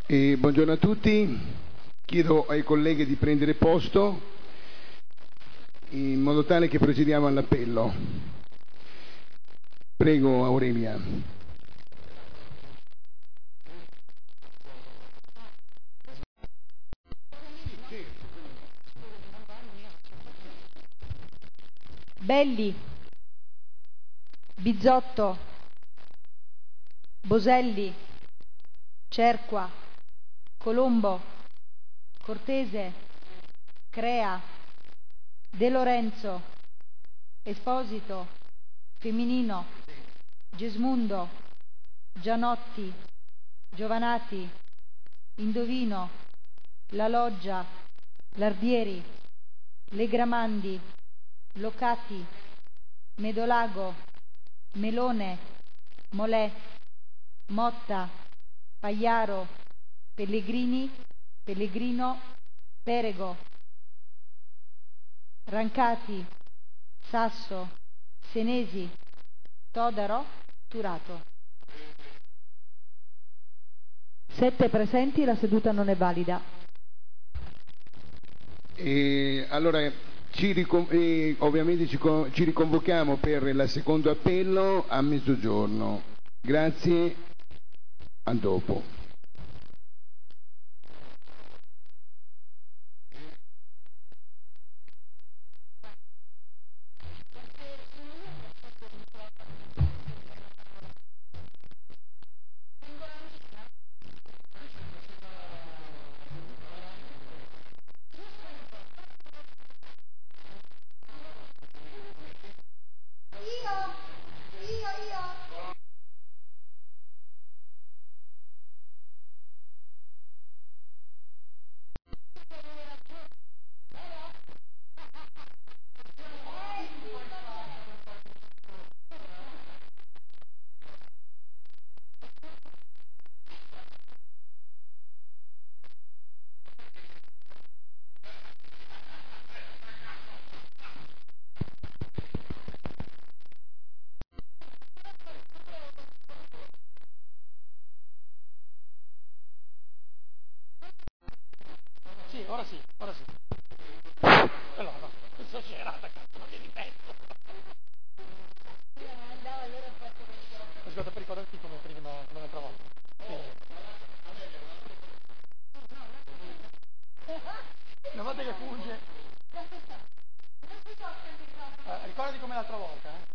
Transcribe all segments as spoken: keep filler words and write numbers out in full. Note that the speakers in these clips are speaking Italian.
E buongiorno a tutti, chiedo ai colleghi di prendere posto in modo tale che procediamo all'appello. Prego Aurelia. Belli, Bizzotto, Boselli, Cerqua, Colombo, Cortese, Crea, De Lorenzo, Esposito, Femminino, Gesmundo, Gianotti, Giovanati, Indovino, La Loggia, Lardieri, Legramandi, Locati, Medolago, Melone, Molè, Motta, Pagliaro, Pellegrini, Pellegrino, Perego, Rancati, Sasso, Senesi, Todaro, Turato. Sette presenti, la seduta non è valida. E allora ci ricon- e ovviamente ci, con- ci riconvochiamo per il secondo appello a mezzogiorno. Grazie, a dopo. Sì, ora sì, ora sì. Allora, no, questa scerata, cazzo, non vieni pezzo. Ascolta, per ricordarti come prima, come l'altra volta. Sì. Una volta che funge. Eh, ricordati come l'altra volta, eh.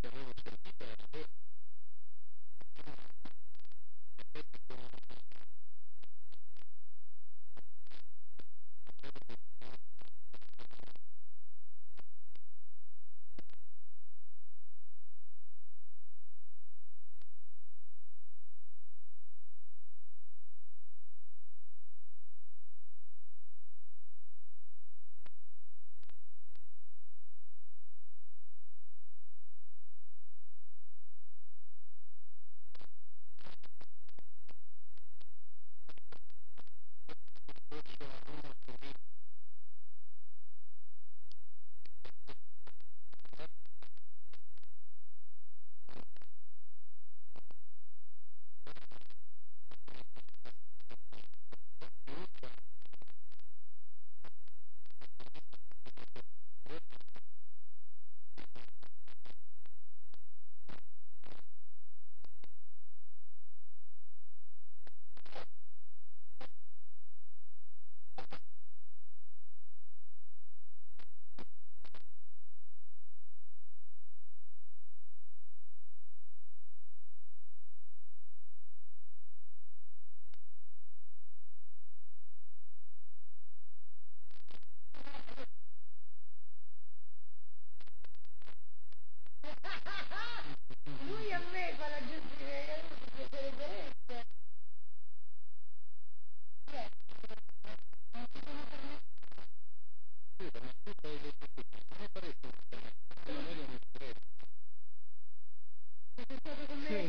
Lui a me fa la giustificazione, mi piacerebbe essere. Sei stato con me?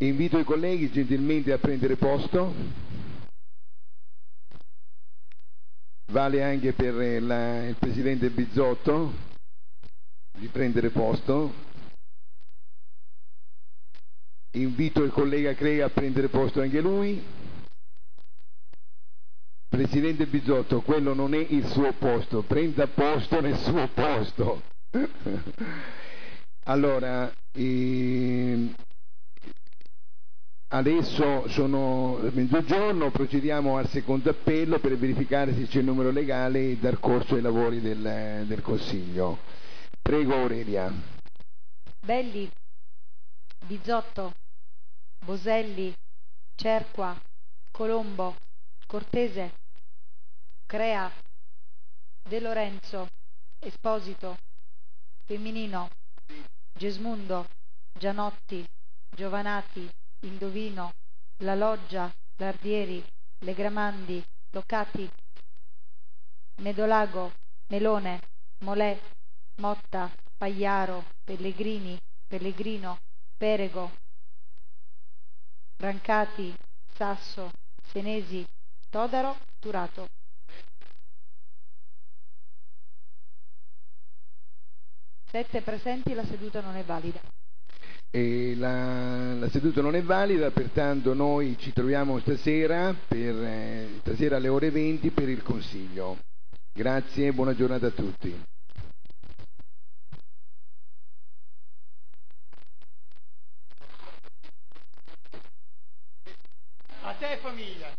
Invito i colleghi gentilmente a prendere posto. Vale anche per la, il Presidente Bizzotto di prendere posto. Invito il collega Crega a prendere posto anche lui. Presidente Bizzotto, quello non è il suo posto, prenda posto nel suo posto. Allora, ehm, adesso sono mezzogiorno, procediamo al secondo appello per verificare se c'è il numero legale e dar corso ai lavori del, del Consiglio. Prego Aurelia. Belli, Bizzotto, Boselli, Cerqua, Colombo, Cortese, Crea, De Lorenzo, Esposito, Femminino, Gesmundo, Gianotti, Giovanati, Indovino, La Loggia, Lardieri, Legramandi, Locati, Medolago, Melone, Molè, Motta, Pagliaro, Pellegrini, Pellegrino, Perego, Brancati, Sasso, Senesi, Todaro, Turato. Sette presenti, la seduta non è valida. E la, la seduta non è valida, pertanto noi ci troviamo stasera, per, eh, stasera alle ore venti per il Consiglio. Grazie e buona giornata a tutti. A te famiglia.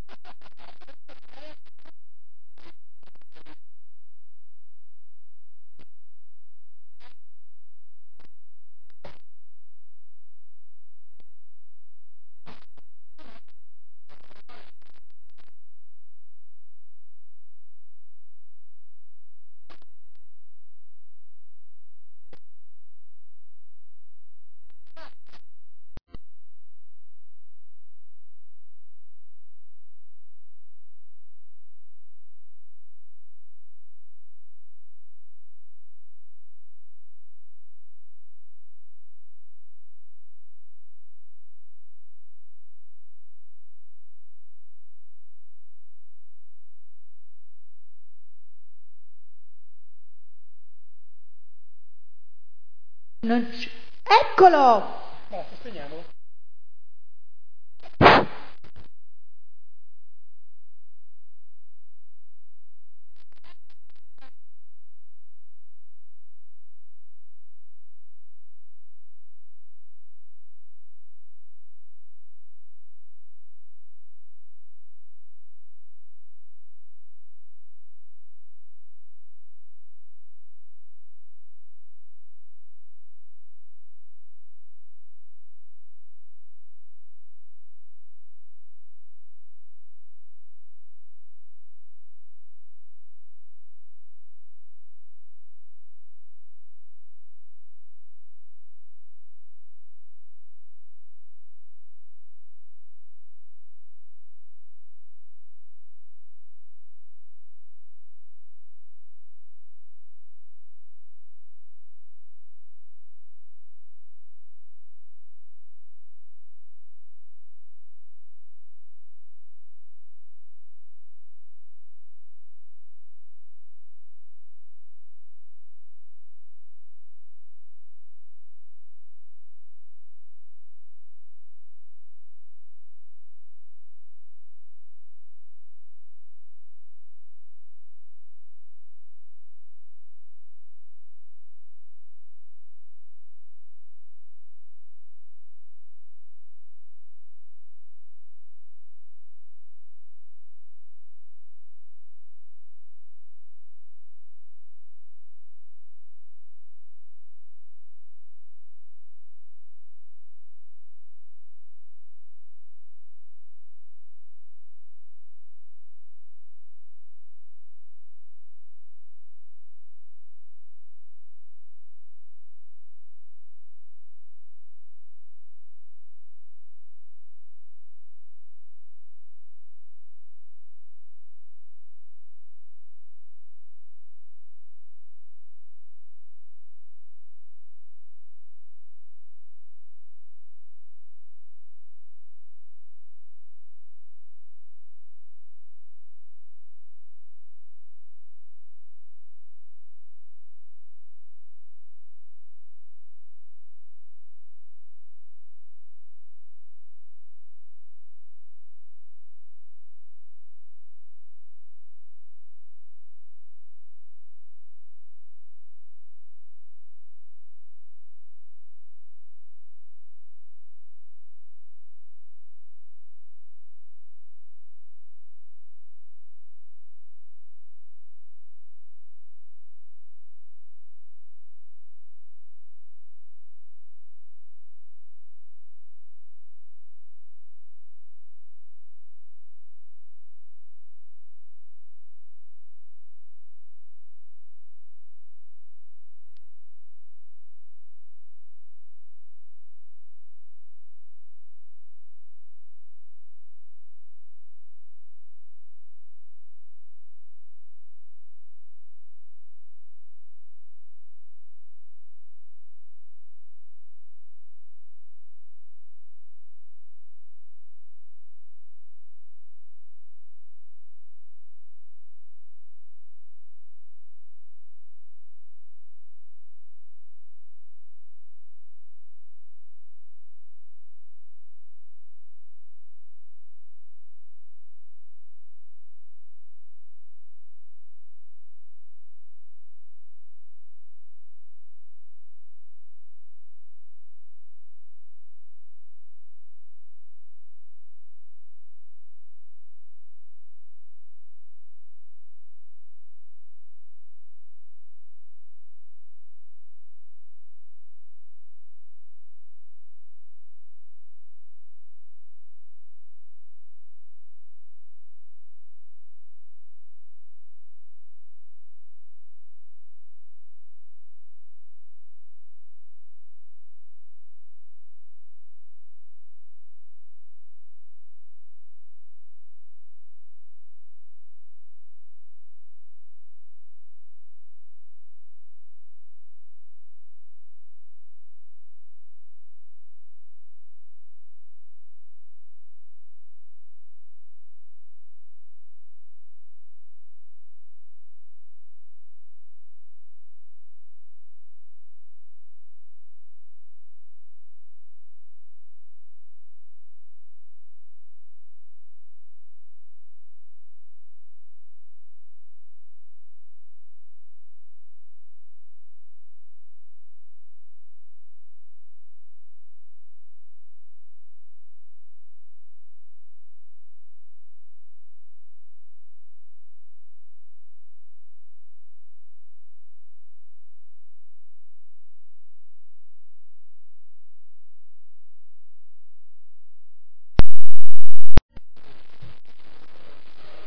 Non c- Eccolo! Basta, spegniamolo.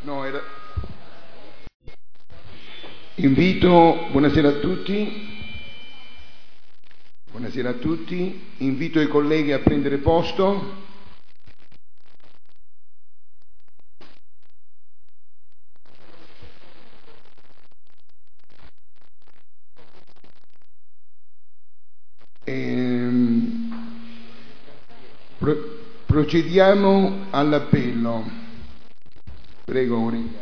No, era... Invito, buonasera a tutti. Buonasera a tutti. Invito i colleghi a prendere posto. Ehm, pro- procediamo all'appello. Prego, Aurelia.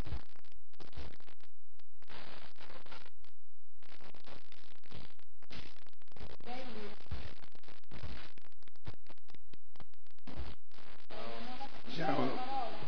Ciao.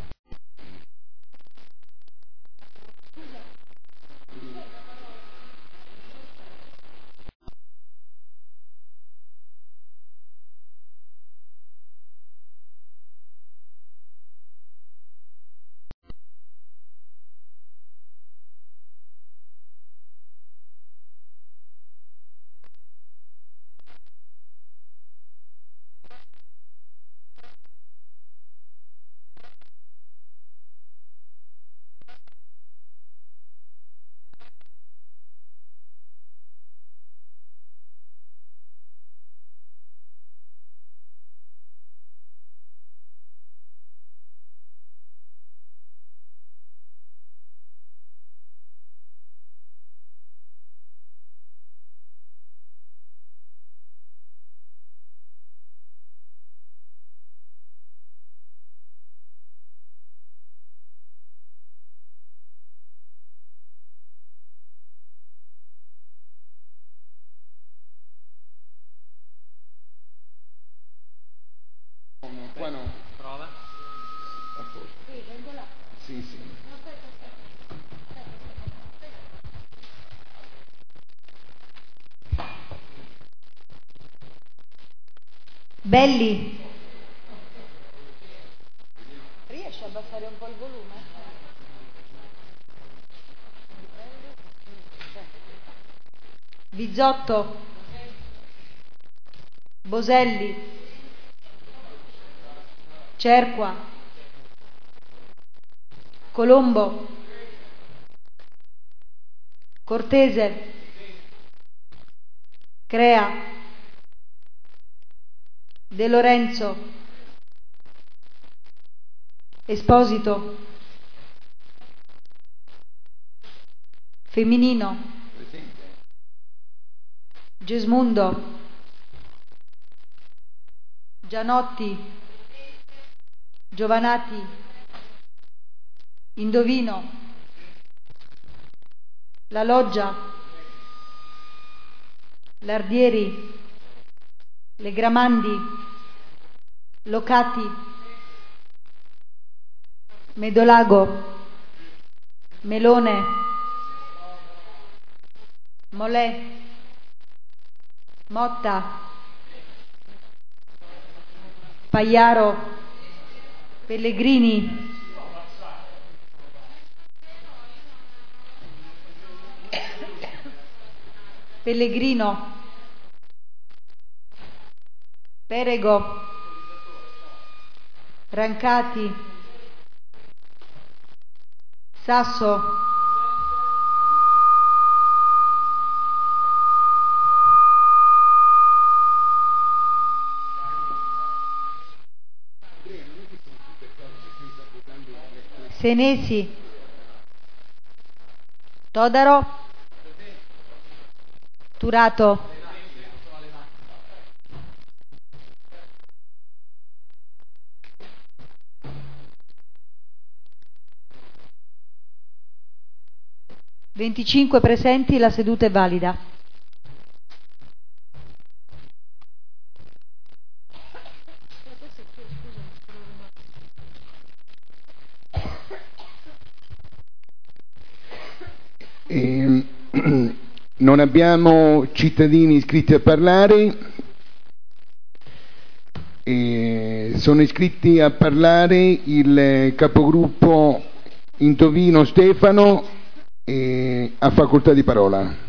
Qua no. Prova. A posto. Sì, vengo là. Sì, sì. No, aspetta, aspetta. Belli, Riesci a abbassare un po' il volume? Bizzotto, Boselli, Cerqua, Colombo, Cortese, Crea, De Lorenzo, Esposito, Femminino, Presente. Gesmundo, Gianotti, Giovanati, Indovino, La Loggia, Lardieri, Legramandi, Locati, Medolago, Melone, Molè, Motta, Pagliaro, Pellegrini, Pellegrino, Perego, Rancati, Sasso, Senesi, Todaro, Turato, venticinque presenti, la seduta è valida. E, non abbiamo cittadini iscritti a parlare. E sono iscritti a parlare il capogruppo Indovino Stefano e ha facoltà di parola.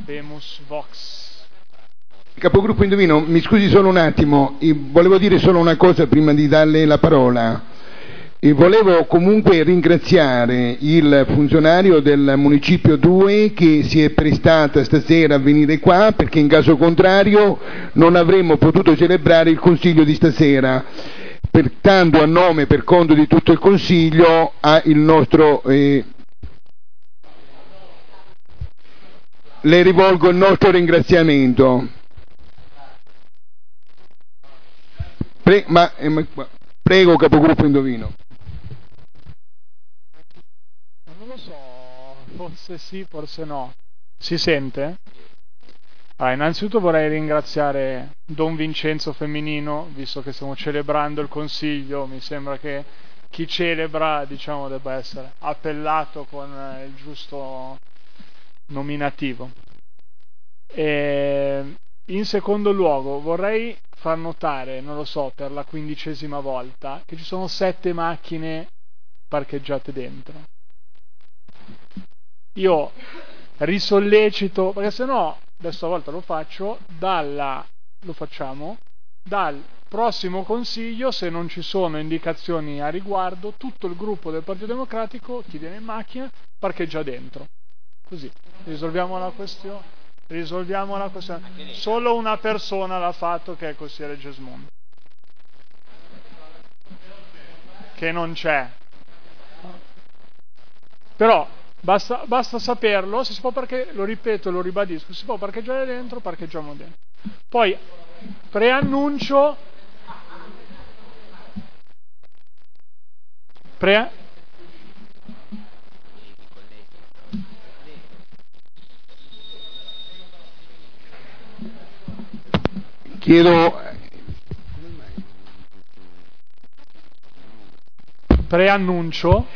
Habemus Vox. Capogruppo Indovino, mi scusi solo un attimo, volevo dire solo una cosa prima di darle la parola. E volevo comunque ringraziare il funzionario del Municipio due che si è prestato stasera a venire qua, perché in caso contrario non avremmo potuto celebrare il Consiglio di stasera. Pertanto, a nome, per conto di tutto il Consiglio, ha il nostro... Eh, le rivolgo il nostro ringraziamento. Pre- ma, eh, ma, prego, Capogruppo Indovino. Non lo so, forse sì, forse no. Si sente? Ah, innanzitutto vorrei ringraziare Don Vincenzo Femminino, visto che stiamo celebrando il Consiglio. Mi sembra che chi celebra, diciamo, debba essere appellato con il giusto nominativo. E in secondo luogo vorrei far notare, non lo so, per la quindicesima volta, che ci sono sette macchine parcheggiate dentro. Io risollecito, perché se no, adesso a volta lo faccio, dalla, lo facciamo, dal prossimo Consiglio, se non ci sono indicazioni a riguardo, tutto il gruppo del Partito Democratico, chi viene in macchina, parcheggia dentro. Così, risolviamo la questione. Risolviamo la questione. Solo una persona l'ha fatto, che è il consigliere Gesmondo, che non c'è. Però basta, basta saperlo, se si può, perché lo ripeto e lo ribadisco, se si può parcheggiare dentro, parcheggiamo dentro. Poi preannuncio pre Chiedo... preannuncio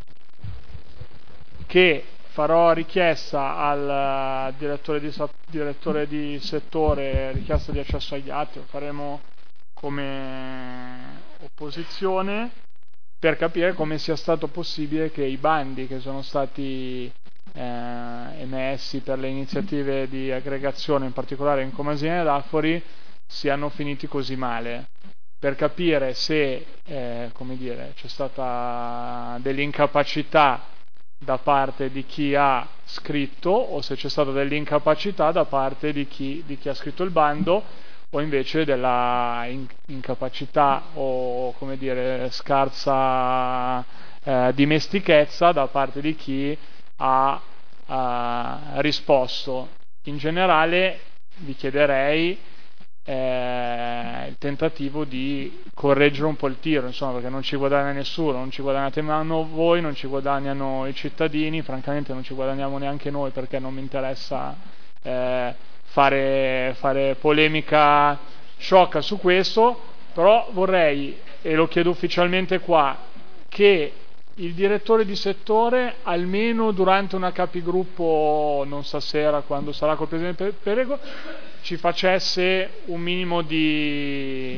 che farò richiesta al direttore di, direttore di settore, richiesta di accesso agli atti, lo faremo come opposizione, per capire come sia stato possibile che i bandi che sono stati eh, emessi per le iniziative di aggregazione, in particolare in Comasina ed Affori, siano finiti così male, per capire se eh, come dire, c'è stata dell'incapacità da parte di chi ha scritto, o se c'è stata dell'incapacità da parte di chi, di chi ha scritto il bando, o invece della in, incapacità o, come dire, scarsa eh, dimestichezza da parte di chi ha, ha risposto. In generale vi chiederei eh, il tentativo di correggere un po' il tiro, insomma, perché non ci guadagna nessuno, non ci guadagnate nemmeno voi, non ci guadagnano i cittadini, francamente non ci guadagniamo neanche noi, perché non mi interessa eh, fare, fare polemica sciocca su questo, però vorrei, e lo chiedo ufficialmente qua, che il direttore di settore, almeno durante una capigruppo, non stasera, quando sarà col presidente Perego, ci facesse un minimo di...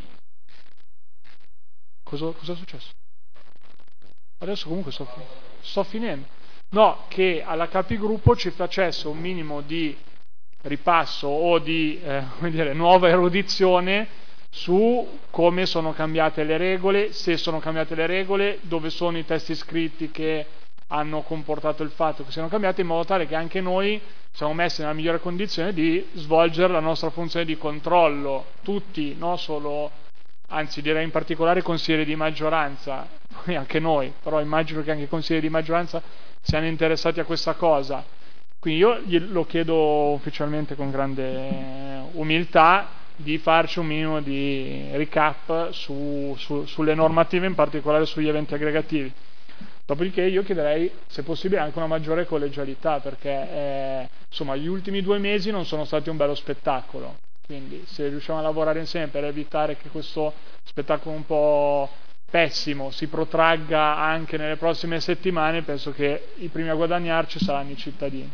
Cosa, cosa è successo? Adesso comunque sto, sto finendo. No, che alla capigruppo ci facesse un minimo di ripasso o di eh, come dire, nuova erudizione su come sono cambiate le regole, se sono cambiate le regole, dove sono i testi scritti che hanno comportato il fatto che siano cambiati, in modo tale che anche noi siamo messi nella migliore condizione di svolgere la nostra funzione di controllo, tutti, non solo, anzi direi in particolare i consiglieri di maggioranza, e anche noi, però immagino che anche i consiglieri di maggioranza siano interessati a questa cosa. Quindi io glielo chiedo ufficialmente con grande umiltà di farci un minimo di recap su, su, sulle normative, in particolare sugli eventi aggregativi. Dopodiché io chiederei, se possibile, anche una maggiore collegialità, perché eh, insomma gli ultimi due mesi non sono stati un bello spettacolo, quindi se riusciamo a lavorare insieme per evitare che questo spettacolo un po' pessimo si protragga anche nelle prossime settimane, penso che i primi a guadagnarci saranno i cittadini.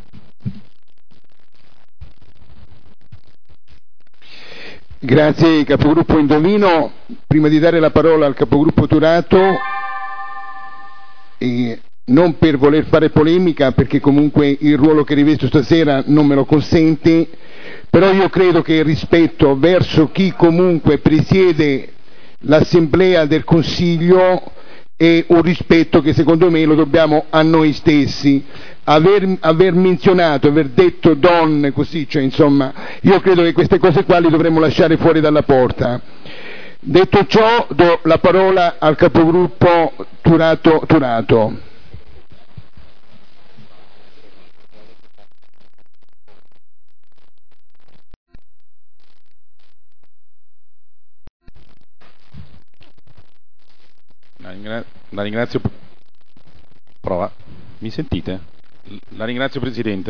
Grazie Capogruppo Indovino. Prima di dare la parola al Capogruppo Turato, e non per voler fare polemica, perché comunque il ruolo che rivesto stasera non me lo consente, però io credo che il rispetto verso chi comunque presiede l'assemblea del Consiglio è un rispetto che secondo me lo dobbiamo a noi stessi. Aver, aver menzionato, aver detto donne così, cioè insomma, io credo che queste cose qua le dovremmo lasciare fuori dalla porta. Detto ciò, do la parola al capogruppo Turato Turato. La, ringra- la ringrazio. Prova. Mi sentite? La ringrazio Presidente.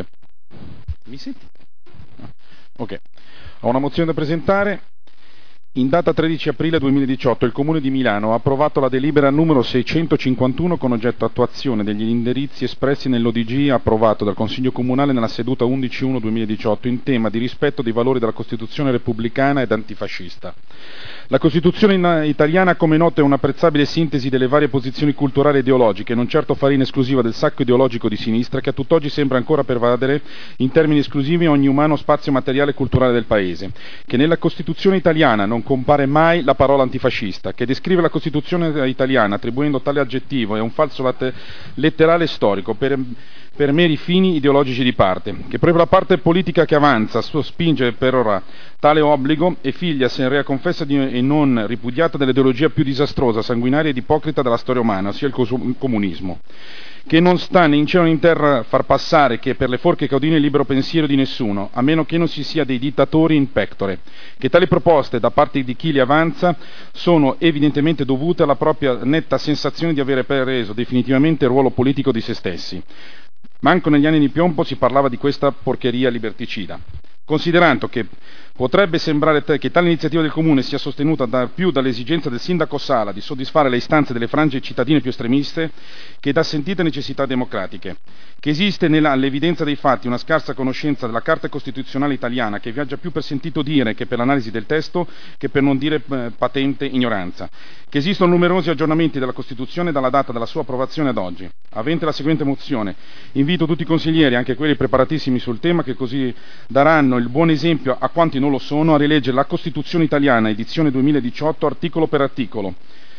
Mi sentite? No. Ok. Ho una mozione da presentare. In data tredici aprile duemiladiciotto il Comune di Milano ha approvato la delibera numero seicentocinquantuno con oggetto attuazione degli indirizzi espressi nell'O D G approvato dal Consiglio Comunale nella seduta undici uno duemiladiciotto in tema di rispetto dei valori della Costituzione repubblicana ed antifascista. La Costituzione italiana, come noto, è un'apprezzabile sintesi delle varie posizioni culturali e ideologiche, non certo farina esclusiva del sacco ideologico di sinistra che a tutt'oggi sembra ancora pervadere in termini esclusivi ogni umano spazio materiale e culturale del Paese, che nella Costituzione italiana non compare mai la parola antifascista, che descrive la Costituzione italiana attribuendo tale aggettivo è un falso latte- letterale storico per, per meri fini ideologici di parte, che proprio la parte politica che avanza sospinge per ora tale obbligo è figlia, se in rea confessa di, e non ripudiata, dell'ideologia più disastrosa, sanguinaria ed ipocrita della storia umana, ossia il, cos- il comunismo, che non sta né in cielo né in terra far passare che per le forche caudine il libero pensiero di nessuno, a meno che non si sia dei dittatori in pectore, che tali proposte da parte di chi le avanza sono evidentemente dovute alla propria netta sensazione di avere preso definitivamente il ruolo politico di se stessi. Manco negli anni di piombo si parlava di questa porcheria liberticida. Considerando che potrebbe sembrare che tale iniziativa del Comune sia sostenuta da più dall'esigenza del sindaco Sala di soddisfare le istanze delle frange cittadine più estremiste che da sentite necessità democratiche, che esiste nell'evidenza dei fatti una scarsa conoscenza della Carta Costituzionale italiana che viaggia più per sentito dire che per l'analisi del testo che per non dire eh, patente ignoranza, che esistono numerosi aggiornamenti della Costituzione dalla data della sua approvazione ad oggi. Avente la seguente mozione, invito tutti i consiglieri, anche quelli preparatissimi sul tema, che così daranno il buon esempio a quanti non lo sono, a rileggere la Costituzione italiana, edizione duemiladiciotto, articolo per articolo.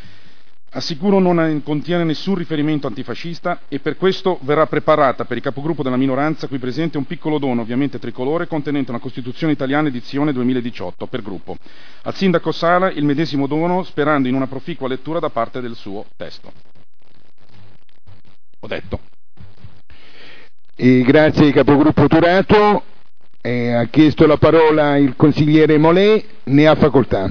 Assicuro non contiene nessun riferimento antifascista e per questo verrà preparata per il capogruppo della minoranza qui presente un piccolo dono, ovviamente tricolore, contenente una Costituzione italiana edizione duemiladiciotto per gruppo. Al sindaco Sala il medesimo dono, sperando in una proficua lettura da parte del suo testo. Ho detto. E grazie capogruppo Turato. Eh, ha chiesto la parola il consigliere Molè, ne ha facoltà.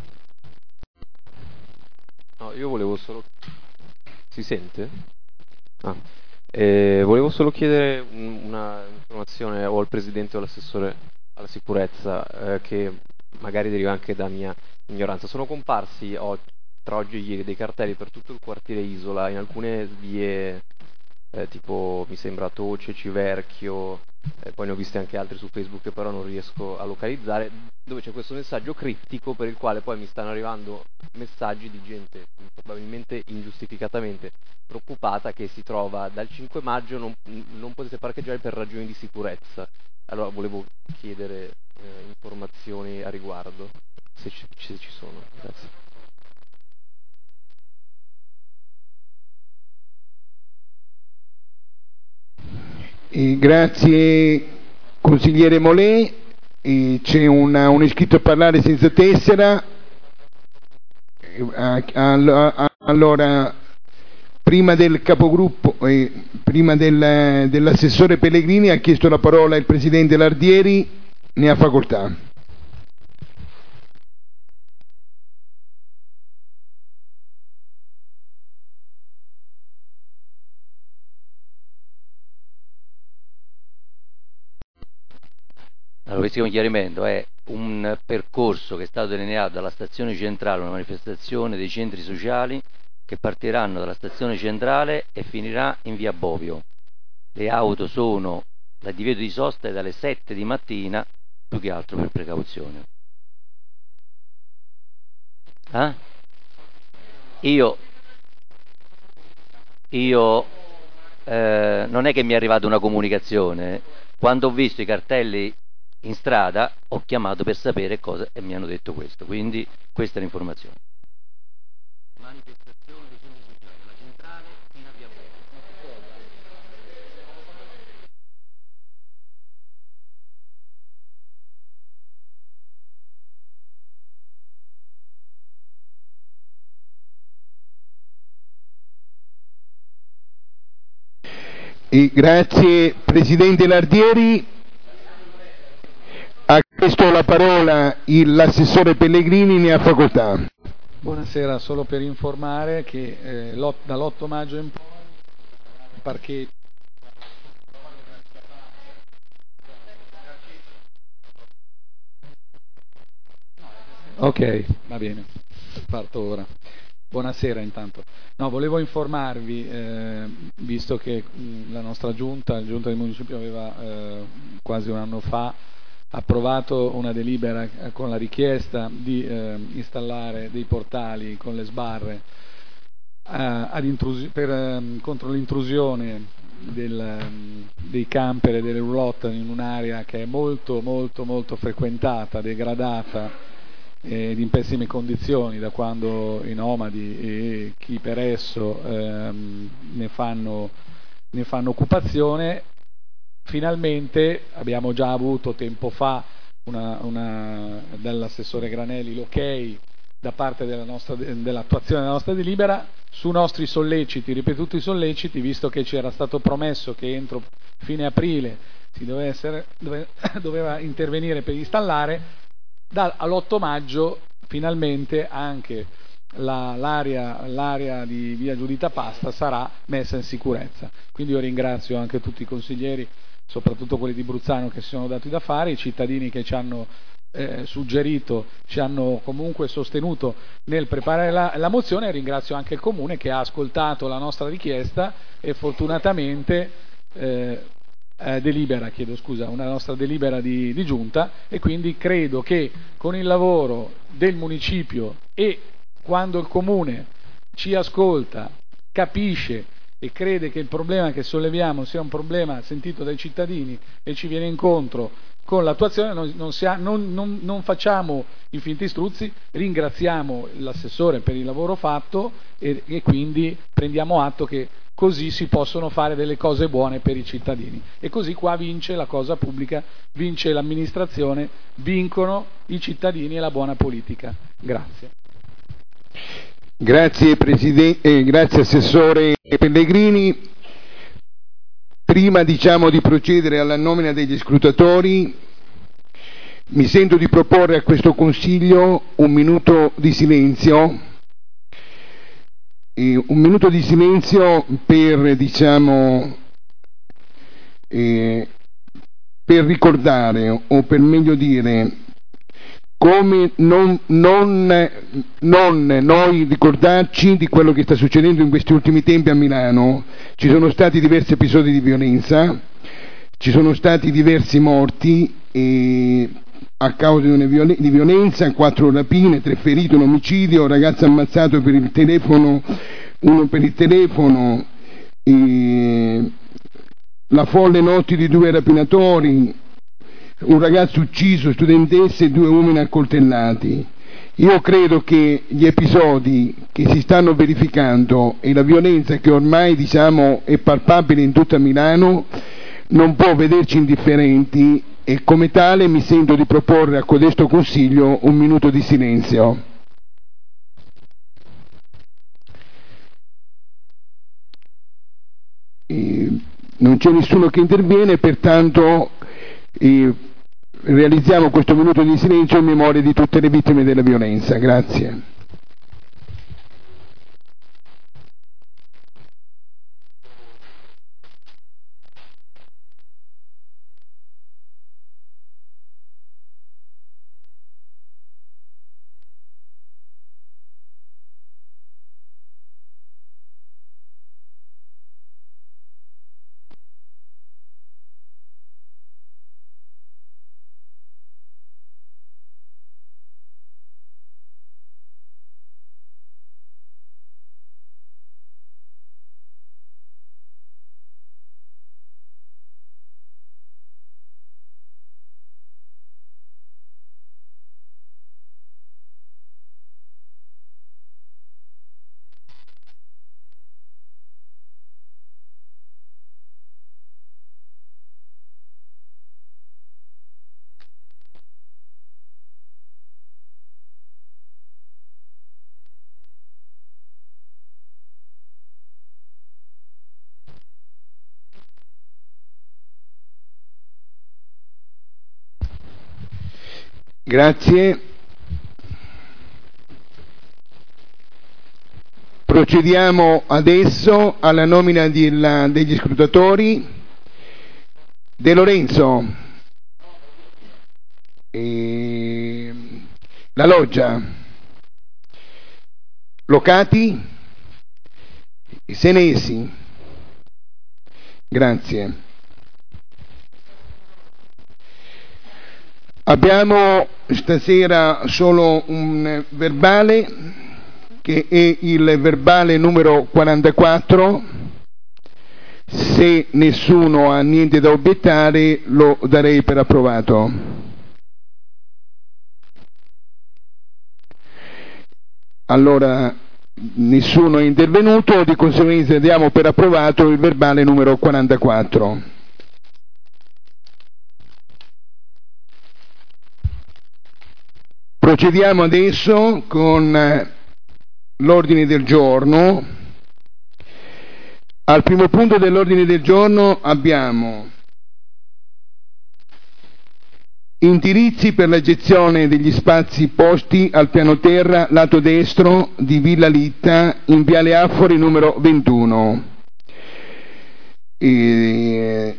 No, io volevo solo... Si sente? Ah. Eh, volevo solo chiedere un, una informazione o al Presidente o all'assessore alla sicurezza eh, che magari deriva anche da mia ignoranza. Sono comparsi o, tra oggi e ieri dei cartelli per tutto il quartiere Isola in alcune vie eh, tipo mi sembra Toce, Civerchio, eh, poi ne ho visti anche altri su Facebook che però non riesco a localizzare, dove c'è questo messaggio criptico per il quale poi mi stanno arrivando messaggi di gente probabilmente ingiustificatamente preoccupata che si trova dal cinque maggio non, non potete parcheggiare per ragioni di sicurezza. Allora volevo chiedere eh, informazioni a riguardo, se ci, se ci sono. Grazie. E grazie consigliere Molè. E c'è una, un iscritto a parlare senza tessera. Allora, prima del capogruppo, eh, prima del, dell'assessore Pellegrini ha chiesto la parola il presidente Lardieri, ne ha facoltà. Allora, questo è un chiarimento, è un percorso che è stato delineato dalla stazione centrale, una manifestazione dei centri sociali che partiranno dalla stazione centrale e finirà in via Bovio. Le auto sono, il divieto di sosta è dalle sette di mattina, più che altro per precauzione. Eh? Io, io eh, non è che mi è arrivata una comunicazione. Quando ho visto i cartelli in strada ho chiamato per sapere cosa e mi hanno detto questo, quindi questa è l'informazione. Manifestazione dei centri sociali, la centrale fino a via E grazie Presidente Lardieri. Ha chiesto la parola il- l'assessore Pellegrini, ne ha facoltà. Buonasera, solo per informare che eh, l'ot- dall'otto maggio in poi il parcheggio. Ok, va bene, parto ora. Buonasera intanto. No, volevo informarvi, eh, visto che mh, la nostra giunta, la giunta del municipio aveva eh, quasi un anno fa approvato una delibera eh, con la richiesta di eh, installare dei portali con le sbarre eh, ad intrusi- per, ehm, contro l'intrusione del, ehm, dei camper e delle roulotte in un'area che è molto molto molto frequentata, degradata ed in pessime condizioni da quando i nomadi e chi per esso ehm, ne fanno, ne fanno occupazione. Finalmente abbiamo già avuto tempo fa una, una, dall'assessore Granelli l'ok da parte della nostra, dell'attuazione della nostra delibera su nostri solleciti, ripetuti solleciti, visto che ci era stato promesso che entro fine aprile si doveva, essere, dove, doveva intervenire per installare. Da, all'otto maggio finalmente anche la, l'area, l'area di via Giudita Pasta sarà messa in sicurezza. Quindi io ringrazio anche tutti i consiglieri, soprattutto quelli di Bruzzano, che si sono dati da fare, i cittadini che ci hanno eh, suggerito, ci hanno comunque sostenuto nel preparare la, la mozione, e ringrazio anche il Comune che ha ascoltato la nostra richiesta e fortunatamente eh, Eh, delibera, chiedo scusa, una nostra delibera di, di giunta, e quindi credo che con il lavoro del municipio e quando il comune ci ascolta, capisce e crede che il problema che solleviamo sia un problema sentito dai cittadini e ci viene incontro con l'attuazione, non, non, si ha, non, non, non facciamo i finti struzzi, ringraziamo l'assessore per il lavoro fatto e, e quindi prendiamo atto che così si possono fare delle cose buone per i cittadini, e così qua vince la cosa pubblica, vince l'amministrazione, vincono i cittadini e la buona politica. Grazie. Grazie Presidente, eh, grazie Assessore Pellegrini. Prima diciamo di procedere alla nomina degli scrutatori, mi sento di proporre a questo Consiglio un minuto di silenzio. Eh, un minuto di silenzio per, diciamo, eh, per ricordare, o per meglio dire, come non, non, non noi ricordarci di quello che sta succedendo in questi ultimi tempi a Milano. Ci sono stati diversi episodi di violenza, ci sono stati diversi morti e a causa di, una violen- di violenza, quattro rapine, tre feriti, un omicidio, un ragazzo ammazzato per il telefono, uno per il telefono, e la folle notte di due rapinatori, un ragazzo ucciso, studentesse e due uomini accoltellati. Io credo che gli episodi che si stanno verificando e la violenza che ormai, diciamo, è palpabile in tutta Milano non può vederci indifferenti, e come tale mi sento di proporre a codesto Consiglio un minuto di silenzio. E non c'è nessuno che interviene, pertanto e realizziamo questo minuto di silenzio in memoria di tutte le vittime della violenza. Grazie. Grazie. Procediamo adesso alla nomina di la, degli scrutatori. De Lorenzo. E... La Loggia. Locati. Senesi. Grazie. Abbiamo stasera solo un verbale che è il verbale numero quarantaquattro. Se nessuno ha niente da obiettare lo darei per approvato. Allora nessuno è intervenuto, di conseguenza diamo per approvato il verbale numero quarantaquattro. Procediamo adesso con l'ordine del giorno. Al primo punto dell'ordine del giorno abbiamo indirizzi per la gestione degli spazi posti al piano terra lato destro di Villa Litta in Viale Affori numero ventuno. E...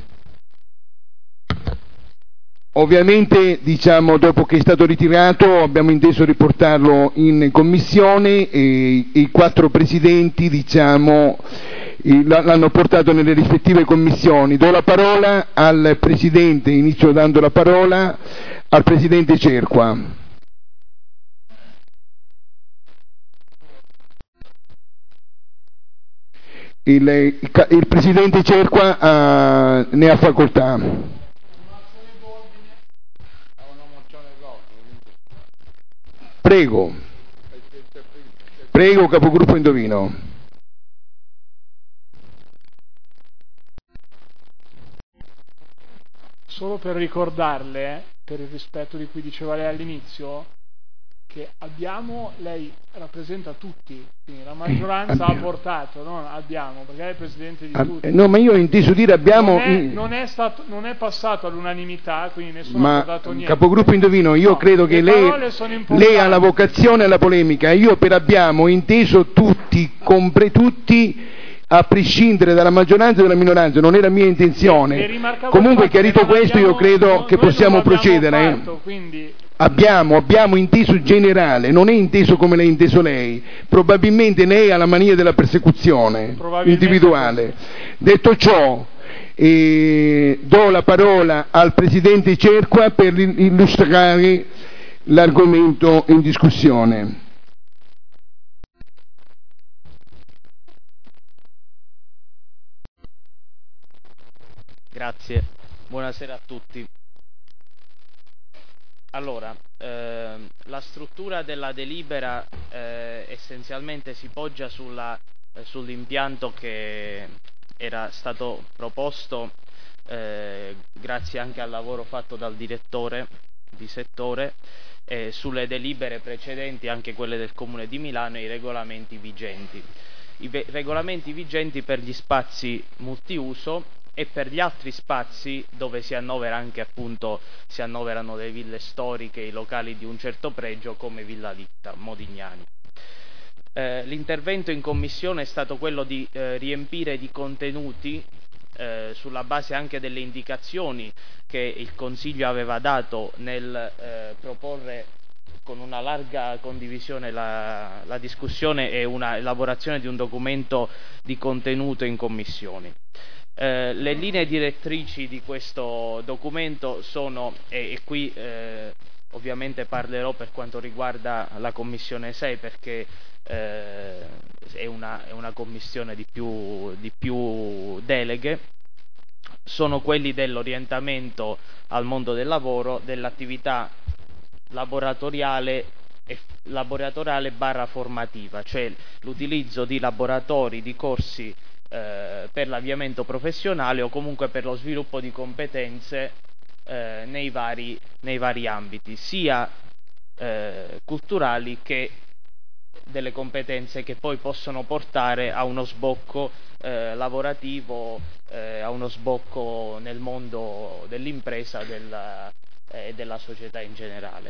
Ovviamente, diciamo, dopo che è stato ritirato abbiamo inteso riportarlo in commissione e i quattro presidenti, diciamo, l'hanno portato nelle rispettive commissioni. Do la parola al presidente, inizio dando la parola al presidente Cerqua. Il, il presidente Cerqua uh, ne ha facoltà. Prego, prego capogruppo Indovino. Solo per ricordarle, per il rispetto di cui diceva lei all'inizio, che abbiamo, lei rappresenta tutti, quindi la maggioranza abbiamo. ha portato, non abbiamo, perché è il presidente di Ab- tutti. No, ma io ho inteso dire abbiamo... Non è, non è, stato, non è passato all'unanimità, quindi nessuno ma ha dato niente. capogruppo Indovino, io no, credo che lei, lei ha la vocazione alla polemica. Io per abbiamo inteso tutti, compre tutti, a prescindere dalla maggioranza e dalla minoranza, non era mia intenzione. Comunque, chiarito questo, io credo che possiamo procedere. Fatto, quindi... Abbiamo, abbiamo inteso generale, non è inteso come l'ha inteso lei. Probabilmente lei ha la mania della persecuzione individuale. Detto ciò, eh, do la parola al presidente Cerqua per illustrare l'argomento in discussione. Grazie, buonasera a tutti. Allora, eh, la struttura della delibera eh, essenzialmente si poggia sulla, eh, sull'impianto che era stato proposto eh, grazie anche al lavoro fatto dal direttore di settore, eh, sulle delibere precedenti, anche quelle del Comune di Milano, e i regolamenti vigenti. I ve- regolamenti vigenti per gli spazi multiuso e per gli altri spazi dove si annovera anche appunto si annoverano le ville storiche, i locali di un certo pregio come Villa Litta, Modignani. Eh, l'intervento in commissione è stato quello di eh, riempire di contenuti eh, sulla base anche delle indicazioni che il Consiglio aveva dato nel eh, proporre con una larga condivisione la, la discussione e una elaborazione di un documento di contenuto in commissione. Eh, le linee direttrici di questo documento sono, e, e qui eh, ovviamente parlerò per quanto riguarda la Commissione sei, perché eh, è, una, è una commissione di più, di più deleghe, sono quelli dell'orientamento al mondo del lavoro, dell'attività laboratoriale e laboratoriale barra formativa, cioè l'utilizzo di laboratori, di corsi eh, per l'avviamento professionale o comunque per lo sviluppo di competenze eh, nei, vari, nei vari ambiti, sia eh, culturali che delle competenze che poi possono portare a uno sbocco eh, lavorativo, eh, a uno sbocco nel mondo dell'impresa e della, eh, della società in generale.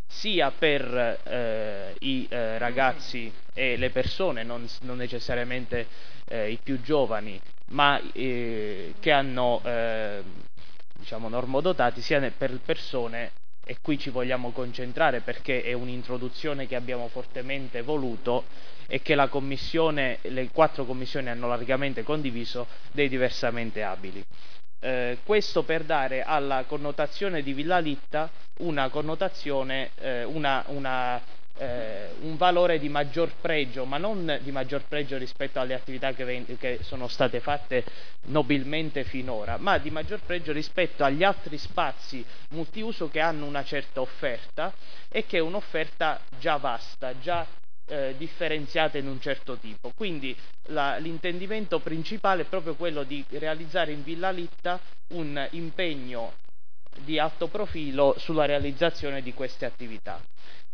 sia per eh, i eh, ragazzi e le persone, non, non necessariamente eh, i più giovani, ma eh, che hanno eh, diciamo normodotati, sia per persone, e qui ci vogliamo concentrare perché è un'introduzione che abbiamo fortemente voluto e che la commissione, le quattro commissioni hanno largamente condiviso, dei diversamente abili. Eh, questo per dare alla connotazione di Villalitta una connotazione, eh, una, una, eh, un valore di maggior pregio, ma non di maggior pregio rispetto alle attività che, ven- che sono state fatte nobilmente finora, ma di maggior pregio rispetto agli altri spazi multiuso che hanno una certa offerta e che è un'offerta già vasta, già Eh, differenziate in un certo tipo. Quindi la, l'intendimento principale è proprio quello di realizzare in Villalitta un impegno di alto profilo sulla realizzazione di queste attività.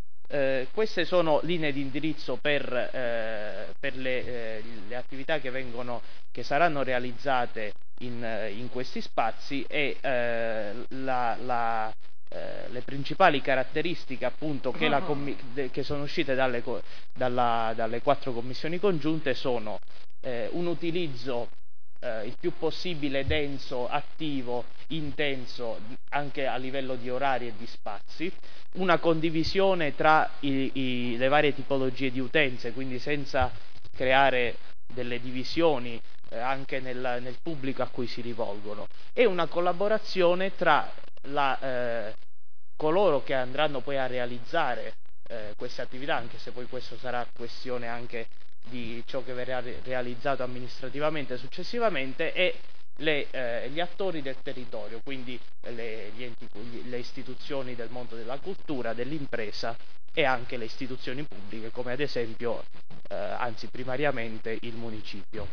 Eh, queste sono linee di indirizzo per, eh, per le, eh, le attività che, vengono, che saranno realizzate in, in questi spazi e eh, la, la Eh, le principali caratteristiche appunto che, la commi- de- che sono uscite dalle, co- dalla, dalle quattro commissioni congiunte sono eh, un utilizzo eh, il più possibile denso, attivo, intenso anche a livello di orari e di spazi, una condivisione tra i, i, le varie tipologie di utenze, quindi senza creare delle divisioni eh, anche nel, nel pubblico a cui si rivolgono, e una collaborazione tra La, eh, coloro che andranno poi a realizzare eh, queste attività, anche se poi questo sarà questione anche di ciò che verrà re- realizzato amministrativamente successivamente, e le, eh, gli attori del territorio, quindi le, gli enti, le istituzioni del mondo della cultura, dell'impresa e anche le istituzioni pubbliche, come ad esempio, eh, anzi primariamente, il municipio.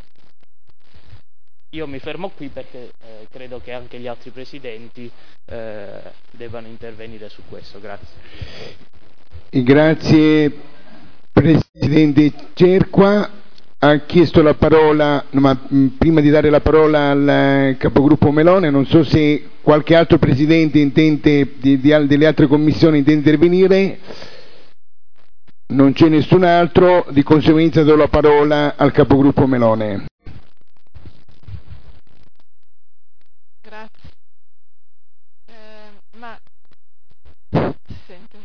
Io mi fermo qui perché eh, credo che anche gli altri presidenti eh, debbano intervenire su questo. Grazie. Grazie Presidente Cerqua. Ha chiesto la parola, no, ma mh, prima di dare la parola al eh, capogruppo Melone, non so se qualche altro Presidente intende, di, di, delle altre commissioni intende intervenire. Non c'è nessun altro, di conseguenza do la parola al capogruppo Melone. Grazie. Eh, ma sento.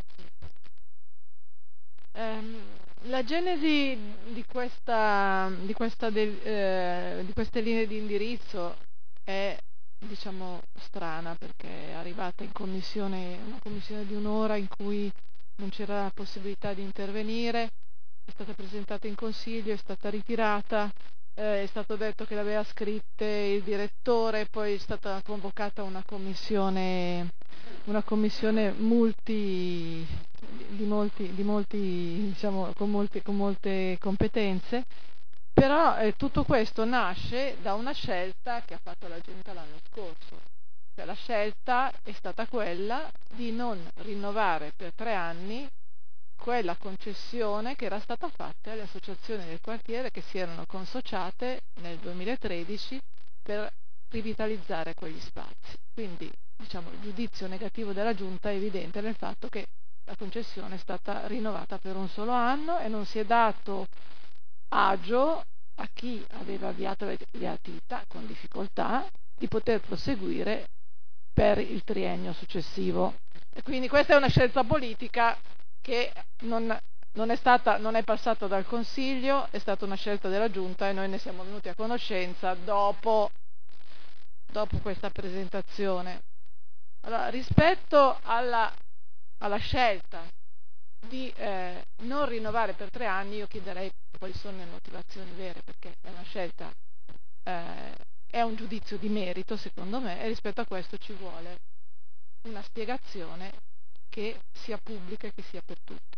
Ehm, la genesi di questa, di, questa de, eh, di queste linee di indirizzo è, diciamo, strana, perché è arrivata in commissione, una commissione di un'ora in cui non c'era la possibilità di intervenire, è stata presentata in consiglio, è stata ritirata. Eh, è stato detto che l'aveva scritte il direttore, poi è stata convocata una commissione, una commissione multi, di molti, di molti diciamo, con, molti, con molte competenze, però eh, tutto questo nasce da una scelta che ha fatto la Giunta l'anno scorso. Cioè, la scelta è stata quella di non rinnovare per tre anni quella concessione che era stata fatta alle associazioni del quartiere che si erano consociate nel duemilatredici per rivitalizzare quegli spazi. Quindi, diciamo, il giudizio negativo della Giunta è evidente nel fatto che la concessione è stata rinnovata per un solo anno e non si è dato agio a chi aveva avviato le, le attività con difficoltà di poter proseguire per il triennio successivo. E quindi questa è una scelta politica che non, non è stata, non è passata dal Consiglio, è stata una scelta della Giunta e noi ne siamo venuti a conoscenza dopo, dopo questa presentazione. Allora, rispetto alla, alla scelta di eh, non rinnovare per tre anni, io chiederei quali sono le motivazioni vere, perché è una scelta, eh, è un giudizio di merito secondo me, e rispetto a questo ci vuole una spiegazione che sia pubblica e che sia per tutti.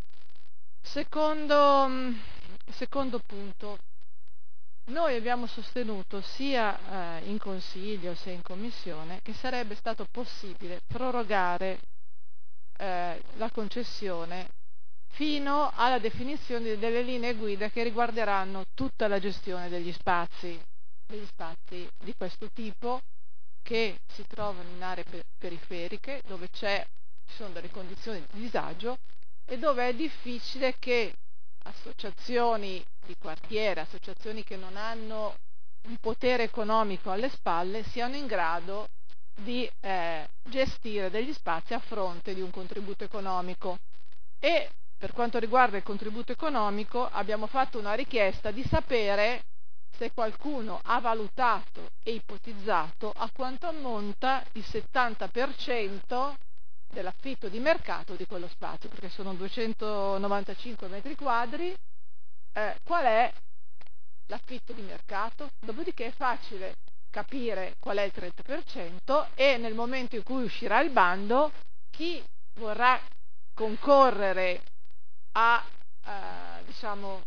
Secondo, secondo punto, noi abbiamo sostenuto sia eh, in Consiglio sia in Commissione che sarebbe stato possibile prorogare eh, la concessione fino alla definizione delle linee guida che riguarderanno tutta la gestione degli spazi, degli spazi di questo tipo che si trovano in aree per- periferiche dove c'è ci sono delle condizioni di disagio e dove è difficile che associazioni di quartiere, associazioni che non hanno un potere economico alle spalle, siano in grado di eh, gestire degli spazi a fronte di un contributo economico. E per quanto riguarda il contributo economico abbiamo fatto una richiesta di sapere se qualcuno ha valutato e ipotizzato a quanto ammonta il settanta per cento dell'affitto di mercato di quello spazio, perché sono duecentonovantacinque metri quadri, eh, qual è l'affitto di mercato, dopodiché è facile capire qual è il trenta per cento e nel momento in cui uscirà il bando chi vorrà concorrere a eh, diciamo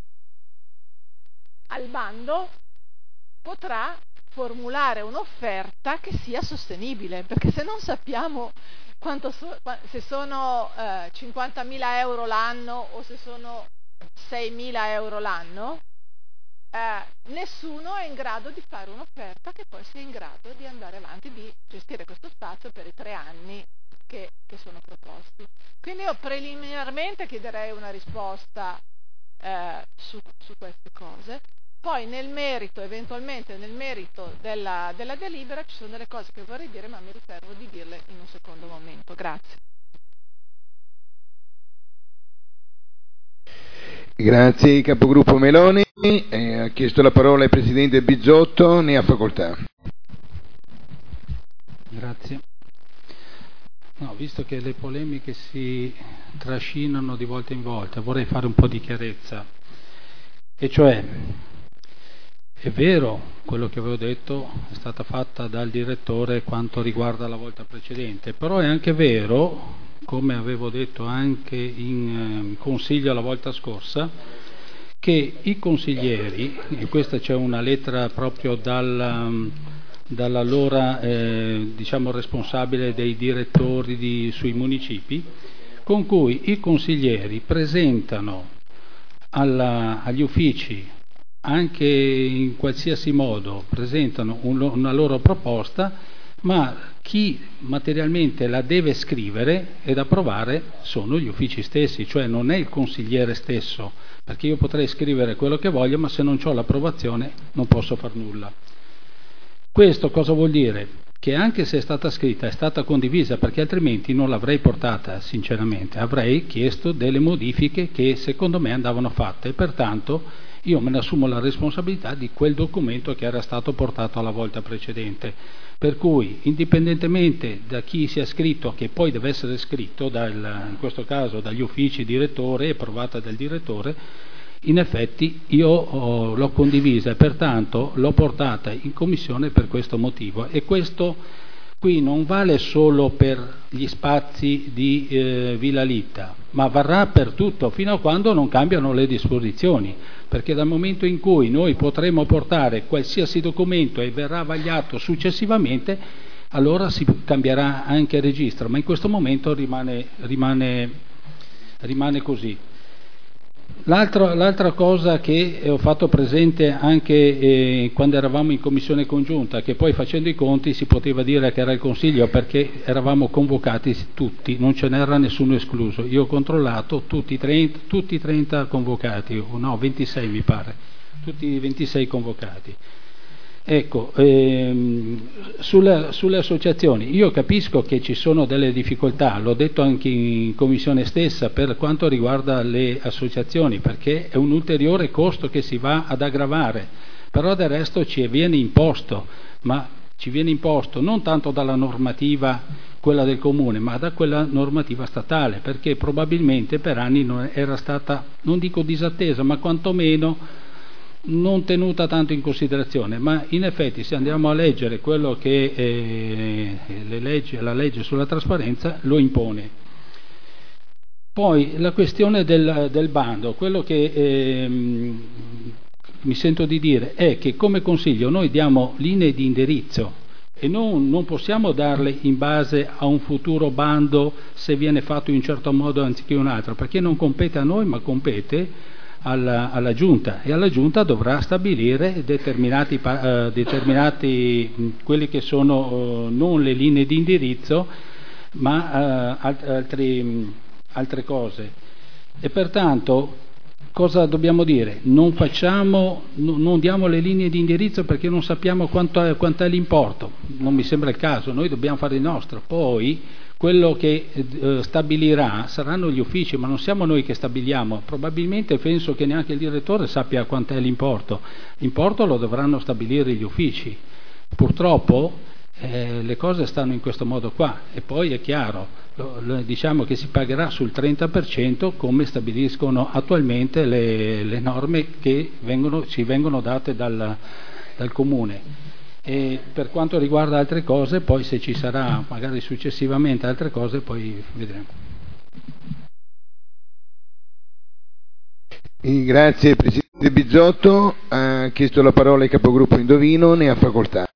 al bando potrà formulare un'offerta che sia sostenibile, perché se non sappiamo quanto so, se sono eh, cinquantamila euro l'anno o se sono seimila euro l'anno, eh, nessuno è in grado di fare un'offerta che poi sia in grado di andare avanti, di gestire questo spazio per i tre anni che, che sono proposti. Quindi io preliminarmente chiederei una risposta eh, su, su queste cose. Poi nel merito, eventualmente nel merito della, della delibera ci sono delle cose che vorrei dire, ma mi riservo di dirle in un secondo momento. Grazie. Grazie capogruppo Meloni. Eh, ha chiesto la parola il presidente Bizzotto, ne ha facoltà. Grazie. No, visto che le polemiche si trascinano di volta in volta, vorrei fare un po' di chiarezza. E cioè, è vero quello che avevo detto, è stata fatta dal direttore quanto riguarda la volta precedente, però è anche vero, come avevo detto anche in eh, consiglio la volta scorsa, che i consiglieri, e questa c'è una lettera proprio dal, dall'allora eh, diciamo responsabile dei direttori di, sui municipi, con cui i consiglieri presentano alla, agli uffici, anche in qualsiasi modo, presentano un, una loro proposta, ma chi materialmente la deve scrivere ed approvare sono gli uffici stessi, cioè non è il consigliere stesso, perché io potrei scrivere quello che voglio, ma se non ho l'approvazione non posso far nulla. Questo cosa vuol dire? Che anche se è stata scritta, è stata condivisa, perché altrimenti non l'avrei portata, sinceramente, avrei chiesto delle modifiche che secondo me andavano fatte, e pertanto io me ne assumo la responsabilità di quel documento che era stato portato alla volta precedente. Per cui, indipendentemente da chi sia scritto, che poi deve essere scritto, dal, in questo caso dagli uffici direttore e approvata dal direttore, in effetti io oh, l'ho condivisa e pertanto l'ho portata in commissione per questo motivo. E questo qui non vale solo per gli spazi di eh, Villa Litta, ma varrà per tutto, fino a quando non cambiano le disposizioni, perché dal momento in cui noi potremo portare qualsiasi documento e verrà vagliato successivamente, allora si cambierà anche il registro, ma in questo momento rimane, rimane, rimane così. L'altra, l'altra cosa che ho fatto presente anche eh, quando eravamo in commissione congiunta, che poi facendo i conti si poteva dire che era il Consiglio, perché eravamo convocati tutti, non ce n'era nessuno escluso. Io ho controllato tutti i trenta, tutti i trenta convocati, no, ventisei mi pare, tutti i ventisei convocati. Ecco, ehm, sulle, sulle associazioni, io capisco che ci sono delle difficoltà, l'ho detto anche in commissione stessa per quanto riguarda le associazioni, perché è un ulteriore costo che si va ad aggravare, però del resto ci viene imposto, ma ci viene imposto non tanto dalla normativa, quella del comune, ma da quella normativa statale, perché probabilmente per anni non era stata, non dico disattesa, ma quantomeno non tenuta tanto in considerazione. Ma in effetti, se andiamo a leggere quello che eh, le leggi, la legge sulla trasparenza lo impone. Poi la questione del, del bando, quello che eh, mi sento di dire è che come Consiglio noi diamo linee di indirizzo e non, non possiamo darle in base a un futuro bando se viene fatto in un certo modo anziché un altro, perché non compete a noi ma compete Alla, alla Giunta, e alla Giunta dovrà stabilire determinati, eh, determinati quelli che sono eh, non le linee di indirizzo, ma uh, alt- altri, altre cose. E pertanto cosa dobbiamo dire? Non facciamo, no, non diamo le linee di indirizzo perché non sappiamo quanto è, quanto è l'importo. Non mi sembra il caso, noi dobbiamo fare il nostro. Poi quello che eh, stabilirà saranno gli uffici, ma non siamo noi che stabiliamo. Probabilmente penso che neanche il direttore sappia quanto è l'importo. L'importo lo dovranno stabilire gli uffici. Purtroppo eh, le cose stanno in questo modo qua. E poi è chiaro, lo, lo, diciamo che si pagherà sul trenta per cento come stabiliscono attualmente le, le norme che vengono, ci vengono date dal, dal Comune. E per quanto riguarda altre cose, poi se ci sarà magari successivamente altre cose, poi vedremo. Grazie Presidente Bizzotto. Ha chiesto la parola il capogruppo Indovino, ne ha facoltà.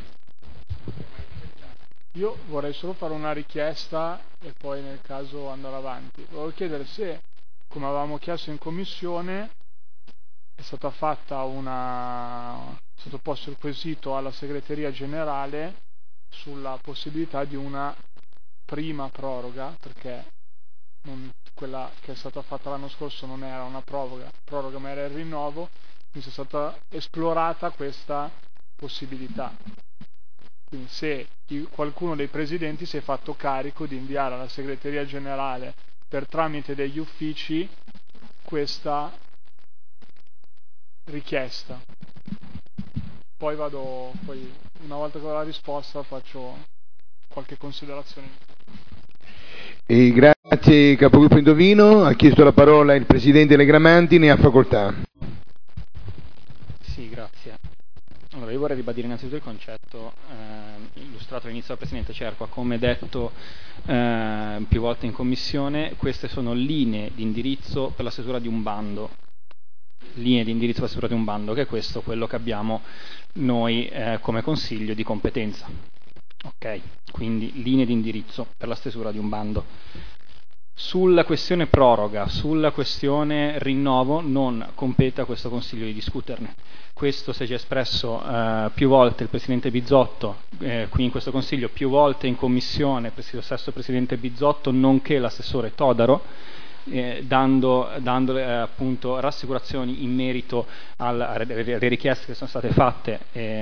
Io vorrei solo fare una richiesta e poi nel caso andare avanti. Volevo chiedere se, come avevamo chiesto in commissione, è stata fatta una... è stato posto il quesito alla segreteria generale sulla possibilità di una prima proroga, perché non, quella che è stata fatta l'anno scorso non era una proroga, proroga ma era il rinnovo, quindi è stata esplorata questa possibilità. Quindi se qualcuno dei presidenti si è fatto carico di inviare alla segreteria generale per tramite degli uffici questa richiesta. Poi vado, poi una volta che ho la risposta faccio qualche considerazione. E grazie capogruppo Indovino. Ha chiesto la parola il Presidente Legramanti, ne ha facoltà. Sì, grazie. Allora, io vorrei ribadire innanzitutto il concetto eh, illustrato all'inizio dal Presidente Cerqua. Come detto eh, più volte in Commissione, queste sono linee di indirizzo per la stesura di un bando. Linee di indirizzo per la stesura di un bando, che è questo quello che abbiamo noi eh, come Consiglio di competenza. Ok? Quindi linee di indirizzo per la stesura di un bando. Sulla questione proroga, sulla questione rinnovo, non compete a questo Consiglio di discuterne. Questo si è già espresso eh, più volte il Presidente Bizzotto, eh, qui in questo Consiglio, più volte in Commissione, lo stesso Presidente Bizzotto, nonché l'assessore Todaro, eh, dando, dando eh, appunto rassicurazioni in merito alle richieste che sono state fatte,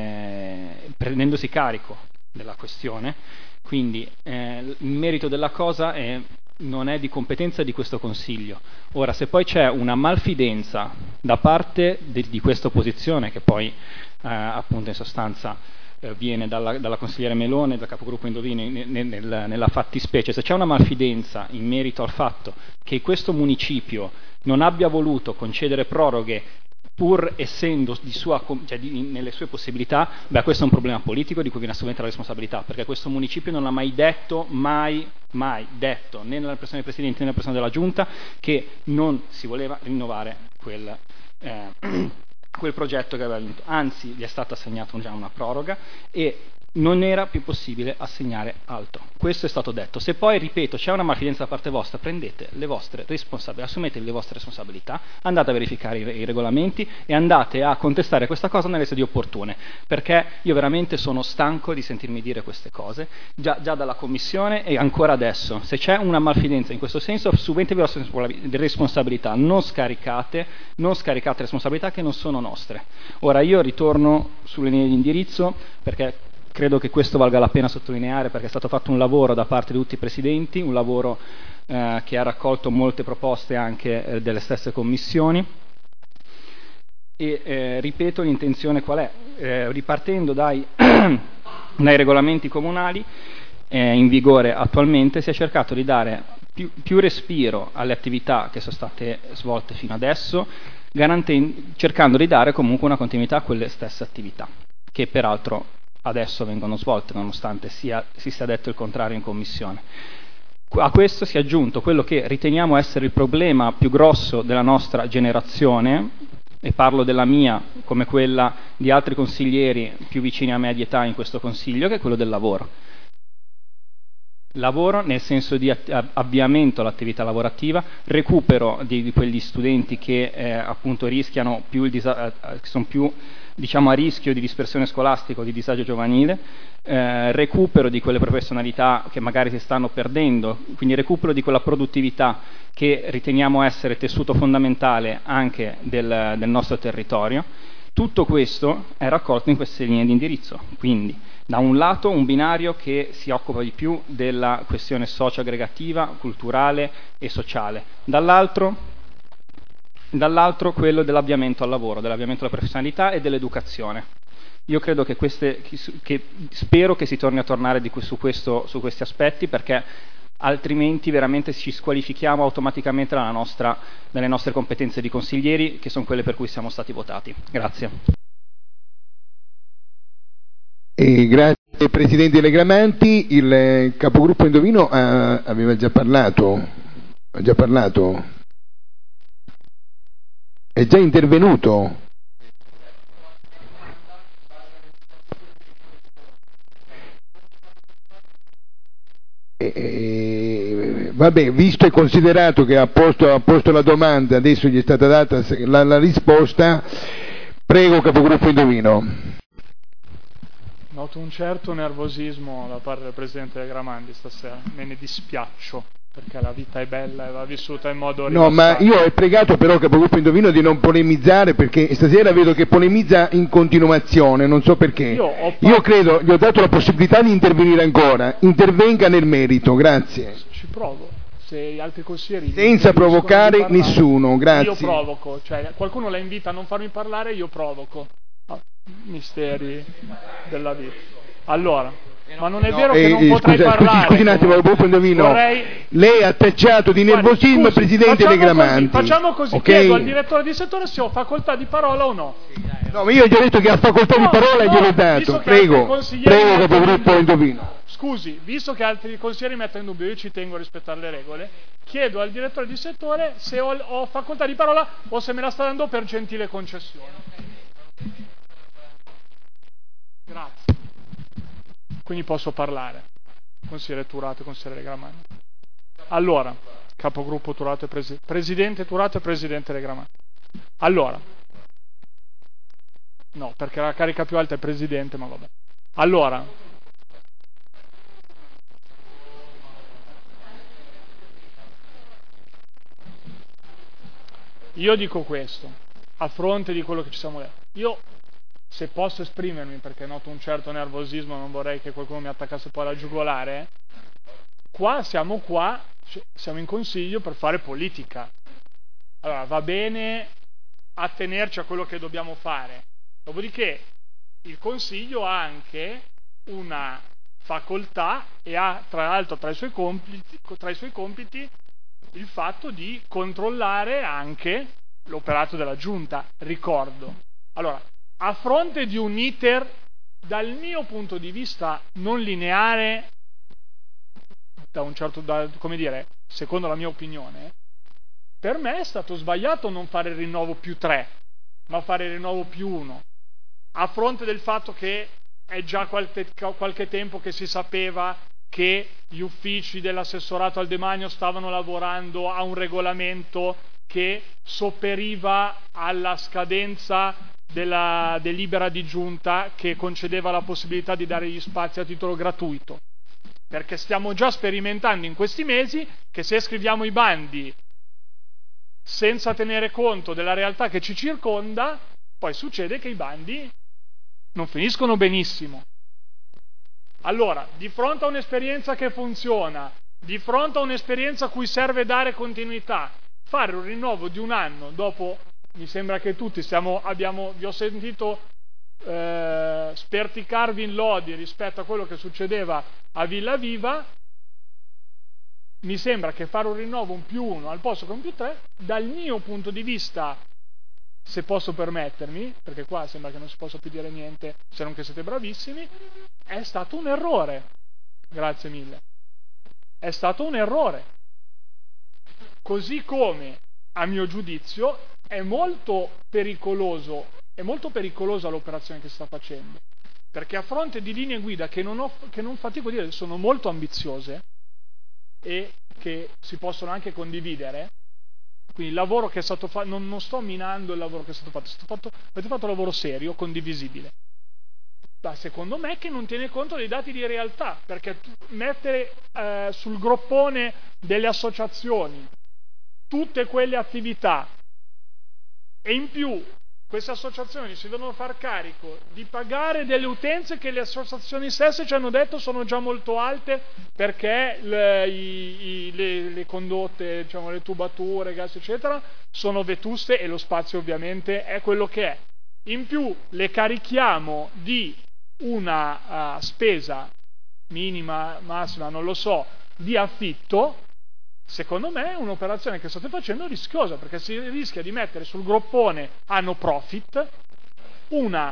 eh, prendendosi carico della questione. Quindi eh, il merito della cosa è non è di competenza di questo Consiglio. Ora, se poi c'è una malfidenza da parte di, di questa opposizione, che poi eh, appunto in sostanza eh, viene dalla, dalla consigliere Melone, dal capogruppo Indovino nel, nel, nella fattispecie, se c'è una malfidenza in merito al fatto che questo municipio non abbia voluto concedere proroghe pur essendo di sua, cioè di, nelle sue possibilità, beh, questo è un problema politico di cui viene assunta la responsabilità, perché questo municipio non ha mai detto, mai, mai detto, né nella persona del Presidente né nella persona della Giunta, che non si voleva rinnovare quel, eh, quel progetto che aveva vinto. Anzi, gli è stata assegnata già una proroga e non era più possibile assegnare altro. Questo è stato detto. Se poi, ripeto, c'è una malfidenza da parte vostra, prendete le vostre responsabilità, assumetevi le vostre responsabilità, andate a verificare i, i regolamenti e andate a contestare questa cosa nelle sedi opportune, perché io veramente sono stanco di sentirmi dire queste cose, già, già dalla Commissione e ancora adesso. Se c'è una malfidenza in questo senso, assumetevi le vostre responsabilità, non scaricate, non scaricate responsabilità che non sono nostre. Ora io ritorno sulle linee di indirizzo, perché credo che questo valga la pena sottolineare, perché è stato fatto un lavoro da parte di tutti i presidenti, un lavoro eh, che ha raccolto molte proposte anche eh, delle stesse commissioni e eh, ripeto, l'intenzione qual è? Eh, ripartendo dai, dai regolamenti comunali eh, in vigore attualmente, si è cercato di dare più, più respiro alle attività che sono state svolte fino adesso, cercando di dare comunque una continuità a quelle stesse attività, che peraltro adesso vengono svolte, nonostante sia, si sia detto il contrario in Commissione. A questo si è aggiunto quello che riteniamo essere il problema più grosso della nostra generazione, e parlo della mia come quella di altri consiglieri più vicini a me di età in questo Consiglio, che è quello del lavoro. lavoro nel senso di avviamento all'attività lavorativa, recupero di, di quegli studenti che eh, appunto rischiano più il disa- sono più diciamo a rischio di dispersione scolastica o di disagio giovanile, eh, recupero di quelle professionalità che magari si stanno perdendo, quindi recupero di quella produttività che riteniamo essere tessuto fondamentale anche del, del nostro territorio. Tutto questo è raccolto in queste linee di indirizzo, quindi da un lato un binario che si occupa di più della questione socio-aggregativa, culturale e sociale, dall'altro dall'altro quello dell'avviamento al lavoro, dell'avviamento alla professionalità e dell'educazione. Io credo che queste, che spero che si torni a tornare di, su, questo, su questi aspetti, perché altrimenti veramente ci squalifichiamo automaticamente dalla nostra, dalle nostre competenze di consiglieri, che sono quelle per cui siamo stati votati. Grazie. E grazie Presidente Legramanti. Il capogruppo Indovino ah, aveva già parlato, ha già parlato. È già intervenuto. E, e, vabbè, visto e considerato che ha posto, ha posto la domanda, adesso gli è stata data la, la risposta, prego capogruppo Indovino. Noto un certo nervosismo da parte del Presidente Legramandi stasera, me ne dispiaccio, perché la vita è bella e va vissuta in modo rilassato. No, ma io ho pregato però capogruppo Indovino di non polemizzare, perché stasera vedo che polemizza in continuazione, non so perché. Io, ho fatto... io credo, gli ho dato la possibilità di intervenire ancora, intervenga nel merito, grazie. Ci provo, se gli altri consiglieri... Senza provocare nessuno, grazie. Io provoco, cioè qualcuno la invita a non farmi parlare, io provoco. Ah, misteri della vita. Allora... Ma non è no, vero eh, che non eh, potrei scusa, parlare. Scusi un attimo, capogruppo Indovino. Vorrei... Lei ha tacciato di nervosismo il Presidente Legramanti. Facciamo così, okay? Chiedo al direttore di settore se ho facoltà di parola o no. No, ma io gli ho detto che ha facoltà no, di parola no, e gliel'ho dato. Prego, prego capogruppo Indovino. Scusi, visto che altri consiglieri mettono in dubbio, io ci tengo a rispettare le regole, chiedo al direttore di settore se ho, ho facoltà di parola o se me la sta dando per gentile concessione. Grazie. Quindi posso parlare, consigliere Turato e consigliere Legramandi. Allora, capogruppo Turato e presidente, presidente Turato e presidente Legramandi. Allora, no, perché la carica più alta è presidente, ma vabbè. Allora, io dico questo, a fronte di quello che ci siamo detti. Io, se posso esprimermi, perché noto un certo nervosismo, non vorrei che qualcuno mi attaccasse poi alla giugolare, qua siamo qua, siamo in consiglio per fare politica. Allora, va bene attenerci a quello che dobbiamo fare. Dopodiché, il consiglio ha anche una facoltà e ha, tra l'altro, tra i suoi compiti, tra i suoi compiti il fatto di controllare anche l'operato della giunta, ricordo. Allora, a fronte di un iter, dal mio punto di vista, non lineare, da un certo, da, come dire, secondo la mia opinione, per me è stato sbagliato non fare il rinnovo più tre, ma fare il rinnovo più uno, a fronte del fatto che è già qualche, qualche tempo che si sapeva che gli uffici dell'assessorato al demanio stavano lavorando a un regolamento che sopperiva alla scadenza della delibera di giunta che concedeva la possibilità di dare gli spazi a titolo gratuito, perché stiamo già sperimentando in questi mesi che se scriviamo i bandi senza tenere conto della realtà che ci circonda, poi succede che i bandi non finiscono benissimo. Allora, di fronte a un'esperienza che funziona, di fronte a un'esperienza a cui serve dare continuità, fare un rinnovo di un anno dopo, mi sembra che tutti stiamo, abbiamo, vi ho sentito eh, sperticarvi in lodi rispetto a quello che succedeva a Villa Viva, mi sembra che fare un rinnovo un più uno al posto che un più tre, dal mio punto di vista, se posso permettermi, perché qua sembra che non si possa più dire niente se non che siete bravissimi, è stato un errore. Grazie mille. È stato un errore. Così come, a mio giudizio, è molto pericoloso, è molto pericolosa l'operazione che si sta facendo, perché a fronte di linee guida che non, ho, che non fatico a dire sono molto ambiziose, e che si possono anche condividere. Quindi il lavoro che è stato fatto, non, non sto minando il lavoro che è stato fatto, è stato fatto avete fatto un lavoro serio, condivisibile. Ma secondo me che non tiene conto dei dati di realtà, perché mettere eh, sul groppone delle associazioni tutte quelle attività e in più queste associazioni si devono far carico di pagare delle utenze che le associazioni stesse ci hanno detto sono già molto alte perché le, i, i, le, le condotte, diciamo, le tubature, gas eccetera sono vetuste e lo spazio ovviamente è quello che è. In più le carichiamo di una uh, spesa minima, massima, non lo so, di affitto. Secondo me è un'operazione che state facendo rischiosa, perché si rischia di mettere sul groppone a no profit una,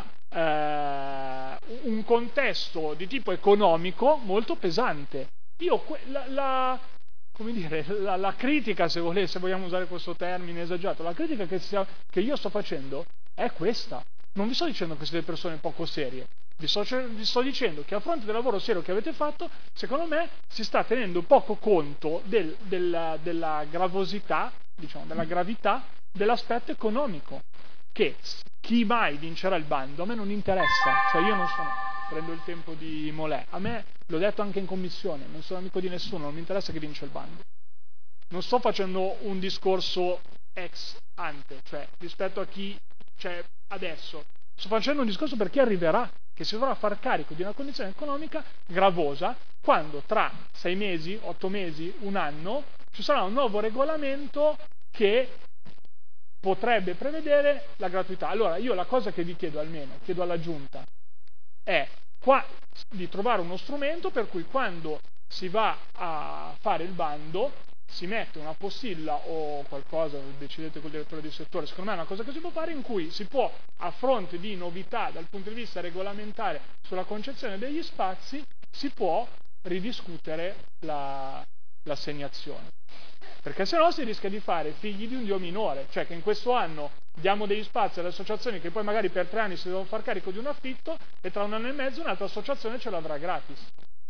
eh, un contesto di tipo economico molto pesante. Io la, la, come dire, la, la critica, se, volete, se vogliamo usare questo termine esagerato, la critica che, sia, che io sto facendo è questa. Non vi sto dicendo che siete delle persone poco serie. Vi sto, vi sto dicendo che a fronte del lavoro serio che avete fatto, secondo me si sta tenendo poco conto del, della, della gravosità, diciamo, della gravità dell'aspetto economico, che chi mai vincerà il bando a me non interessa, cioè io non sono, prendo il tempo di Molè, a me, l'ho detto anche in commissione, non sono amico di nessuno, non mi interessa che vince il bando. Non sto facendo un discorso ex ante, cioè rispetto a chi c'è adesso, sto facendo un discorso per chi arriverà, che si dovrà far carico di una condizione economica gravosa quando tra sei mesi, otto mesi, un anno ci sarà un nuovo regolamento che potrebbe prevedere la gratuità. Allora io la cosa che vi chiedo almeno, chiedo alla Giunta, è qua, di trovare uno strumento per cui quando si va a fare il bando si mette una postilla o qualcosa, decidete col direttore di settore, secondo me è una cosa che si può fare, in cui si può, a fronte di novità dal punto di vista regolamentare sulla concezione degli spazi, si può ridiscutere la, l'assegnazione. Perché sennò si rischia di fare figli di un dio minore, cioè che in questo anno diamo degli spazi alle associazioni che poi magari per tre anni si devono far carico di un affitto e tra un anno e mezzo un'altra associazione ce l'avrà gratis.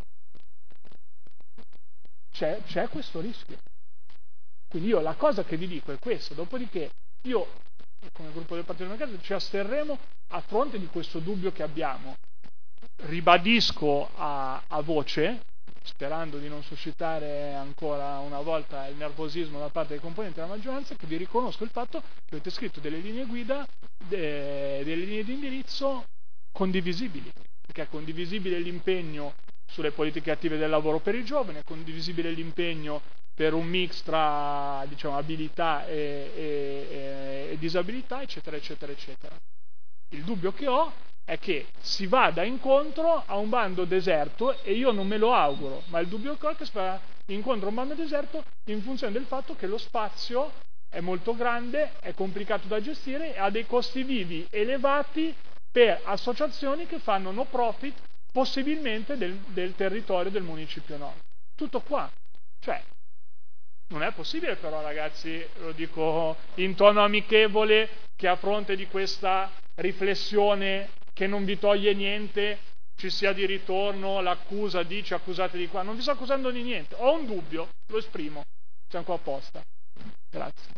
C'è, c'è questo rischio. Quindi io la cosa che vi dico è questa, dopodiché io come gruppo del Partito Democratico ci asterremo a fronte di questo dubbio che abbiamo. Ribadisco a, a voce, sperando di non suscitare ancora una volta il nervosismo da parte dei componenti della maggioranza, che vi riconosco il fatto che avete scritto delle linee guida, de, delle linee di indirizzo condivisibili, perché è condivisibile l'impegno sulle politiche attive del lavoro per i giovani, è condivisibile l'impegno per un mix tra, diciamo, abilità e, e, e, e disabilità, eccetera, eccetera, eccetera. Il dubbio che ho è che si vada incontro a un bando deserto, e io non me lo auguro, ma il dubbio che ho è che si va incontro a un bando deserto in funzione del fatto che lo spazio è molto grande, è complicato da gestire e ha dei costi vivi elevati per associazioni che fanno no profit, possibilmente del, del territorio del municipio nord. Tutto qua. Cioè, non è possibile però, ragazzi, lo dico in tono amichevole, che a fronte di questa riflessione che non vi toglie niente, ci sia di ritorno l'accusa, dice accusate di qua. Non vi sto accusando di niente, ho un dubbio, lo esprimo, siamo qua apposta. Grazie.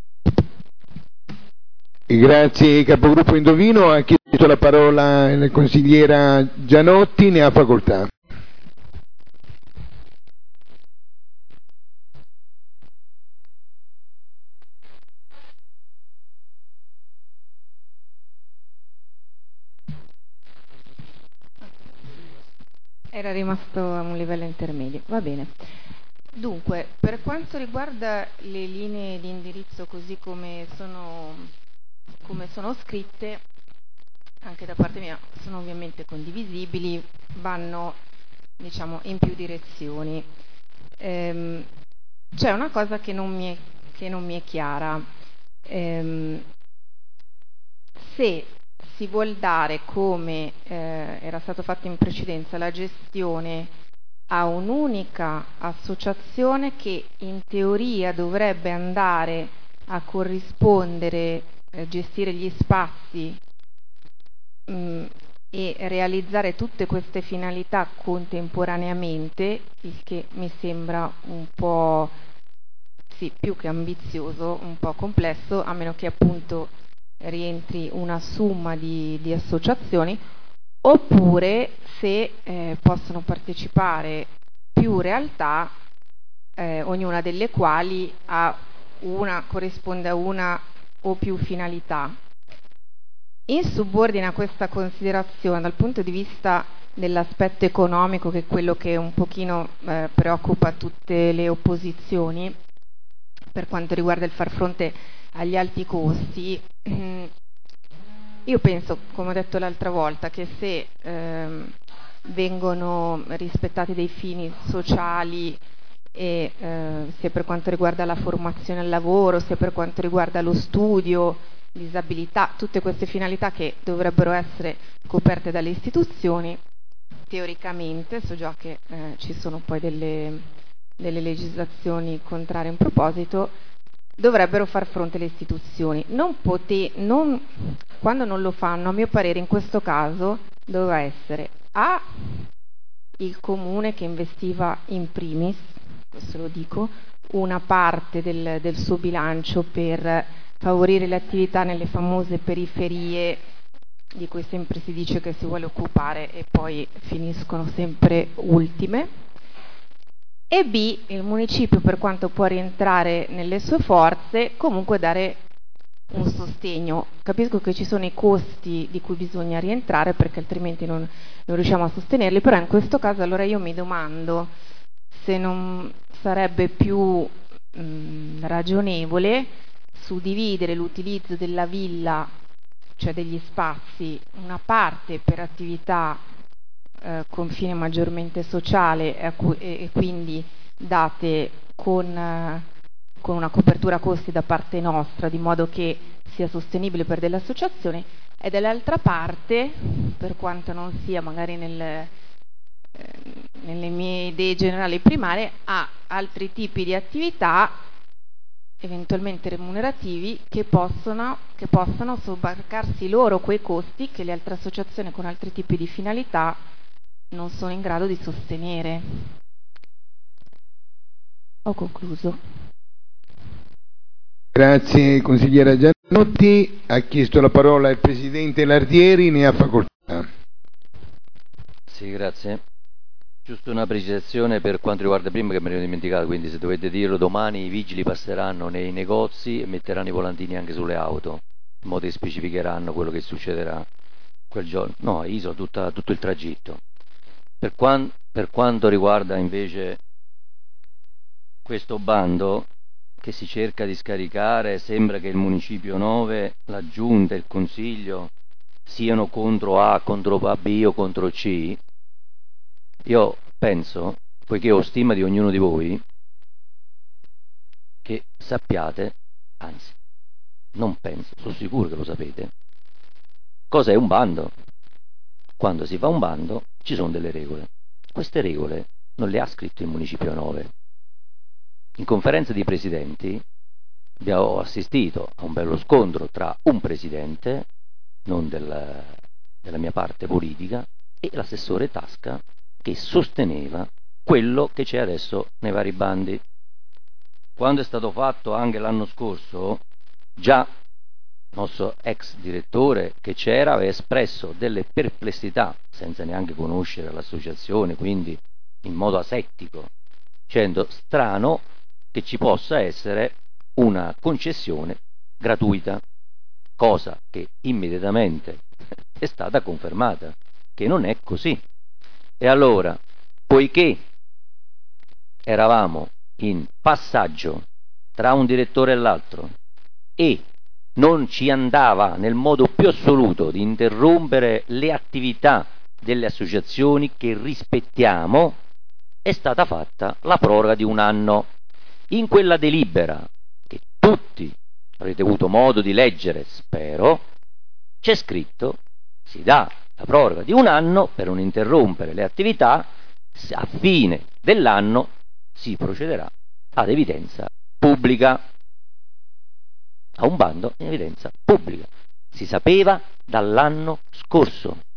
Grazie capogruppo Indovino. Ha chiesto la parola la consigliera Gianotti, ne ha facoltà. Era rimasto a un livello intermedio, va bene. Dunque, per quanto riguarda le linee di indirizzo così come sono, come sono scritte, anche da parte mia sono ovviamente condivisibili, vanno, diciamo, in più direzioni. Ehm, c'è una cosa che non mi è, che non mi è chiara. Ehm, se si vuol dare, come eh, era stato fatto in precedenza, la gestione a un'unica associazione che in teoria dovrebbe andare a corrispondere, eh, gestire gli spazi mh, e realizzare tutte queste finalità contemporaneamente, il che mi sembra un po', sì, più che ambizioso, un po' complesso, a meno che appunto rientri una somma di, di associazioni, oppure se eh, possono partecipare più realtà, eh, ognuna delle quali ha una, corrisponde a una o più finalità. In subordine a questa considerazione, dal punto di vista dell'aspetto economico, che è quello che un pochino eh, preoccupa tutte le opposizioni, per quanto riguarda il far fronte agli alti costi, io penso, come ho detto l'altra volta, che se ehm, vengono rispettati dei fini sociali, e, eh, sia per quanto riguarda la formazione al lavoro, sia per quanto riguarda lo studio, disabilità, tutte queste finalità che dovrebbero essere coperte dalle istituzioni, teoricamente, so già che eh, ci sono poi delle, delle legislazioni contrarie in proposito, dovrebbero far fronte le istituzioni. Non pote, non, quando non lo fanno, a mio parere, in questo caso doveva essere A, il comune che investiva in primis, questo lo dico, una parte del, del suo bilancio per favorire le attività nelle famose periferie di cui sempre si dice che si vuole occupare e poi finiscono sempre ultime, e B, il municipio, per quanto può rientrare nelle sue forze, comunque dare un sostegno. Capisco che ci sono i costi di cui bisogna rientrare perché altrimenti non, non riusciamo a sostenerli, però in questo caso allora io mi domando se non sarebbe più mh, ragionevole suddividere l'utilizzo della villa, cioè degli spazi, una parte per attività eh, con fine maggiormente sociale e, e, e quindi date con, eh, con una copertura costi da parte nostra, di modo che sia sostenibile per delle associazioni, e dall'altra parte, per quanto non sia magari nel, eh, nelle mie idee generali primarie, a altri tipi di attività eventualmente remunerativi che possono, che possano sobbarcarsi loro quei costi che le altre associazioni con altri tipi di finalità non sono in grado di sostenere. Ho concluso. Grazie consigliera Giannotti. Ha chiesto la parola il presidente Lardieri, ne ha facoltà. Sì, grazie. Giusto una precisazione per quanto riguarda prima che me ne ero dimenticato, quindi se dovete dirlo domani i vigili passeranno nei negozi e metteranno i volantini anche sulle auto, in modo che specificheranno quello che succederà quel giorno. No, isola tutta, tutto il tragitto. Per, quan, per quanto riguarda invece questo bando che si cerca di scaricare, sembra che il Municipio nove, la Giunta e il Consiglio siano contro A, contro B o contro C. Io penso, poiché ho stima di ognuno di voi, che sappiate, anzi, non penso, sono sicuro che lo sapete, cosa è un bando. Quando si fa un bando ci sono delle regole. Queste regole non le ha scritte il Municipio nove. In conferenza di presidenti abbiamo assistito a un bello scontro tra un presidente, non del, della mia parte politica, e l'assessore Tasca, che sosteneva quello che c'è adesso nei vari bandi. Quando è stato fatto anche l'anno scorso, già il nostro ex direttore che c'era aveva espresso delle perplessità, senza neanche conoscere l'associazione, quindi in modo asettico, dicendo strano che ci possa essere una concessione gratuita, cosa che immediatamente è stata confermata, che non è così. E allora, poiché eravamo in passaggio tra un direttore e l'altro e non ci andava nel modo più assoluto di interrompere le attività delle associazioni che rispettiamo, è stata fatta la proroga di un anno. In quella delibera, che tutti avrete avuto modo di leggere, spero, c'è scritto si dà la proroga di un anno per non interrompere le attività, a fine dell'anno si procederà ad evidenza pubblica, a un bando in evidenza pubblica. Si sapeva dall'anno scorso,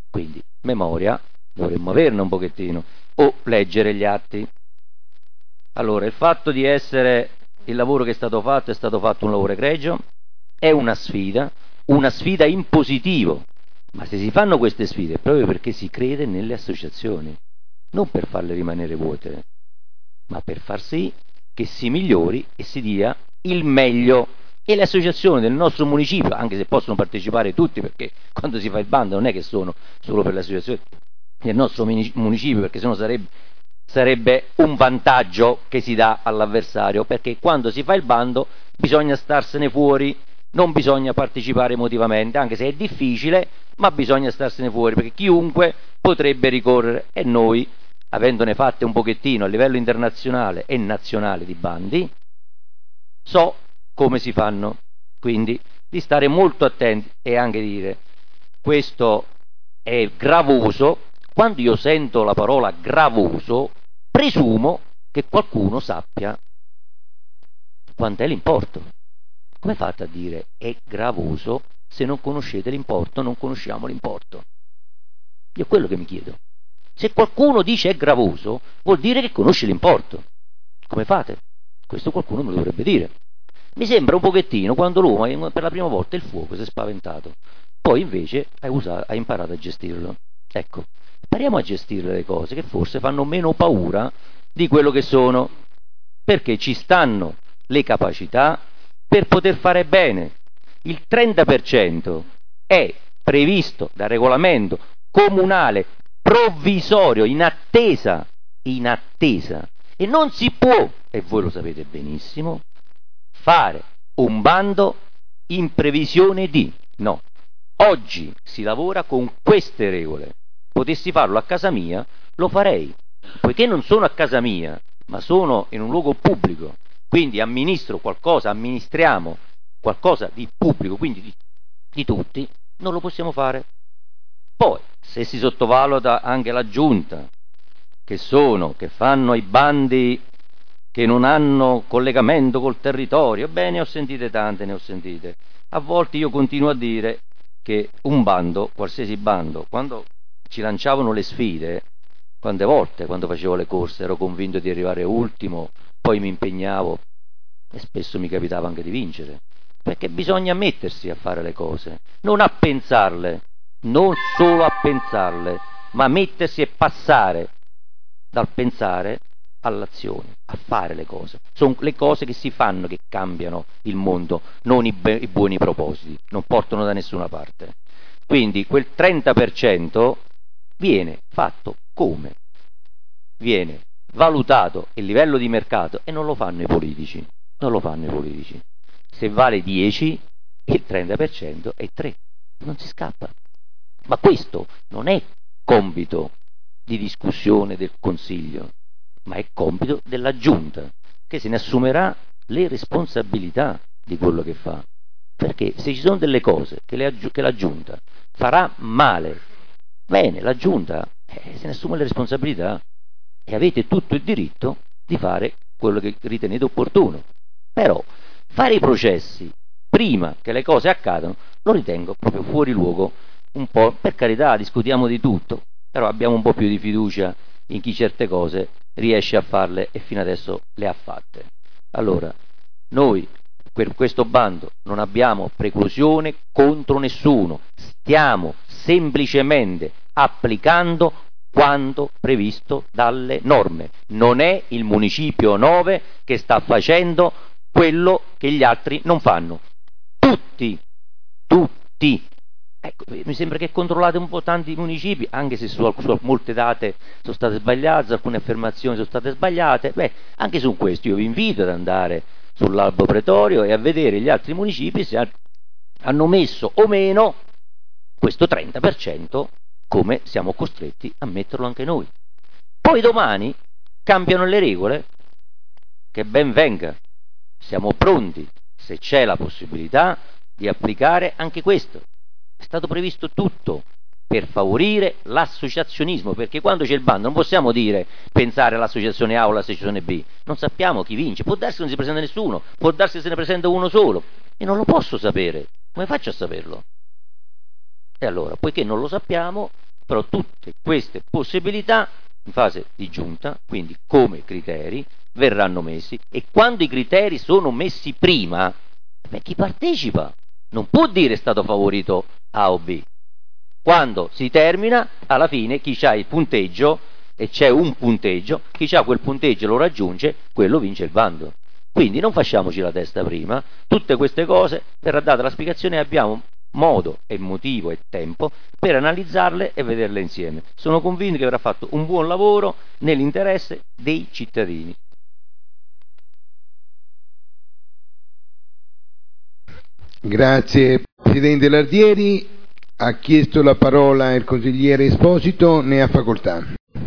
Quindi memoria dovremmo averne un pochettino, o leggere gli atti. Allora, il fatto di essere il lavoro che è stato fatto è stato fatto un lavoro egregio, è una sfida, una sfida in positivo, ma se si fanno queste sfide è proprio perché si crede nelle associazioni, non per farle rimanere vuote, ma per far sì che si migliori e si dia il meglio. E le associazioni del nostro municipio, anche se possono partecipare tutti, perché quando si fa il bando non è che sono solo per le associazioni del nostro municipio, perché sennò sarebbe, sarebbe un vantaggio che si dà all'avversario, perché quando si fa il bando bisogna starsene fuori, non bisogna partecipare emotivamente, anche se è difficile, ma bisogna starsene fuori, perché chiunque potrebbe ricorrere, e noi, avendone fatte un pochettino a livello internazionale e nazionale di bandi, so come si fanno, quindi di stare molto attenti e anche dire questo è gravoso. Quando io sento la parola gravoso presumo che qualcuno sappia quant'è l'importo. Come fate a dire è gravoso se non conoscete l'importo, non conosciamo l'importo? Io è quello che mi chiedo. Se qualcuno dice è gravoso vuol dire che conosce l'importo. Come fate? Questo qualcuno me lo dovrebbe dire. Mi sembra un pochettino quando l'uomo per la prima volta il fuoco si è spaventato, poi invece ha, usato, ha imparato a gestirlo. Ecco, impariamo a gestire le cose che forse fanno meno paura di quello che sono, perché ci stanno le capacità per poter fare bene. Il trenta per cento è previsto dal regolamento comunale provvisorio in attesa, in attesa, e non si può, e voi lo sapete benissimo, fare un bando in previsione di no. Oggi si lavora con queste regole. Potessi farlo a casa mia, lo farei. Poiché non sono a casa mia, ma sono in un luogo pubblico, quindi amministro qualcosa, amministriamo qualcosa di pubblico, quindi di, di tutti, non lo possiamo fare. Poi, se si sottovaluta anche la giunta, che sono, che fanno i bandi che non hanno collegamento col territorio, beh, ne ho sentite tante, ne ho sentite. A volte io continuo a dire che un bando, qualsiasi bando, quando ci lanciavano le sfide, quante volte quando facevo le corse ero convinto di arrivare ultimo, poi mi impegnavo e spesso mi capitava anche di vincere, perché bisogna mettersi a fare le cose, non a pensarle, non solo a pensarle, ma mettersi e passare dal pensare all'azione, a fare le cose. Sono le cose che si fanno che cambiano il mondo, non i, be- i buoni propositi, non portano da nessuna parte. Quindi quel trenta per cento viene fatto come? Viene valutato il livello di mercato e non lo fanno i politici, non lo fanno i politici. Se vale dieci, il trenta per cento è tre, non si scappa. Ma questo non è compito di discussione del Consiglio, ma è compito della Giunta, che se ne assumerà le responsabilità di quello che fa. Perché se ci sono delle cose che, le, che la Giunta farà male, bene, la Giunta eh, se ne assume le responsabilità e avete tutto il diritto di fare quello che ritenete opportuno. Però fare i processi prima che le cose accadano lo ritengo proprio fuori luogo. Un po', per carità, discutiamo di tutto, però abbiamo un po' più di fiducia in chi certe cose riesce a farle e fino adesso le ha fatte. Allora, noi per questo bando non abbiamo preclusione contro nessuno, stiamo semplicemente applicando quanto previsto dalle norme. Non è il municipio nove che sta facendo quello che gli altri non fanno. Tutti, tutti. Ecco, mi sembra che controllate un po' tanti municipi, anche se su, su molte date sono state sbagliate, alcune affermazioni sono state sbagliate. Beh, anche su questo io vi invito ad andare sull'albo pretorio e a vedere gli altri municipi se hanno messo o meno questo trenta per cento, come siamo costretti a metterlo anche noi. Poi domani cambiano le regole, che ben venga, siamo pronti, se c'è la possibilità, di applicare anche questo. È stato previsto tutto per favorire l'associazionismo, perché quando c'è il bando non possiamo dire pensare all'associazione A o all'associazione B, non sappiamo chi vince, può darsi che non si presenta nessuno, può darsi che se ne presenta uno solo e non lo posso sapere, come faccio a saperlo? E allora, poiché non lo sappiamo, però tutte queste possibilità in fase di giunta, quindi come criteri, verranno messi, e quando i criteri sono messi prima, beh, chi partecipa non può dire è stato favorito A o B. Quando si termina, alla fine chi ha il punteggio, e c'è un punteggio, chi ha quel punteggio lo raggiunge, quello vince il bando. Quindi non facciamoci la testa prima, tutte queste cose verrà data la spiegazione e abbiamo modo e motivo e tempo per analizzarle e vederle insieme. Sono convinto che verrà fatto un buon lavoro nell'interesse dei cittadini. Grazie Presidente Lardieri. Ha chiesto la parola il consigliere Esposito, ne ha facoltà.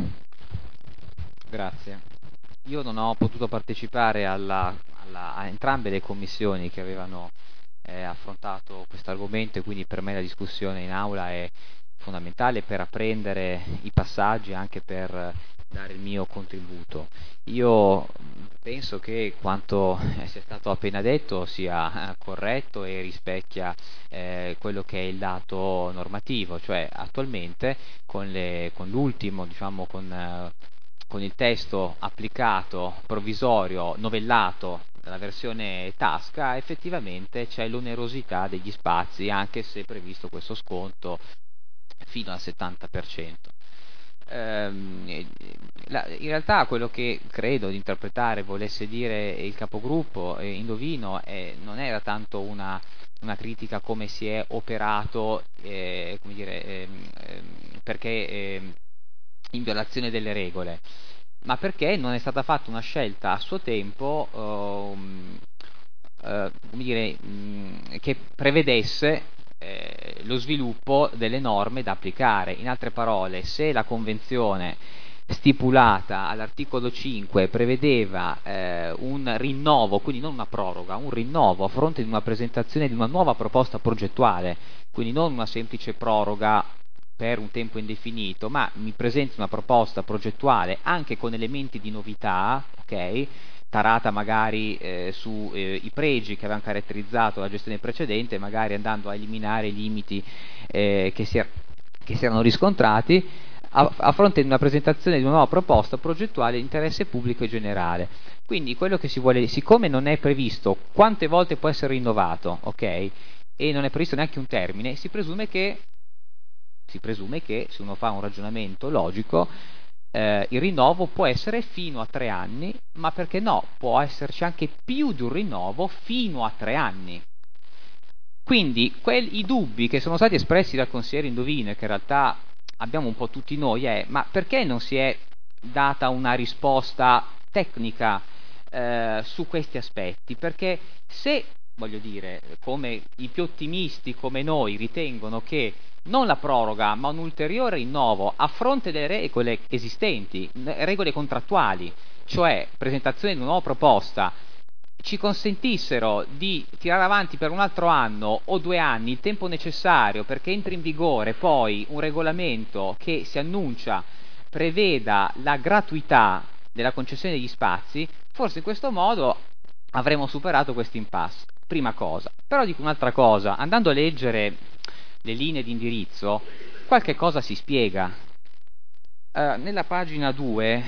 Grazie. Io non ho potuto partecipare alla, alla, a entrambe le commissioni che avevano eh, affrontato questo argomento, e quindi per me la discussione in aula è fondamentale per apprendere i passaggi, anche per dare il mio contributo. Io penso che quanto sia stato appena detto sia corretto e rispecchia eh, quello che è il dato normativo, cioè attualmente con, le, con l'ultimo, diciamo con, eh, con il testo applicato, provvisorio, novellato dalla versione tasca, effettivamente c'è l'onerosità degli spazi, anche se è previsto questo sconto fino al settanta per cento. In realtà quello che credo di interpretare volesse dire il capogruppo eh, Indovino eh, non era tanto una, una critica come si è operato eh, come dire, eh, eh, perché eh, in violazione delle regole, ma perché non è stata fatta una scelta a suo tempo eh, eh, come dire, mh, che prevedesse Eh, lo sviluppo delle norme da applicare. In altre parole, se la convenzione stipulata all'articolo cinque prevedeva eh, un rinnovo, quindi non una proroga, un rinnovo a fronte di una presentazione di una nuova proposta progettuale, quindi non una semplice proroga per un tempo indefinito, ma mi presenti una proposta progettuale anche con elementi di novità, ok? Tarata magari eh, sui eh, pregi che avevano caratterizzato la gestione precedente, magari andando a eliminare i limiti eh, che, si er- che si erano riscontrati, a-, a fronte di una presentazione di una nuova proposta progettuale di interesse pubblico e generale. Quindi quello che si vuole, siccome non è previsto quante volte può essere rinnovato, ok, e non è previsto neanche un termine, si presume che, si presume che se uno fa un ragionamento logico, Eh, il rinnovo può essere fino a tre anni, ma perché no, può esserci anche più di un rinnovo fino a tre anni. Quindi quel, i dubbi che sono stati espressi dal consigliere Indovino e che in realtà abbiamo un po' tutti noi è: ma perché non si è data una risposta tecnica eh, su questi aspetti? Perché se, voglio dire, come i più ottimisti come noi ritengono che non la proroga, ma un ulteriore rinnovo a fronte delle regole esistenti, regole contrattuali, cioè presentazione di una nuova proposta, ci consentissero di tirare avanti per un altro anno o due anni il tempo necessario perché entri in vigore poi un regolamento che si annuncia preveda la gratuità della concessione degli spazi, forse in questo modo avremmo superato questo impasse. Prima cosa. Però dico un'altra cosa, andando a leggere le linee di indirizzo, qualche cosa si spiega. Uh, nella pagina due,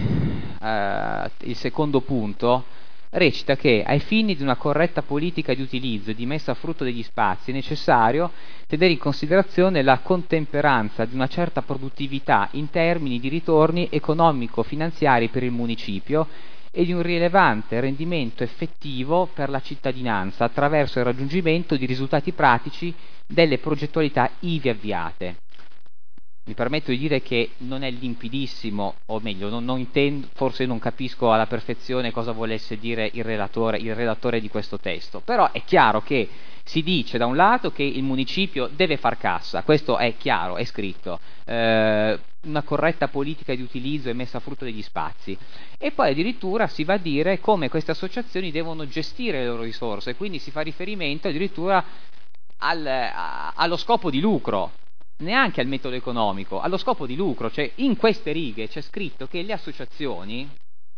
uh, il secondo punto, recita che ai fini di una corretta politica di utilizzo e di messa a frutto degli spazi è necessario tenere in considerazione la contemperanza di una certa produttività in termini di ritorni economico-finanziari per il municipio e di un rilevante rendimento effettivo per la cittadinanza attraverso il raggiungimento di risultati pratici delle progettualità ivi avviate. Mi permetto di dire che non è limpidissimo, o meglio, non, non intendo, forse non capisco alla perfezione cosa volesse dire il relatore, il redattore di questo testo, però è chiaro che si dice da un lato che il municipio deve far cassa, questo è chiaro, è scritto, eh, una corretta politica di utilizzo e messa a frutto degli spazi, e poi addirittura si va a dire come queste associazioni devono gestire le loro risorse, quindi si fa riferimento addirittura al, a, allo scopo di lucro, neanche al metodo economico, allo scopo di lucro, cioè in queste righe c'è scritto che le associazioni,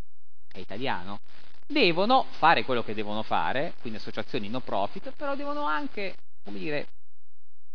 è italiano, devono fare quello che devono fare, quindi associazioni no profit, però devono anche, come dire,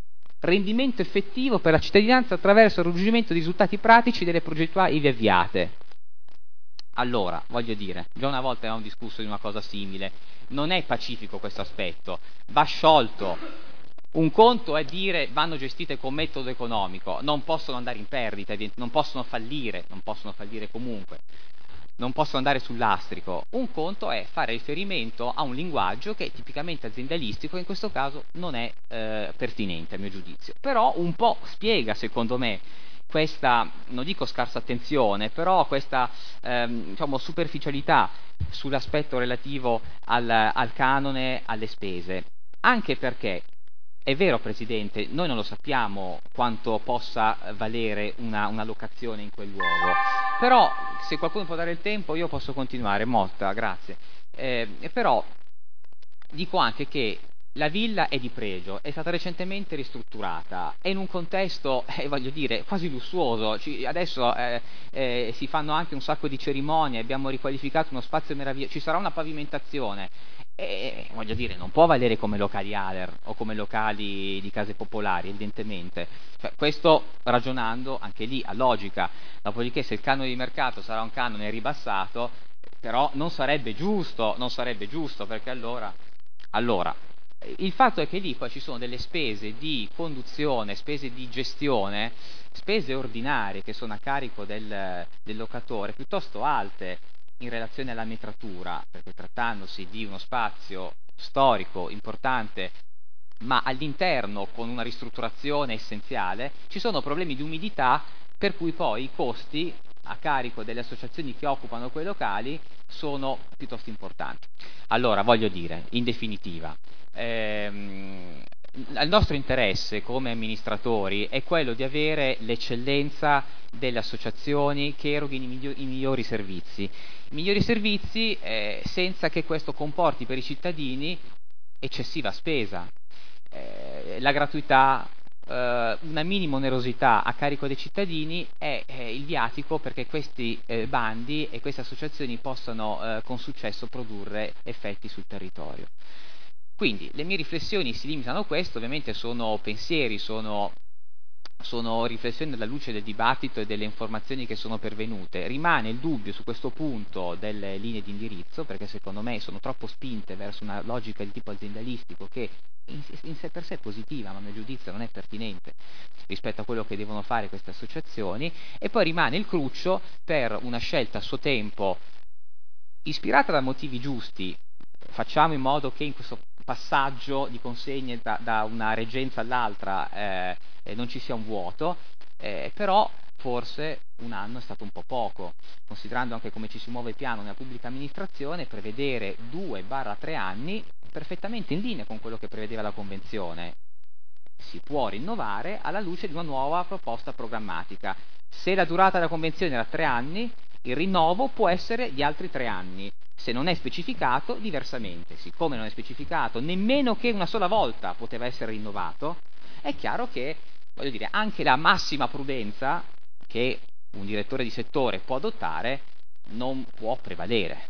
rendimento effettivo per la cittadinanza attraverso il raggiungimento di risultati pratici delle progettuali ivi avviate. Allora, voglio dire, già una volta avevamo discusso di una cosa simile, non è pacifico questo aspetto, va sciolto. Un conto è dire vanno gestite con metodo economico, non possono andare in perdita, non possono fallire, non possono fallire comunque, non possono andare sul lastrico. Un conto è fare riferimento a un linguaggio che è tipicamente aziendalistico e in questo caso non è eh, pertinente a mio giudizio. Però un po' spiega, secondo me, questa, non dico scarsa attenzione, però questa ehm, diciamo, superficialità sull'aspetto relativo al, al canone, alle spese. Anche perché è vero, Presidente, noi non lo sappiamo quanto possa valere una, una locazione in quel luogo, però se qualcuno può dare il tempo io posso continuare, Motta, grazie. Eh, però dico anche che la villa è di pregio, è stata recentemente ristrutturata, è in un contesto, eh, voglio dire, quasi lussuoso. Ci, adesso eh, eh, si fanno anche un sacco di cerimonie, abbiamo riqualificato uno spazio meraviglioso, ci sarà una pavimentazione. E, voglio dire, non può valere come locali A L E R o come locali di case popolari, evidentemente. Cioè, questo ragionando anche lì a logica. Dopodiché, se il canone di mercato sarà un canone ribassato, però non sarebbe giusto, non sarebbe giusto, perché allora, allora il fatto è che lì poi ci sono delle spese di conduzione, spese di gestione, spese ordinarie che sono a carico del, del locatore, piuttosto alte in relazione alla metratura, perché trattandosi di uno spazio storico importante, ma all'interno con una ristrutturazione essenziale, ci sono problemi di umidità per cui poi i costi a carico delle associazioni che occupano quei locali sono piuttosto importanti. Allora, voglio dire, in definitiva, ehm, il nostro interesse come amministratori è quello di avere l'eccellenza delle associazioni che eroghino i, migliori, i migliori servizi. I migliori servizi eh, senza che questo comporti per i cittadini eccessiva spesa, eh, la gratuità, eh, una minima onerosità a carico dei cittadini è, è il viatico perché questi eh, bandi e queste associazioni possano eh, con successo produrre effetti sul territorio. Quindi le mie riflessioni si limitano a questo, ovviamente sono pensieri, sono, sono riflessioni alla luce del dibattito e delle informazioni che sono pervenute. Rimane il dubbio su questo punto delle linee di indirizzo, perché secondo me sono troppo spinte verso una logica di tipo aziendalistico che in, in sé per sé è positiva, ma a mio giudizio non è pertinente rispetto a quello che devono fare queste associazioni, e poi rimane il cruccio per una scelta a suo tempo ispirata da motivi giusti. Facciamo in modo che in questo passaggio di consegne da, da una reggenza all'altra eh, eh, non ci sia un vuoto, eh, però forse un anno è stato un po' poco, considerando anche come ci si muove il piano nella pubblica amministrazione. Prevedere due barra tre anni perfettamente in linea con quello che prevedeva la Convenzione. Si può rinnovare alla luce di una nuova proposta programmatica. Se la durata della Convenzione era tre anni, il rinnovo può essere di altri tre anni. Se non è specificato, diversamente. Siccome non è specificato nemmeno che una sola volta poteva essere rinnovato, è chiaro che, voglio dire, anche la massima prudenza che un direttore di settore può adottare non può prevalere.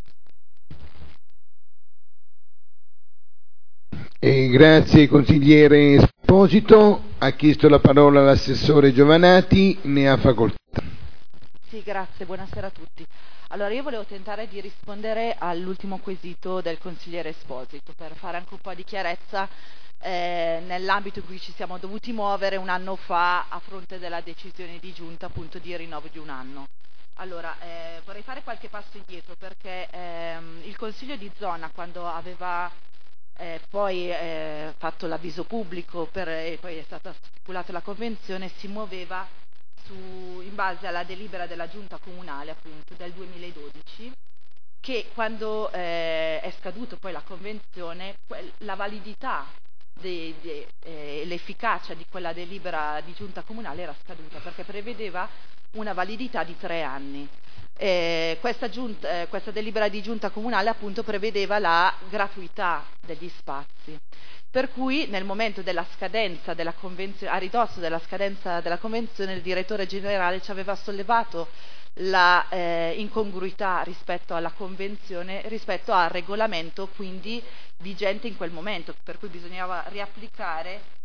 E grazie consigliere Esposito. Ha chiesto la parola l'assessore Giovanati, ne ha facoltà. Sì, grazie, buonasera a tutti. Allora, io volevo tentare di rispondere all'ultimo quesito del consigliere Esposito per fare anche un po' di chiarezza eh, nell'ambito in cui ci siamo dovuti muovere un anno fa a fronte della decisione di giunta appunto di rinnovo di un anno. Allora, eh, vorrei fare qualche passo indietro perché ehm, il Consiglio di zona, quando aveva eh, poi eh, fatto l'avviso pubblico per, e poi è stata stipulata la convenzione, si muoveva su, in base alla delibera della giunta comunale appunto del duemiladodici, che quando eh, è scaduto poi la convenzione, la validità e eh, l'efficacia di quella delibera di giunta comunale era scaduta perché prevedeva una validità di tre anni. Eh, questa, giunta, eh, questa delibera di giunta comunale appunto prevedeva la gratuità degli spazi, per cui nel momento della scadenza della convenzione, a ridosso della scadenza della convenzione, il direttore generale ci aveva sollevato la eh, incongruità rispetto alla convenzione, rispetto al regolamento quindi vigente in quel momento, per cui bisognava riapplicare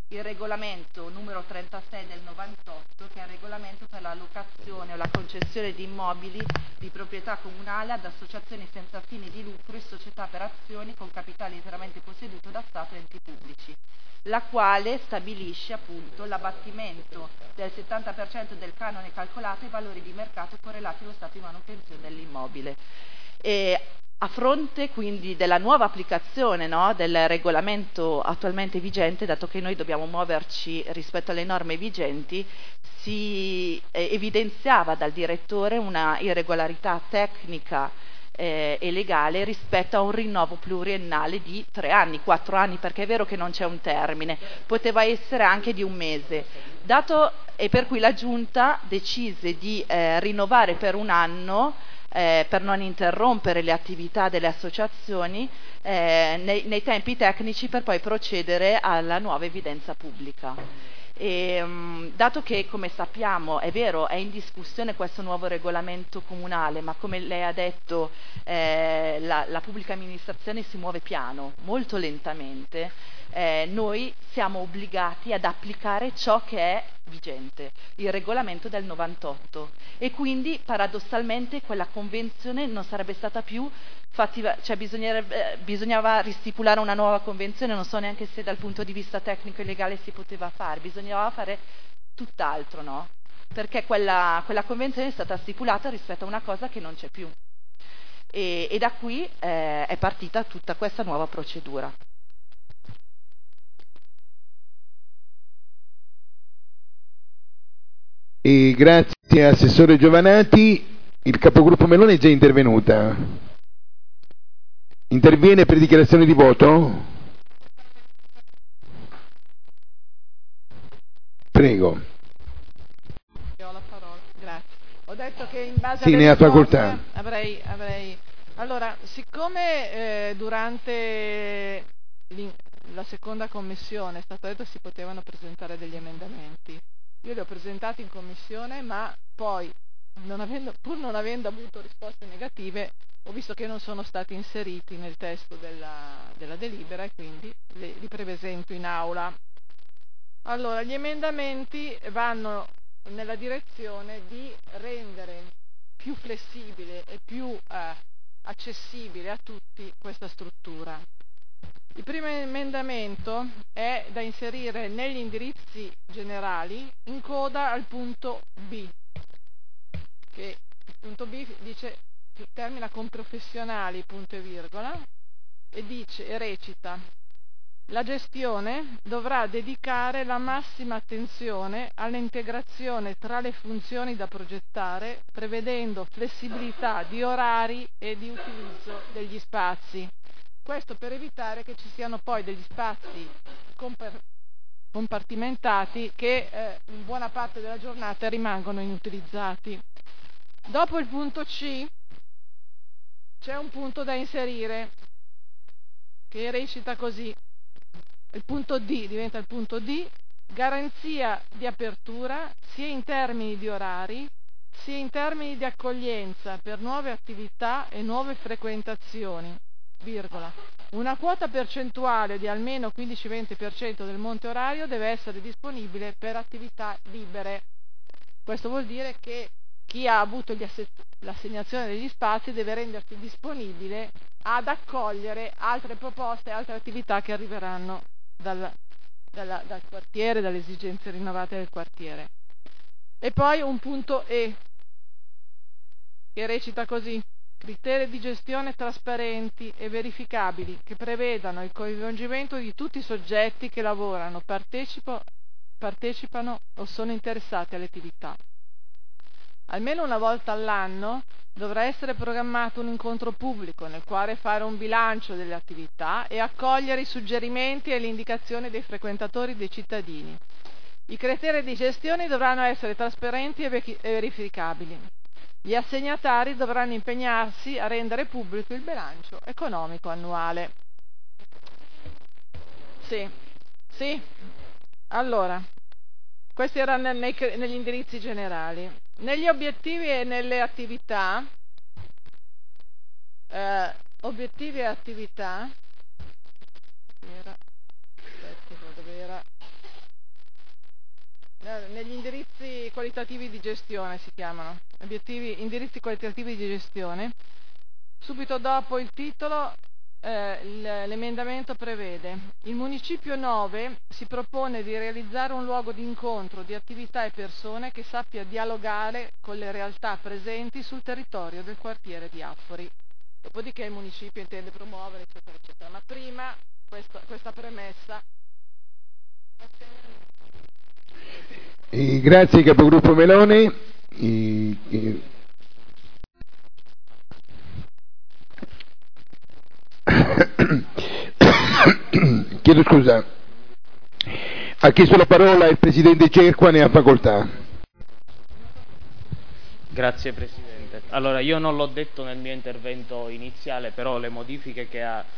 il regolamento numero trentasei del novantotto, che è il regolamento per la locazione o la concessione di immobili di proprietà comunale ad associazioni senza fini di lucro e società per azioni con capitale interamente posseduto da Stato e enti pubblici, la quale stabilisce appunto l'abbattimento del settanta per cento del canone calcolato ai valori di mercato correlati allo stato di manutenzione dell'immobile. E a fronte quindi della nuova applicazione, no, del regolamento attualmente vigente, dato che noi dobbiamo muoverci rispetto alle norme vigenti, si eh, evidenziava dal direttore una irregolarità tecnica eh, e legale rispetto a un rinnovo pluriennale di tre anni, quattro anni, perché è vero che non c'è un termine, poteva essere anche di un mese, dato, e per cui la Giunta decise di eh, rinnovare per un anno Eh, per non interrompere le attività delle associazioni eh, nei, nei tempi tecnici, per poi procedere alla nuova evidenza pubblica. E, mh, dato che, come sappiamo, è vero, è in discussione questo nuovo regolamento comunale, ma come lei ha detto eh, la, la pubblica amministrazione si muove piano, molto lentamente, eh, noi siamo obbligati ad applicare ciò che è vigente, il regolamento del novantotto, e quindi paradossalmente quella convenzione non sarebbe stata più fattiva, cioè bisognerebbe, bisognava ristipulare una nuova convenzione, non so neanche se dal punto di vista tecnico e legale si poteva fare, bisognava fare tutt'altro, no? Perché quella, quella convenzione è stata stipulata rispetto a una cosa che non c'è più, e, e da qui eh, è partita tutta questa nuova procedura. E grazie Assessore Giovanati. Il capogruppo Meloni è già intervenuta. Interviene per dichiarazione di voto? Prego. Ho la parola, grazie. Ho detto che in base sì, alle ne ha risposte facoltà. Avrei, avrei... Allora, siccome eh, durante la seconda commissione è stato detto che si potevano presentare degli emendamenti, io li ho presentati in commissione, ma poi, non avendo, pur non avendo avuto risposte negative, ho visto che non sono stati inseriti nel testo della, della delibera e quindi li, li presento in aula. Allora, gli emendamenti vanno nella direzione di rendere più flessibile e più eh, accessibile a tutti questa struttura. Il primo emendamento è da inserire negli indirizzi generali in coda al punto B, che il punto B dice, termina con professionali, punto e virgola, e dice e recita: la gestione dovrà dedicare la massima attenzione all'integrazione tra le funzioni da progettare, prevedendo flessibilità di orari e di utilizzo degli spazi. Questo per evitare che ci siano poi degli spazi compartimentati che eh, in buona parte della giornata rimangono inutilizzati. Dopo il punto C c'è un punto da inserire che recita così. Il punto D diventa il punto D, garanzia di apertura sia in termini di orari sia in termini di accoglienza per nuove attività e nuove frequentazioni. Virgola. Una quota percentuale di almeno quindici venti per cento del monte orario deve essere disponibile per attività libere. Questo vuol dire che chi ha avuto gli ass- l'assegnazione degli spazi deve rendersi disponibile ad accogliere altre proposte, altre attività che arriveranno dal, dalla, dal quartiere, dalle esigenze rinnovate del quartiere. E poi un punto E che recita così: criteri di gestione trasparenti e verificabili che prevedano il coinvolgimento di tutti i soggetti che lavorano, partecipo, partecipano o sono interessati alle attività. Almeno una volta all'anno dovrà essere programmato un incontro pubblico nel quale fare un bilancio delle attività e accogliere i suggerimenti e le indicazioni dei frequentatori e dei cittadini. I criteri di gestione dovranno essere trasparenti e verificabili. Gli assegnatari dovranno impegnarsi a rendere pubblico il bilancio economico annuale. Sì, sì. Allora, questi erano nei, negli indirizzi generali. Negli obiettivi e nelle attività, eh, obiettivi e attività, era, aspetta, dove era? eh, negli indirizzi qualitativi di gestione si chiamano, obiettivi, indirizzi qualitativi di gestione, subito dopo il titolo eh, l'emendamento prevede: il Municipio nove si propone di realizzare un luogo di incontro di attività e persone che sappia dialogare con le realtà presenti sul territorio del quartiere di Affori. Dopodiché il Municipio intende promuovere, eccetera, eccetera. Ma prima questa, questa premessa. E grazie capogruppo Meloni. E, e... Chiedo scusa. Ha chiesto la parola il Presidente Cerqua, ne ha facoltà. Grazie Presidente. Allora, io non l'ho detto nel mio intervento iniziale, però le modifiche che ha,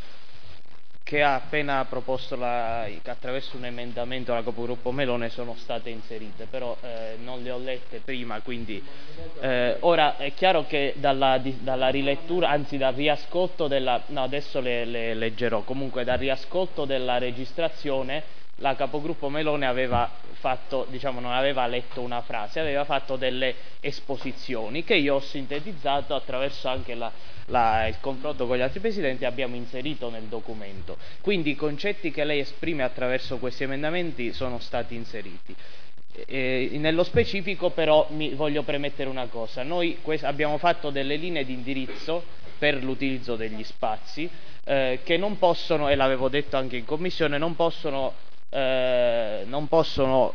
che ha appena proposto la, attraverso un emendamento la capogruppo Melone sono state inserite, però eh, non le ho lette prima, quindi eh, ora è chiaro che dalla, di, dalla rilettura, anzi dal riascolto della, no adesso le, le leggerò, comunque dal riascolto della registrazione la capogruppo Melone aveva fatto, diciamo, non aveva letto una frase, aveva fatto delle esposizioni che io ho sintetizzato attraverso anche la, la, il confronto con gli altri presidenti, abbiamo inserito nel documento. Quindi i concetti che lei esprime attraverso questi emendamenti sono stati inseriti. E, nello specifico però mi voglio premettere una cosa: noi abbiamo fatto delle linee di indirizzo per l'utilizzo degli spazi eh, che non possono, e l'avevo detto anche in commissione, non possono Eh, non possono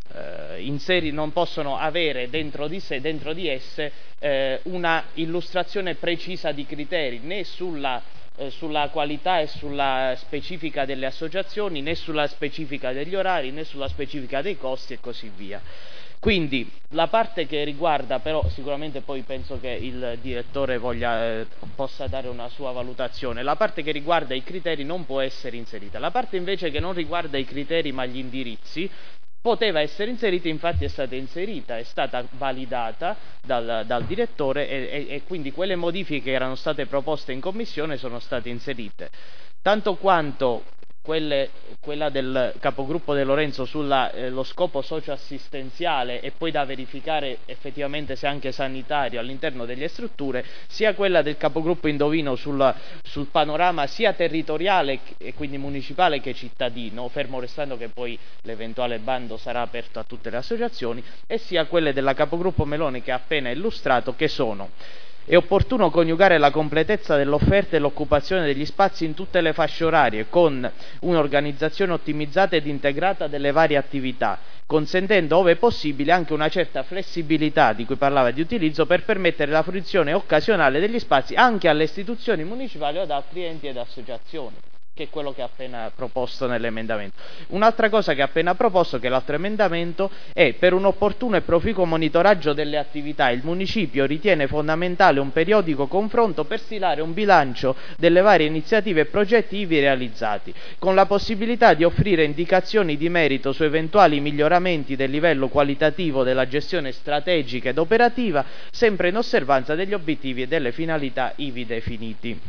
eh, inseri, non possono avere dentro di sé, dentro di esse eh, una illustrazione precisa di criteri né sulla, eh, sulla qualità e sulla specifica delle associazioni, né sulla specifica degli orari, né sulla specifica dei costi e così via. Quindi la parte che riguarda, però sicuramente poi penso che il direttore voglia, eh, possa dare una sua valutazione, la parte che riguarda i criteri non può essere inserita, la parte invece che non riguarda i criteri ma gli indirizzi poteva essere inserita, infatti è stata inserita, è stata validata dal, dal direttore e, e, e quindi quelle modifiche che erano state proposte in commissione sono state inserite, tanto quanto Quelle, quella del capogruppo De Lorenzo sullo eh, scopo socioassistenziale e poi da verificare effettivamente se anche sanitario all'interno delle strutture, sia quella del capogruppo Indovino sul, sul panorama sia territoriale e quindi municipale che cittadino, fermo restando che poi l'eventuale bando sarà aperto a tutte le associazioni, e sia quelle della capogruppo Meloni che ha appena illustrato, che sono: è opportuno coniugare la completezza dell'offerta e l'occupazione degli spazi in tutte le fasce orarie con un'organizzazione ottimizzata ed integrata delle varie attività, consentendo ove possibile anche una certa flessibilità di cui parlava di utilizzo per permettere la fruizione occasionale degli spazi anche alle istituzioni municipali o ad altri enti ed associazioni, che è quello che ha appena proposto nell'emendamento. Un'altra cosa che ha appena proposto, che è l'altro emendamento, è: per un opportuno e proficuo monitoraggio delle attività il municipio ritiene fondamentale un periodico confronto per stilare un bilancio delle varie iniziative e progetti ivi realizzati, con la possibilità di offrire indicazioni di merito su eventuali miglioramenti del livello qualitativo della gestione strategica ed operativa, sempre in osservanza degli obiettivi e delle finalità ivi definiti.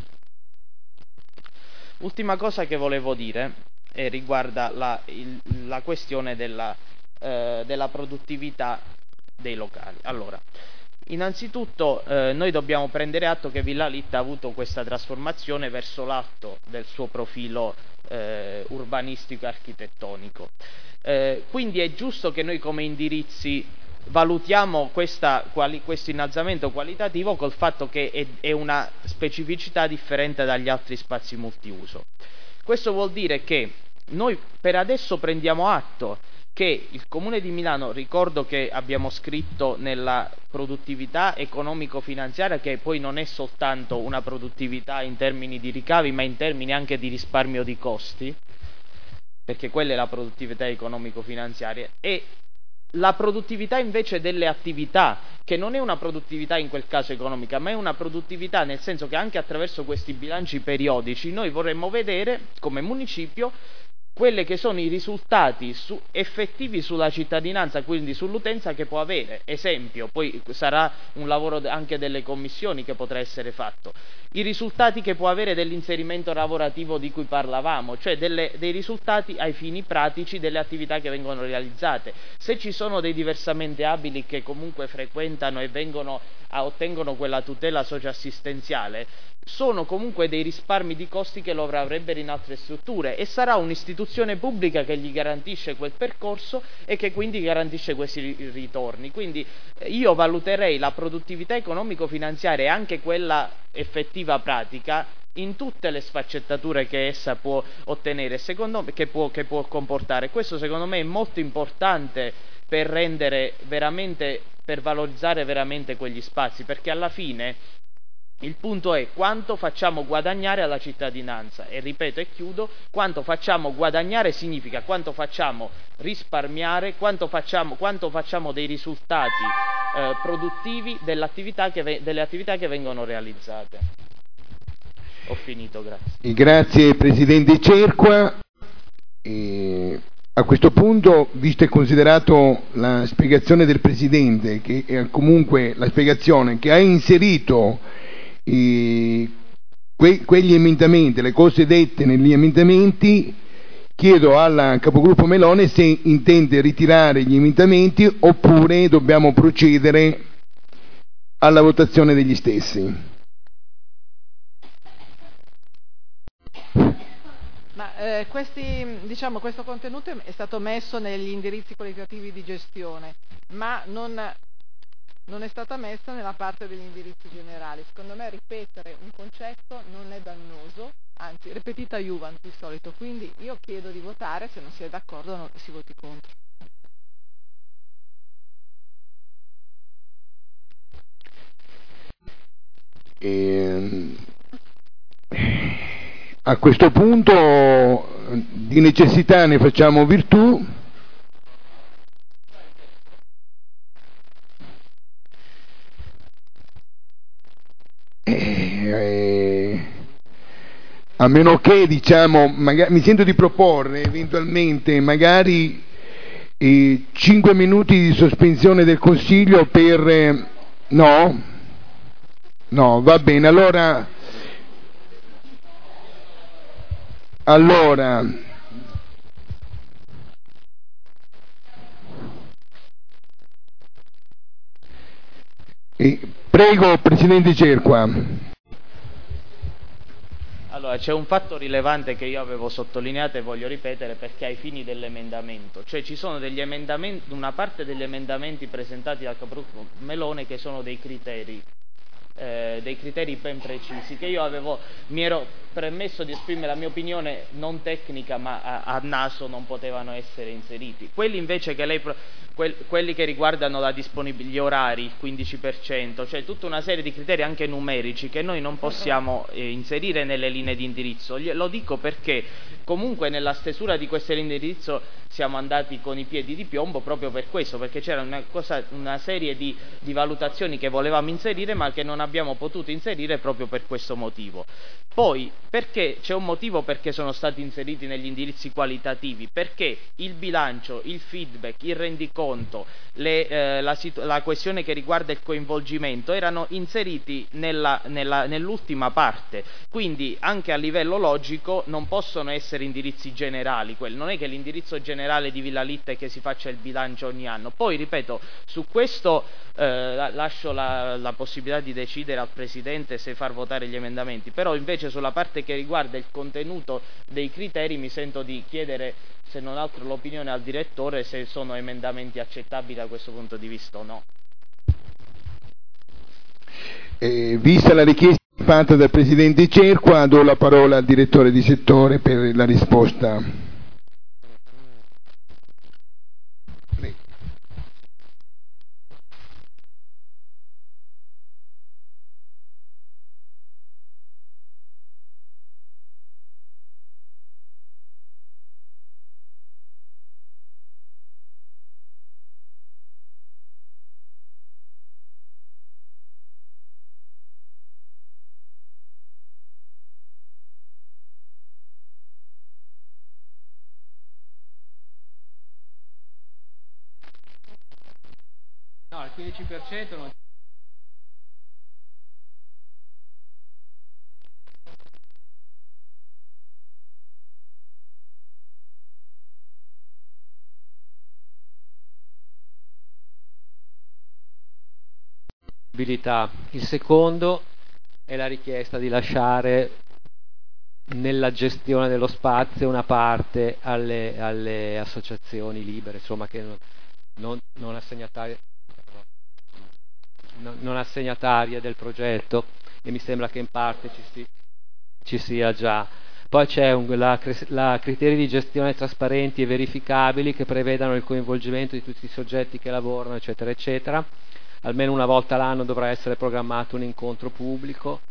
Ultima cosa che volevo dire eh, riguarda la, il, la questione della, eh, della produttività dei locali. Allora, innanzitutto eh, noi dobbiamo prendere atto che Villa Litta ha avuto questa trasformazione verso l'alto del suo profilo eh, urbanistico e architettonico. Eh, quindi è giusto che noi come indirizzi valutiamo questa, quali, questo innalzamento qualitativo col fatto che è, è una specificità differente dagli altri spazi multiuso. Questo vuol dire che noi per adesso prendiamo atto che il Comune di Milano, ricordo che abbiamo scritto nella produttività economico-finanziaria che poi non è soltanto una produttività in termini di ricavi ma in termini anche di risparmio di costi, perché quella è la produttività economico-finanziaria, e la produttività invece delle attività, che non è una produttività in quel caso economica, ma è una produttività nel senso che anche attraverso questi bilanci periodici noi vorremmo vedere come municipio quelli che sono i risultati su, effettivi sulla cittadinanza, quindi sull'utenza che può avere. Esempio, poi sarà un lavoro anche delle commissioni che potrà essere fatto, i risultati che può avere dell'inserimento lavorativo di cui parlavamo, cioè delle, dei risultati ai fini pratici delle attività che vengono realizzate. Se ci sono dei diversamente abili che comunque frequentano e vengono a, ottengono quella tutela socioassistenziale, sono comunque dei risparmi di costi che loro avrebbero in altre strutture, e sarà un'istituzione pubblica che gli garantisce quel percorso e che quindi garantisce questi ritorni. Quindi io valuterei la produttività economico-finanziaria e anche quella effettiva pratica in tutte le sfaccettature che essa può ottenere, secondo me, che può, che può comportare. Questo secondo me è molto importante per rendere veramente, per valorizzare veramente quegli spazi, perché alla fine il punto è quanto facciamo guadagnare alla cittadinanza, e ripeto e chiudo, quanto facciamo guadagnare significa quanto facciamo risparmiare, quanto facciamo, quanto facciamo dei risultati eh, produttivi dell'attività che, delle attività che vengono realizzate. Ho finito, grazie. Grazie Presidente Cerqua. E a questo punto, visto e considerato la spiegazione del Presidente, che è comunque la spiegazione che ha inserito I, que, quegli emendamenti, le cose dette negli emendamenti, chiedo alla capogruppo Melone se intende ritirare gli emendamenti oppure dobbiamo procedere alla votazione degli stessi. Ma eh, questi, diciamo, questo contenuto è stato messo negli indirizzi qualitativi di gestione, ma non non è stata messa nella parte degli indirizzi generali. Secondo me ripetere un concetto non è dannoso, anzi repetita iuvant di solito, quindi io chiedo di votare, se non si è d'accordo non si voti contro. E, a questo punto di necessità ne facciamo virtù. Eh, a meno che, diciamo, magari, mi sento di proporre eventualmente magari eh, cinque minuti di sospensione del Consiglio per eh, no? No, va bene, allora allora eh, prego Presidente Cerqua. Allora, c'è un fatto rilevante che io avevo sottolineato e voglio ripetere perché ai fini dell'emendamento, cioè ci sono degli emendamenti, una parte degli emendamenti presentati dal capogruppo Melone che sono dei criteri, eh, dei criteri ben precisi, che io avevo, mi ero permesso di esprimere la mia opinione non tecnica ma a, a naso non potevano essere inseriti. Quelli invece che lei, quel, quelli che riguardano la disponibilità, gli orari, il quindici per cento, cioè tutta una serie di criteri anche numerici che noi non possiamo eh, inserire nelle linee di indirizzo. Lo dico perché comunque nella stesura di queste linee di indirizzo siamo andati con i piedi di piombo proprio per questo, perché c'era una, cosa, una serie di, di valutazioni che volevamo inserire ma che non abbiamo potuto inserire proprio per questo motivo. Poi, perché c'è un motivo perché sono stati inseriti negli indirizzi qualitativi? Perché il bilancio, il feedback, il rendiconto, le, eh, la, la questione che riguarda il coinvolgimento erano inseriti nella, nella, nell'ultima parte, quindi anche a livello logico non possono essere indirizzi generali quelli. Non è che l'indirizzo generale di Villa Litta è che si faccia il bilancio ogni anno. Poi ripeto, su questo eh, lascio la, la possibilità di decidere al Presidente se far votare gli emendamenti, però invece sulla parte che riguarda il contenuto dei criteri mi sento di chiedere, se non altro, l'opinione al direttore se sono emendamenti accettabili da questo punto di vista o no. Eh, vista la richiesta fatta dal Presidente Cerqua, do la parola al direttore di settore per la risposta. No, il quindici per cento non... Il secondo è la richiesta di lasciare nella gestione dello spazio una parte alle, alle associazioni libere, insomma, che non, non, non, assegnatarie, non, non assegnatarie del progetto, e mi sembra che in parte ci, si, ci sia già. Poi c'è un, la, la criteri di gestione trasparenti e verificabili che prevedano il coinvolgimento di tutti i soggetti che lavorano, eccetera, eccetera. Almeno una volta l'anno dovrà essere programmato un incontro pubblico,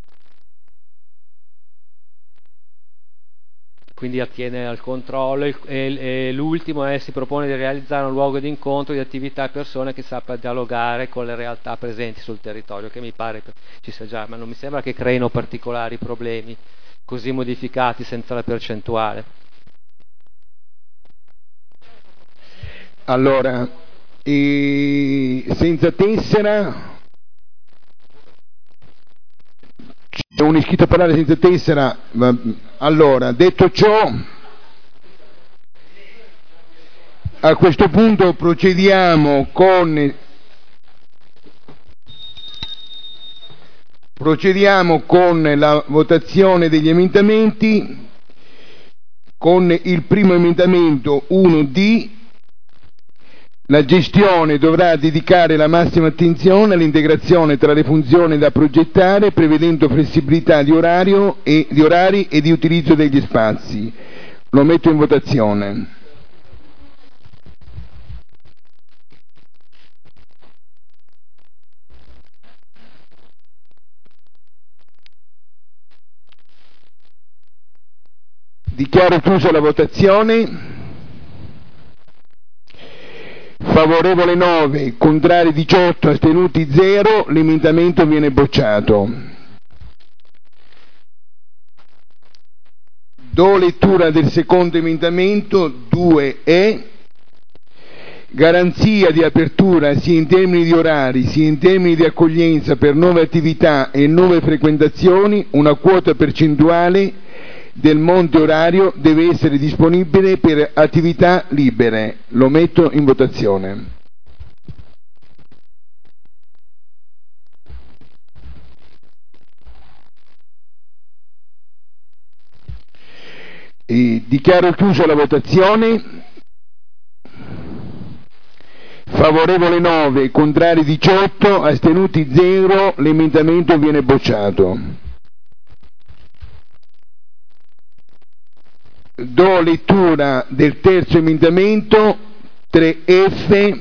quindi attiene al controllo, e, e l'ultimo è si propone di realizzare un luogo di incontro di attività e persone che sappia dialogare con le realtà presenti sul territorio, che mi pare che ci sia già, ma non mi sembra che creino particolari problemi così modificati senza la percentuale. Allora, e senza tessera, c'è un iscritto a parlare senza tessera. Allora, detto ciò, a questo punto procediamo con procediamo con la votazione degli emendamenti, con il primo emendamento uno D. La gestione dovrà dedicare la massima attenzione all'integrazione tra le funzioni da progettare, prevedendo flessibilità di orario e di orari e di utilizzo degli spazi. Lo metto in votazione. Dichiaro chiusa la votazione. Favorevole nove, contrari diciotto, astenuti zero, l'emendamento viene bocciato. Do lettura del secondo emendamento due E. Garanzia di apertura sia in termini di orari sia in termini di accoglienza per nuove attività e nuove frequentazioni, una quota percentuale del monte orario deve essere disponibile per attività libere. Lo metto in votazione. E dichiaro chiusa la votazione. Favorevole nove, contrari diciotto, astenuti zero, l'emendamento viene bocciato. Do lettura del terzo emendamento tre F.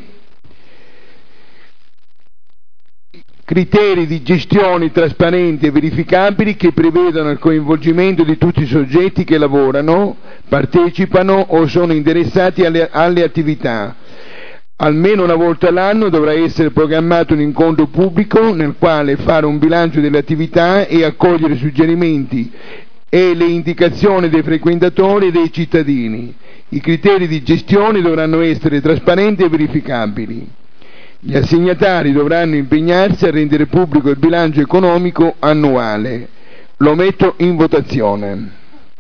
Criteri di gestione trasparenti e verificabili che prevedano il coinvolgimento di tutti i soggetti che lavorano, partecipano o sono interessati alle, alle attività. Almeno una volta all'anno dovrà essere programmato un incontro pubblico nel quale fare un bilancio delle attività e accogliere suggerimenti e le indicazioni dei frequentatori e dei cittadini. I criteri di gestione dovranno essere trasparenti e verificabili. Gli assegnatari dovranno impegnarsi a rendere pubblico il bilancio economico annuale. Lo metto in votazione.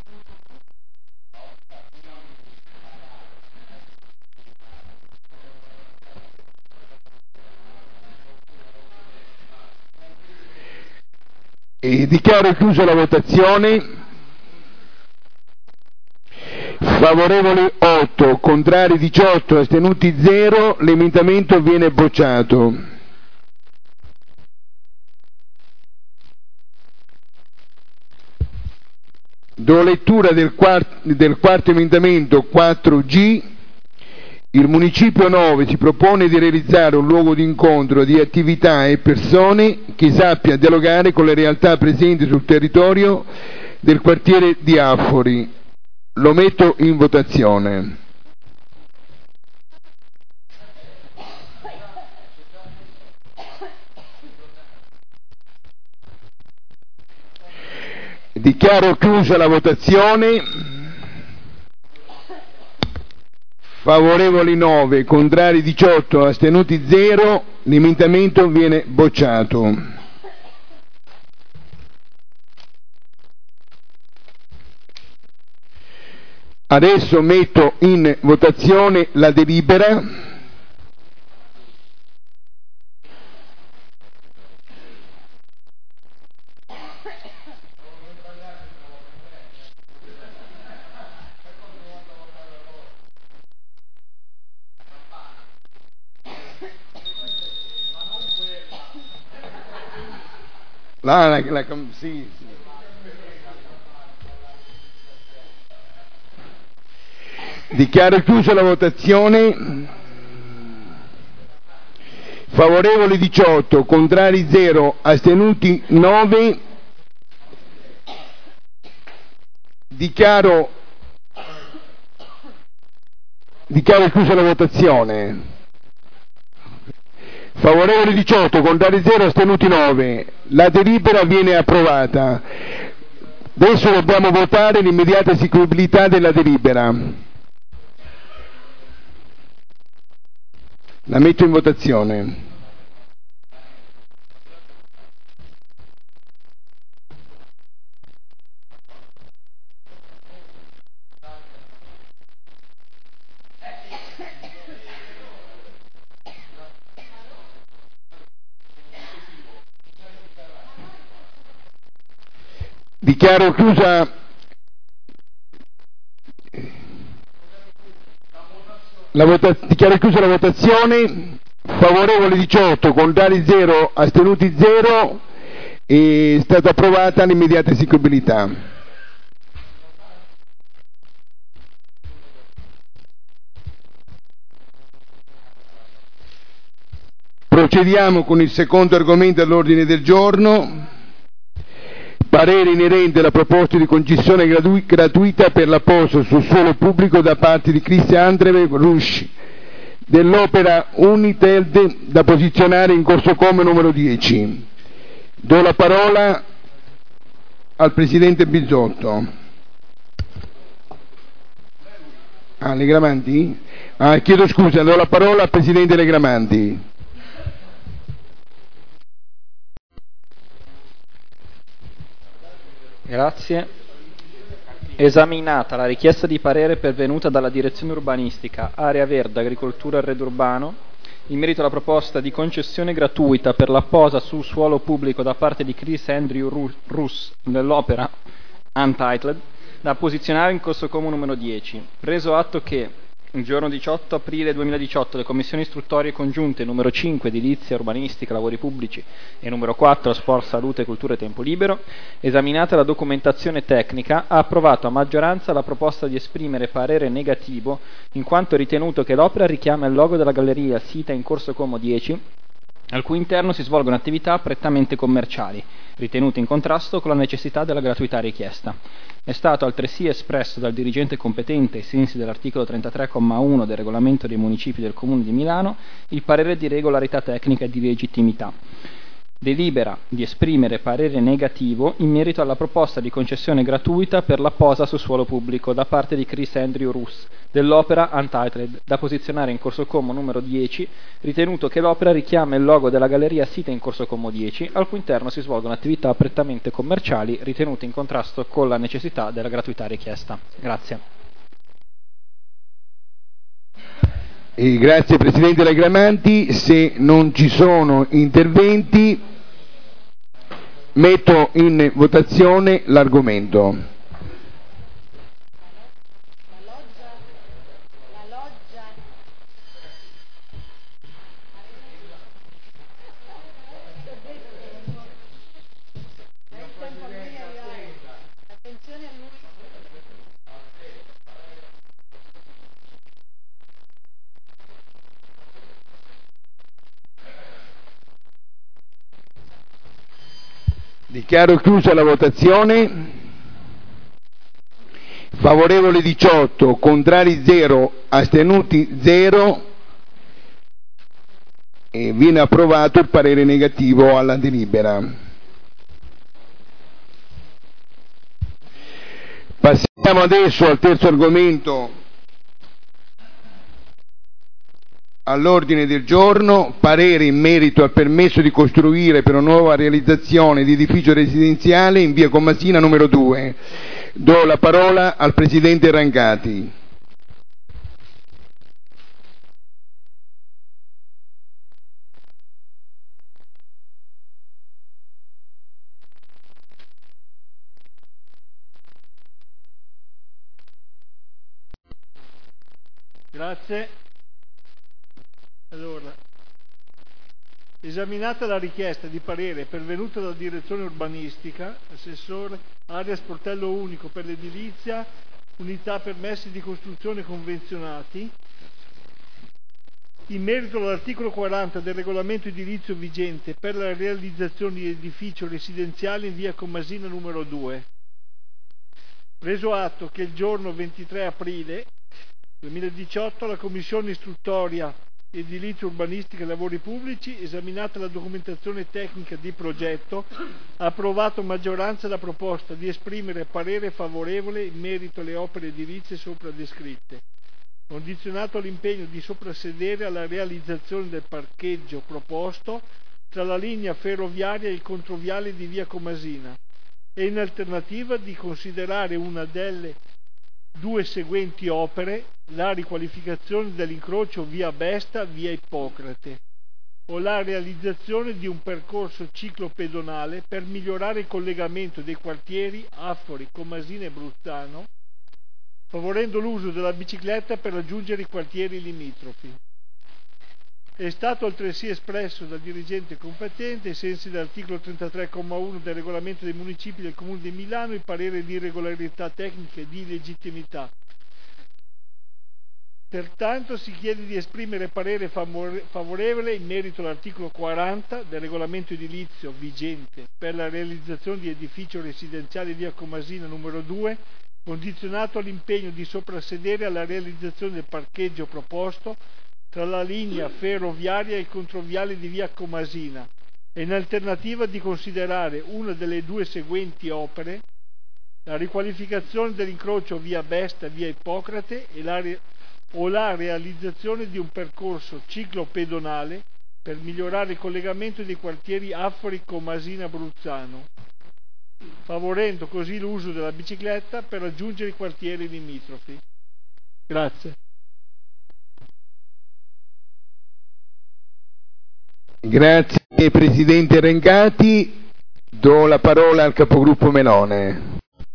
E dichiaro chiusa la votazione. Favorevoli otto, contrari diciotto, astenuti zero, l'emendamento viene bocciato. Do lettura del, quart- del quarto emendamento quattro G. Il Municipio nove si propone di realizzare un luogo di incontro di attività e persone che sappia dialogare con le realtà presenti sul territorio del quartiere di Affori. Lo metto in votazione. Dichiaro chiusa la votazione. favorevoli nove, contrari diciotto, astenuti zero, l'emendamento viene bocciato. Adesso metto in votazione la delibera. La, la, la, sì, sì. Dichiaro chiusa la votazione. Favorevoli diciotto, contrari zero, astenuti nove. Dichiaro, dichiaro chiusa la votazione. Favorevoli diciotto, contrari zero, astenuti nove. La delibera viene approvata. Adesso dobbiamo votare l'immediata eseguibilità della delibera. La metto in votazione. Dichiaro chiusa la vota- dichiaro chiusa la votazione. Favorevoli diciotto, contrari zero, astenuti zero. È stata approvata l'immediata eseguibilità. Procediamo con il secondo argomento all'ordine del giorno. Parere inerente alla proposta di concessione gratu- gratuita per la posa sul suolo pubblico da parte di Christian Andrew Rush dell'opera United da posizionare in corso come numero dieci. Do la parola al Presidente Bizzotto. Ah, Legramanti? Ah, chiedo scusa, do la parola al Presidente Legramanti. Grazie. Esaminata la richiesta di parere pervenuta dalla Direzione Urbanistica, Area Verde, Agricoltura e Arredo Urbano, in merito alla proposta di concessione gratuita per la posa sul suolo pubblico da parte di Chris Andrew Russ dell'opera Untitled, da posizionare in corso comune numero dieci. Preso atto che il giorno diciotto aprile duemiladiciotto le commissioni istruttorie congiunte numero cinque edilizia, urbanistica, lavori pubblici e numero quattro sport, salute, cultura e tempo libero, esaminata la documentazione tecnica, ha approvato a maggioranza la proposta di esprimere parere negativo in quanto ritenuto che l'opera richiama il logo della galleria sita in corso Como dieci, al cui interno si svolgono attività prettamente commerciali, ritenute in contrasto con la necessità della gratuità richiesta. È stato altresì espresso dal dirigente competente, ai sensi dell'articolo trentatré comma uno del regolamento dei municipi del Comune di Milano, il parere di regolarità tecnica e di legittimità. Delibera di esprimere parere negativo in merito alla proposta di concessione gratuita per la posa su suolo pubblico da parte di Chris Andrew Russ dell'opera Untitled, da posizionare in corso Como numero dieci, ritenuto che l'opera richiama il logo della galleria sita in corso Como dieci, al cui interno si svolgono attività prettamente commerciali ritenute in contrasto con la necessità della gratuità richiesta. Grazie. E grazie Presidente Legramanti. Se non ci sono interventi, metto in votazione l'argomento. Dichiaro chiusa la votazione. Favorevoli diciotto, contrari zero, astenuti zero. E viene approvato il parere negativo alla delibera. Passiamo adesso al terzo argomento all'ordine del giorno parere in merito al permesso di costruire per una nuova realizzazione di edificio residenziale in via Commasina numero due. Do la parola al Presidente Rangati. Grazie. Allora, esaminata la richiesta di parere pervenuta dalla direzione urbanistica, assessore area sportello unico per l'edilizia, unità permessi di costruzione convenzionati, in merito all'articolo quaranta del regolamento edilizio vigente per la realizzazione di edificio residenziale in via Commasina numero due, preso atto che il giorno ventitré aprile duemiladiciotto la Commissione istruttoria edilizia urbanistica e lavori pubblici, esaminata la documentazione tecnica di progetto, ha approvato a maggioranza la proposta di esprimere parere favorevole in merito alle opere edilizie sopra descritte, condizionato all'impegno di soprassedere alla realizzazione del parcheggio proposto tra la linea ferroviaria e il controviale di via Commasina e in alternativa di considerare una delle due seguenti opere la riqualificazione dell'incrocio via Besta via Ippocrate o la realizzazione di un percorso ciclopedonale per migliorare il collegamento dei quartieri Affori, Commasina e Bruzzano, favorendo l'uso della bicicletta per raggiungere i quartieri limitrofi. È stato altresì espresso dal dirigente competente, ai sensi dell'articolo trentatré comma uno del regolamento dei municipi del Comune di Milano, il parere di irregolarità tecnica e di legittimità. Pertanto si chiede di esprimere parere favorevole in merito all'articolo quaranta del regolamento edilizio vigente per la realizzazione di edificio residenziale via Commasina numero due, condizionato all'impegno di soprassedere alla realizzazione del parcheggio proposto tra la linea ferroviaria e il controviale di via Commasina e in alternativa di considerare una delle due seguenti opere la riqualificazione dell'incrocio via Besta via Ippocrate e la re- o la realizzazione di un percorso ciclopedonale per migliorare il collegamento dei quartieri Affori, Commasina, Bruzzano, favorendo così l'uso della bicicletta per raggiungere i quartieri limitrofi. Grazie. Grazie Presidente Rangati. Do la parola al capogruppo Melone.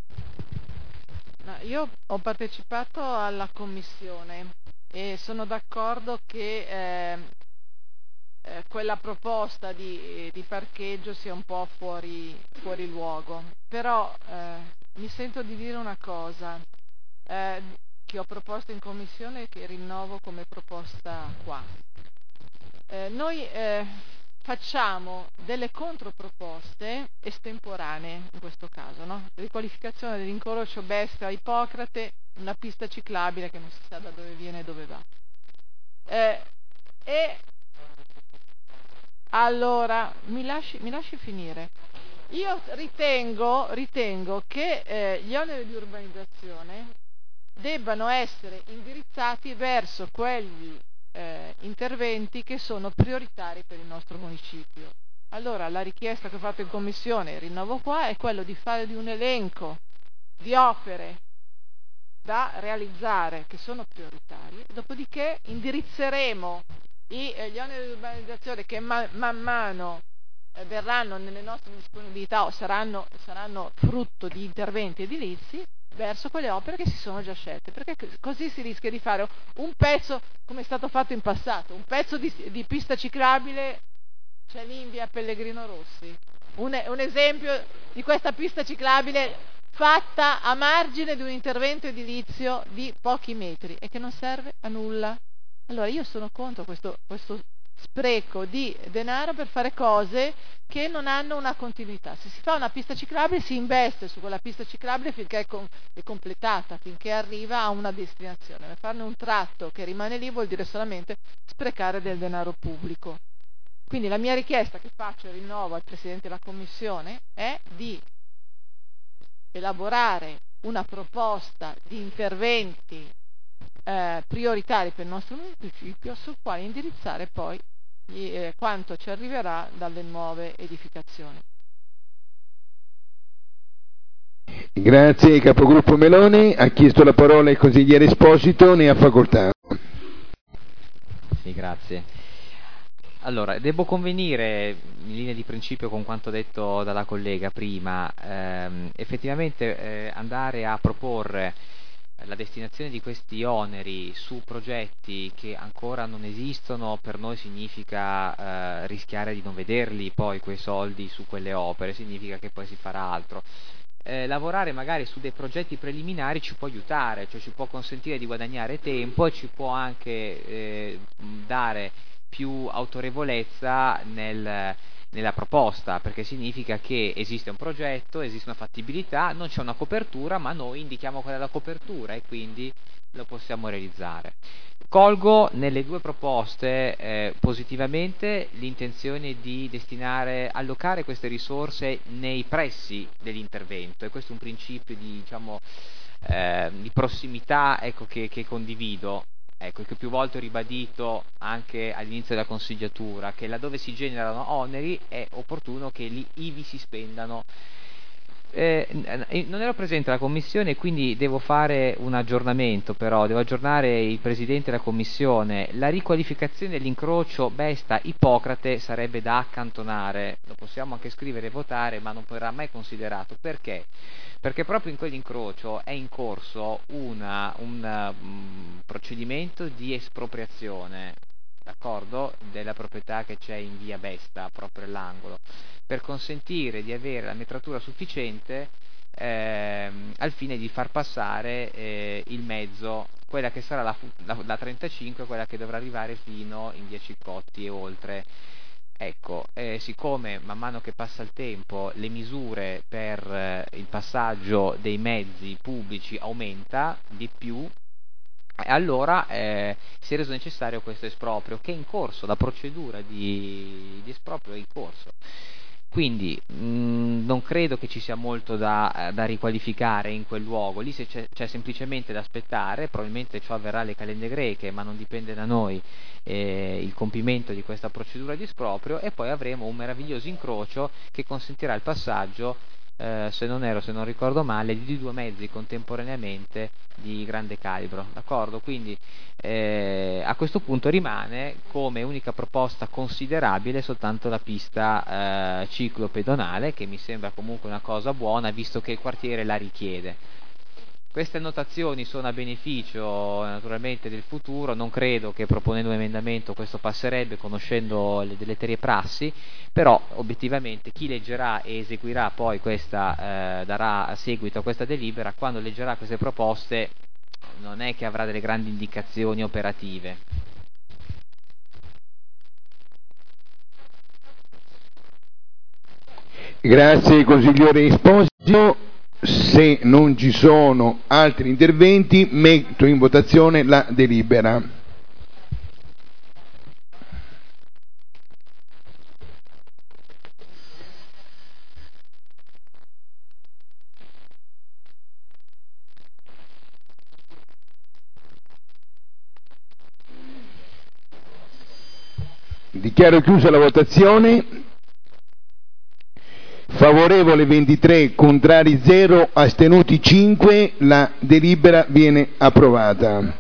Io ho partecipato alla commissione e sono d'accordo che eh, eh, quella proposta di, di parcheggio sia un po' fuori, fuori luogo, però eh, mi sento di dire una cosa eh, che ho proposto in commissione e che rinnovo come proposta qua. Eh, noi eh, facciamo delle controproposte estemporanee in questo caso, no? Riqualificazione dell'incrocio Besta Ippocrate, una pista ciclabile che non si sa da dove viene e dove va. Eh, e allora mi lasci, mi lasci finire. Io ritengo, ritengo che eh, gli oneri di urbanizzazione debbano essere indirizzati verso quegli Eh, interventi che sono prioritari per il nostro municipio. Allora la richiesta che ho fatto in commissione, rinnovo qua, è quello di fare di un elenco di opere da realizzare che sono prioritarie, dopodiché indirizzeremo i, eh, gli oneri di urbanizzazione che man, man mano eh, verranno nelle nostre disponibilità o saranno, saranno frutto di interventi edilizi verso quelle opere che si sono già scelte, perché così si rischia di fare un pezzo, come è stato fatto in passato, un pezzo di, di pista ciclabile, c'è lì in via Pellegrino Rossi, un, un esempio di questa pista ciclabile fatta a margine di un intervento edilizio di pochi metri e che non serve a nulla. Allora io sono contro questo, questo spreco di denaro per fare cose che non hanno una continuità. Se si fa una pista ciclabile si investe su quella pista ciclabile finché è, com- è completata, finché arriva a una destinazione. Per farne un tratto che rimane lì vuol dire solamente sprecare del denaro pubblico. Quindi la mia richiesta che faccio e rinnovo al Presidente della Commissione è di elaborare una proposta di interventi eh, prioritari per il nostro municipio, sul quale indirizzare poi eh, quanto ci arriverà dalle nuove edificazioni. Grazie, capogruppo Meloni. Ha chiesto la parola il consigliere Esposito, ne ha facoltà. Sì, grazie. Allora, devo convenire in linea di principio con quanto detto dalla collega prima. Ehm, effettivamente eh, andare a proporre la destinazione di questi oneri su progetti che ancora non esistono per noi significa eh, rischiare di non vederli poi quei soldi su quelle opere, significa che poi si farà altro. Eh, lavorare magari su dei progetti preliminari ci può aiutare, cioè ci può consentire di guadagnare tempo e ci può anche eh, dare più autorevolezza nel, nella proposta, perché significa che esiste un progetto, esiste una fattibilità, non c'è una copertura, ma noi indichiamo qual è la copertura e quindi lo possiamo realizzare. Colgo nelle due proposte eh, positivamente l'intenzione di destinare, allocare queste risorse nei pressi dell'intervento, e questo è un principio di, diciamo, eh, di prossimità, ecco, che, che condivido. Ecco, che più volte ho ribadito anche all'inizio della consigliatura, che laddove si generano oneri è opportuno che lì ivi si spendano. Eh, non ero presente alla commissione, quindi devo fare un aggiornamento, però devo aggiornare il presidente della commissione. La riqualificazione dell'incrocio Besta-Ippocrate sarebbe da accantonare, lo possiamo anche scrivere e votare, ma non verrà mai considerato. Perché? Perché proprio in quell'incrocio è in corso una, un um, procedimento di espropriazione, d'accordo, della proprietà che c'è in via Besta, proprio all'angolo, per consentire di avere la metratura sufficiente ehm, al fine di far passare eh, il mezzo, quella che sarà la, la, la trentacinque, quella che dovrà arrivare fino in via Ciccotti e oltre. Ecco, eh, siccome man mano che passa il tempo le misure per eh, il passaggio dei mezzi pubblici aumenta di più, allora eh, si è reso necessario questo esproprio, che è in corso, la procedura di, di esproprio è in corso. Quindi mh, non credo che ci sia molto da, da riqualificare in quel luogo, lì se c'è, c'è semplicemente da aspettare, probabilmente ciò avverrà alle calende greche, ma non dipende da noi eh, il compimento di questa procedura di esproprio, e poi avremo un meraviglioso incrocio che consentirà il passaggio, eh, se non ero, se non ricordo male, di due mezzi contemporaneamente di grande calibro, d'accordo? Quindi eh, a questo punto rimane come unica proposta considerabile soltanto la pista eh, ciclopedonale, che mi sembra comunque una cosa buona visto che il quartiere la richiede. Queste annotazioni sono a beneficio naturalmente del futuro, non credo che proponendo un emendamento questo passerebbe, conoscendo le deleterie prassi, però obiettivamente chi leggerà e eseguirà poi questa, eh, darà seguito a questa delibera, quando leggerà queste proposte non è che avrà delle grandi indicazioni operative. Grazie consigliere Esposito. Se non ci sono altri interventi, metto in votazione la delibera. Dichiaro chiusa la votazione. Favorevole ventitré, contrari zero, astenuti cinque, la delibera viene approvata.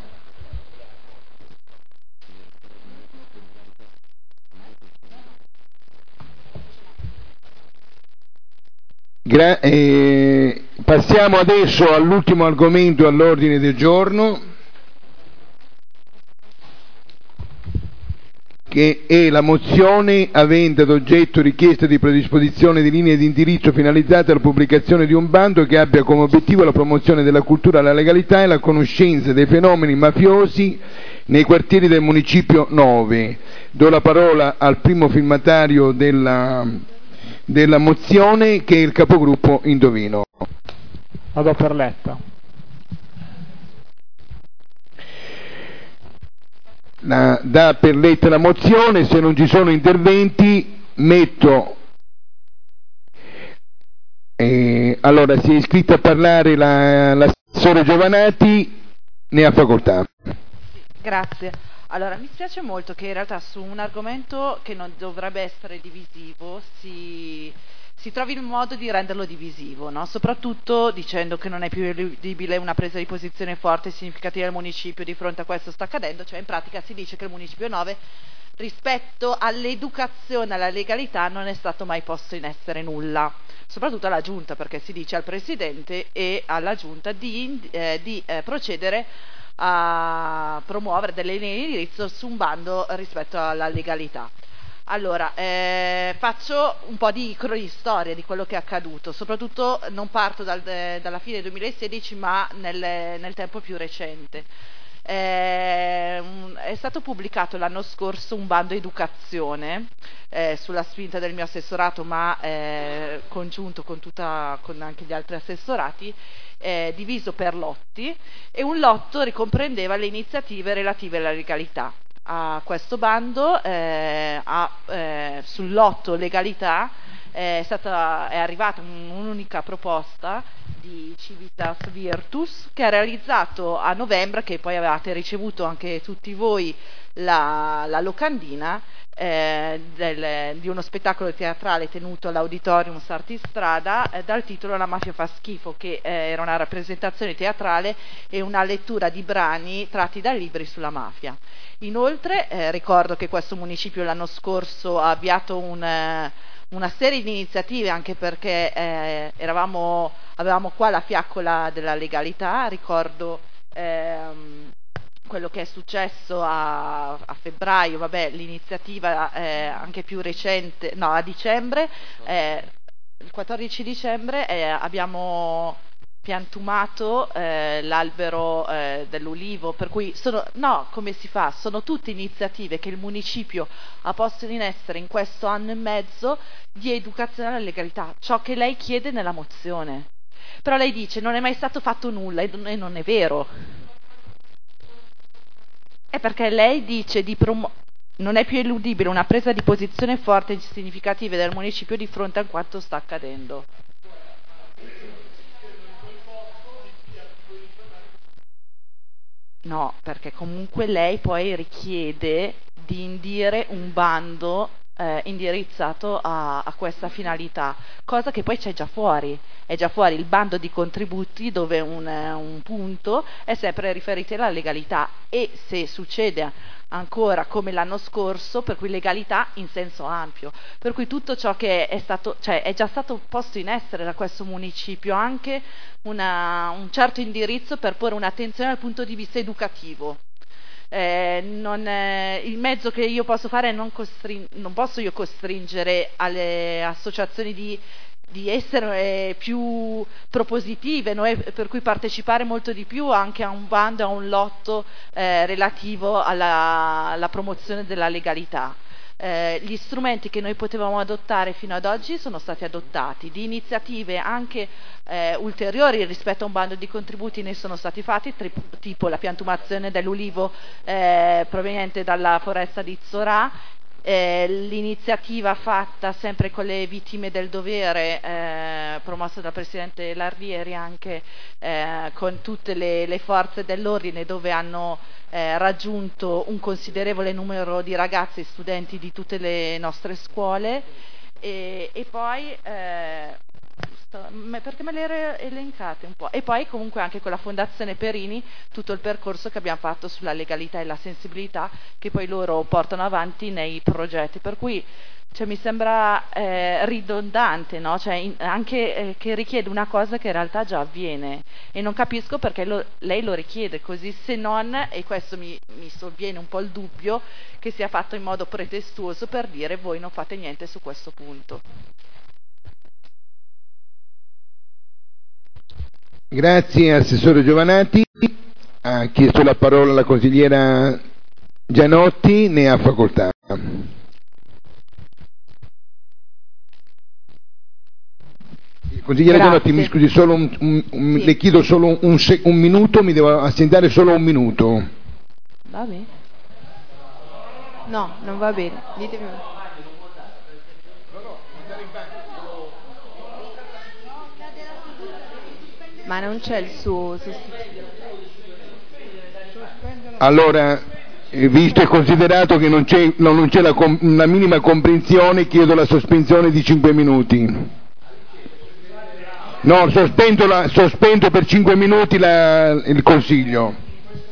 Gra- eh, passiamo adesso all'ultimo argomento all'ordine del giorno, che è la mozione avente ad oggetto richiesta di predisposizione di linee di indirizzo finalizzate alla pubblicazione di un bando che abbia come obiettivo la promozione della cultura, la legalità e la conoscenza dei fenomeni mafiosi nei quartieri del municipio nove. Do la parola al primo firmatario della, della mozione, che è il capogruppo Indovino. Vado per letta. La, dà per letta la mozione. Se non ci sono interventi metto eh, allora si è iscritta a parlare la, l'assessore Giovanati. Ne ha facoltà. Grazie. Allora, mi spiace molto che in realtà su un argomento che non dovrebbe essere divisivo si, si trovi il modo di renderlo divisivo, no? Soprattutto dicendo che non è più eludibile una presa di posizione forte e significativa del municipio di fronte a questo sta accadendo, cioè in pratica si dice che il municipio nove rispetto all'educazione, alla legalità non è stato mai posto in essere nulla, soprattutto alla giunta, perché si dice al presidente e alla giunta di, eh, di eh, procedere a promuovere delle linee di indirizzo su un bando rispetto alla legalità. Allora, eh, faccio un po' di cronistoria di quello che è accaduto, soprattutto non parto dal, eh, dalla fine del duemilasedici ma nel, nel tempo più recente. Eh, è stato pubblicato l'anno scorso un bando educazione eh, sulla spinta del mio assessorato, ma eh, congiunto con, tutta, con anche gli altri assessorati, eh, diviso per lotti, e un lotto ricomprendeva le iniziative relative alla legalità. A questo bando, eh, a, eh, sul lotto legalità, eh, è, stata, è arrivata un'unica proposta di Civitas Virtus, che ha realizzato a novembre, che poi avevate ricevuto anche tutti voi la, la locandina eh, del, di uno spettacolo teatrale tenuto all'Auditorium Sartistrada eh, dal titolo La mafia fa schifo, che eh, era una rappresentazione teatrale e una lettura di brani tratti da libri sulla mafia. Inoltre eh, ricordo che questo municipio l'anno scorso ha avviato un eh, una serie di iniziative, anche perché eh, eravamo, avevamo qua la fiaccola della legalità. Ricordo ehm, quello che è successo a, a febbraio, vabbè, l'iniziativa eh, anche più recente, no, a dicembre, eh, il quattordici dicembre eh, abbiamo piantumato eh, l'albero eh, dell'ulivo, per cui sono, no, come si fa? Sono tutte iniziative che il municipio ha posto in essere in questo anno e mezzo di educazione alla legalità, ciò che lei chiede nella mozione. Però lei dice non è mai stato fatto nulla, e non è vero. È perché lei dice di promuovere, non è più eludibile una presa di posizione forte e significativa del municipio di fronte a quanto sta accadendo. No, perché comunque lei poi richiede di indire un bando eh, indirizzato a, a questa finalità, cosa che poi c'è già fuori. È già fuori il bando di contributi, dove un, un punto è sempre riferito alla legalità, e se succede ancora come l'anno scorso, per cui legalità in senso ampio, per cui tutto ciò che è stato, cioè è già stato posto in essere da questo municipio, anche una, un certo indirizzo per porre un'attenzione dal punto di vista educativo. Eh, non, eh, il mezzo che io posso fare è non, costring- non posso io costringere alle associazioni di di essere eh, più propositive, no? Per cui partecipare molto di più anche a un bando, a un lotto eh, relativo alla, alla promozione della legalità. Eh, gli strumenti che noi potevamo adottare fino ad oggi sono stati adottati, di iniziative anche eh, ulteriori rispetto a un bando di contributi ne sono stati fatti, tri- tipo la piantumazione dell'ulivo eh, proveniente dalla foresta di Zorà, Eh, l'iniziativa fatta sempre con le vittime del dovere eh, promossa dal presidente Lardieri, anche eh, con tutte le, le forze dell'ordine, dove hanno eh, raggiunto un considerevole numero di ragazzi e studenti di tutte le nostre scuole, e, e poi eh, perché me le ero elencate un po', e poi comunque anche con la Fondazione Perini tutto il percorso che abbiamo fatto sulla legalità e la sensibilità, che poi loro portano avanti nei progetti, per cui cioè, mi sembra eh, ridondante, no? Cioè, in, anche eh, che richiede una cosa che in realtà già avviene, e non capisco perché lo, lei lo richiede così, se non, e questo mi, mi sovviene un po' il dubbio, che sia fatto in modo pretestuoso per dire voi non fate niente su questo punto. Grazie Assessore Giovanati. Ha chiesto la parola la consigliera Gianotti, ne ha facoltà. Consigliera Gianotti, mi scusi, solo un, un, un, sì. Le chiedo solo un, un, un minuto, mi devo assentare solo un minuto. Va bene. No, non va bene. Ditemi. Ma non c'è il suo sostituto. Allora, eh, visto e considerato che non c'è, no, non c'è la, com- la minima comprensione, chiedo la sospensione di cinque minuti. No, sospendo, la, sospendo per cinque minuti la, il Consiglio.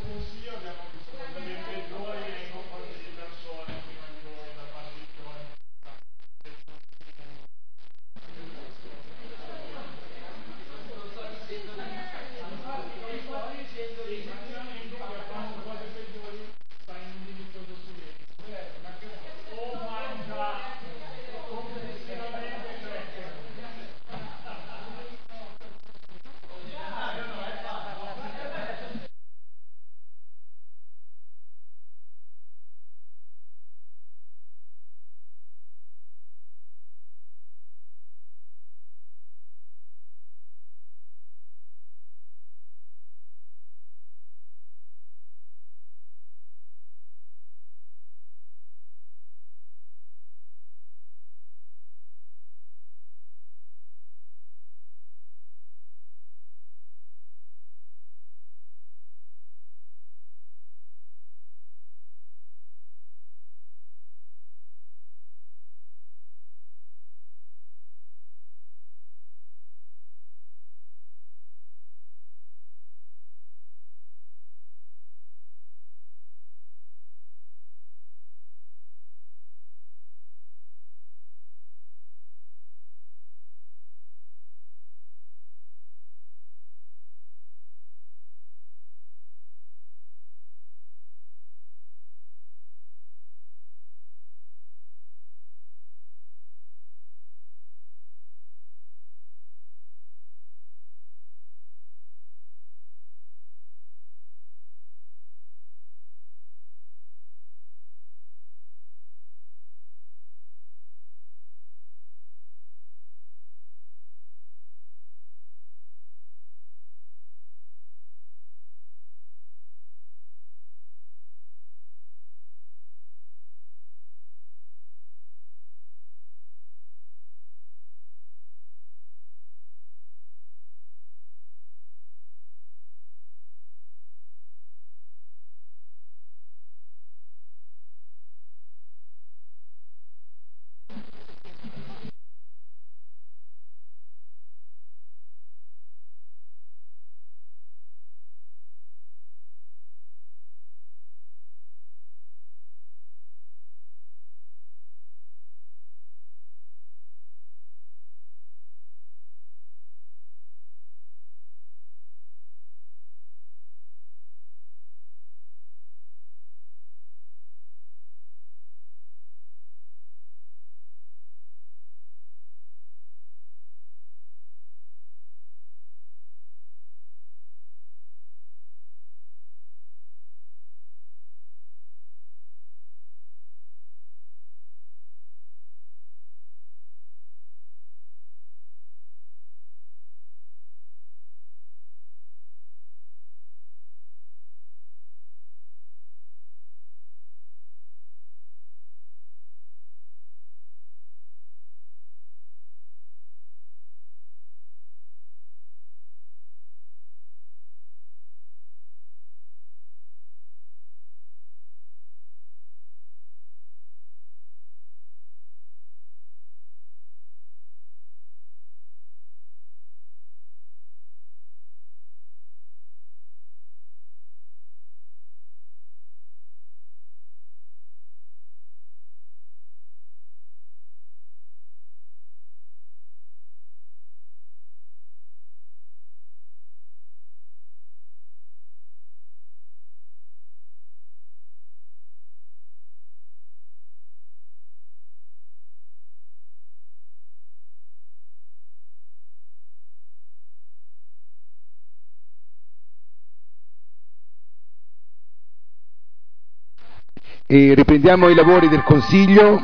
E riprendiamo i lavori del Consiglio.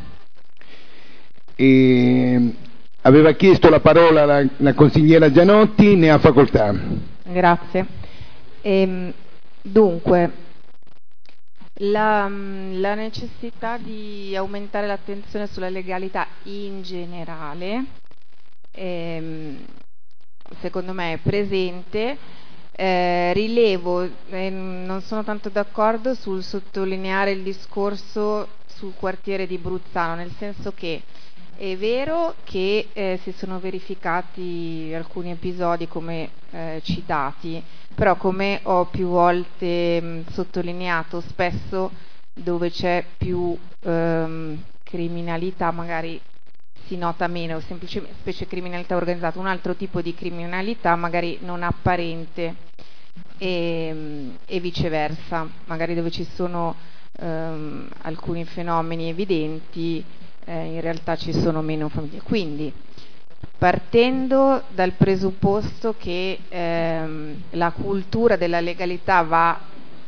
E aveva chiesto la parola la, la consigliera Gianotti, ne ha facoltà. Grazie. Ehm, dunque, la, la necessità di aumentare l'attenzione sulla legalità in generale, ehm, secondo me è presente. Eh, rilevo, eh, non sono tanto d'accordo sul sottolineare il discorso sul quartiere di Bruzzano, nel senso che è vero che eh, si sono verificati alcuni episodi come eh, citati, però come ho più volte mh, sottolineato, spesso dove c'è più ehm, criminalità magari si nota meno, semplicemente specie criminalità organizzata, un altro tipo di criminalità magari non apparente e, e viceversa, magari dove ci sono ehm, alcuni fenomeni evidenti eh, in realtà ci sono meno famiglie. Quindi partendo dal presupposto che ehm, la cultura della legalità va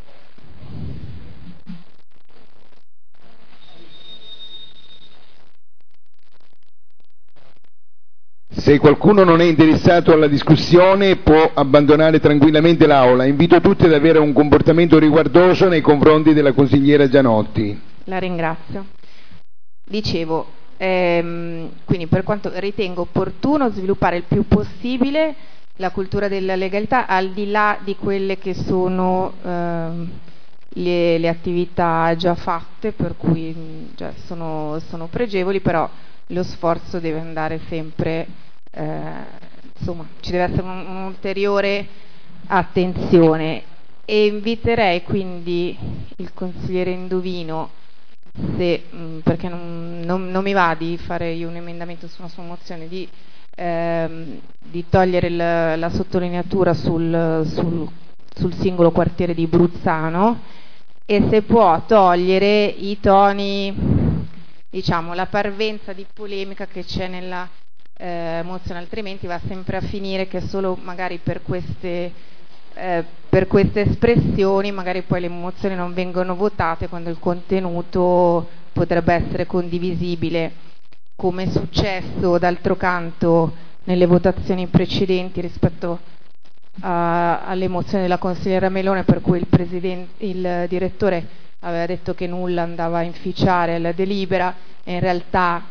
Se qualcuno non è interessato alla discussione può abbandonare tranquillamente l'aula. Invito tutti ad avere un comportamento riguardoso nei confronti della consigliera Gianotti. La ringrazio. Dicevo, ehm, quindi per quanto ritengo opportuno sviluppare il più possibile la cultura della legalità al di là di quelle che sono ehm, le, le attività già fatte, per cui mh, già sono, sono pregevoli, però lo sforzo deve andare sempre, eh, insomma, ci deve essere un, un'ulteriore attenzione e inviterei quindi il consigliere Indovino, se, mh, perché non, non, non mi va di fare io un emendamento su una sua mozione, di, ehm, di togliere la, la sottolineatura sul, sul, sul singolo quartiere di Bruzzano e se può togliere i toni, diciamo, la parvenza di polemica che c'è nella eh, mozione, altrimenti va sempre a finire che solo magari per queste, eh, per queste espressioni magari poi le mozioni non vengono votate quando il contenuto potrebbe essere condivisibile, come è successo d'altro canto nelle votazioni precedenti rispetto a, alle mozioni della consigliera Melone, per cui il, presidente, il direttore aveva detto che nulla andava a inficiare la delibera e in realtà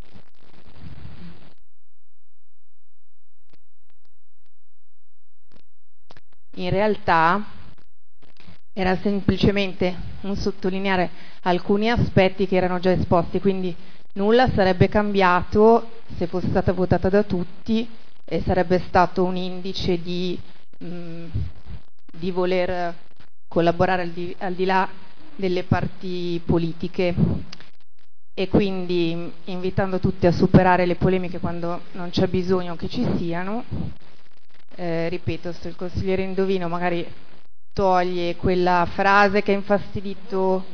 in realtà era semplicemente un sottolineare alcuni aspetti che erano già esposti, quindi nulla sarebbe cambiato se fosse stata votata da tutti e sarebbe stato un indice di, mh, di voler collaborare al di, al di là delle parti politiche, e quindi invitando tutti a superare le polemiche quando non c'è bisogno che ci siano. Eh, ripeto, se il consigliere Indovino magari toglie quella frase che ha infastidito,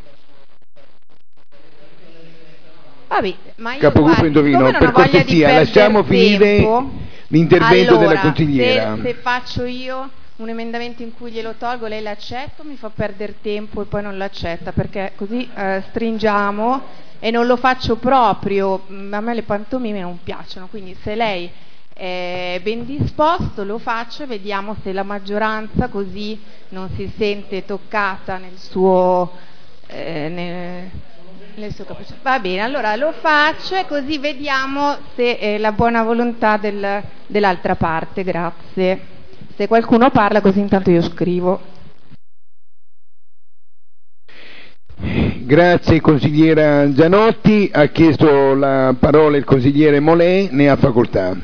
vabbè, ma io Capogruppo Indovino, per cortesia lasciamo finire tempo, l'intervento allora, della consigliera. Se, se faccio io un emendamento in cui glielo tolgo, lei l'accetta o mi fa perdere tempo e poi non l'accetta, perché così eh, stringiamo e non lo faccio proprio, a me le pantomime non piacciono, quindi se lei è ben disposto lo faccio e vediamo se la maggioranza così non si sente toccata nel suo, eh, nel, nel suo capriccio. Va bene, allora lo faccio e così vediamo se è la buona volontà del, dell'altra parte. Grazie. Se qualcuno parla, così intanto io scrivo. Grazie consigliera Gianotti. Ha chiesto la parola il consigliere Molè, ne ha facoltà.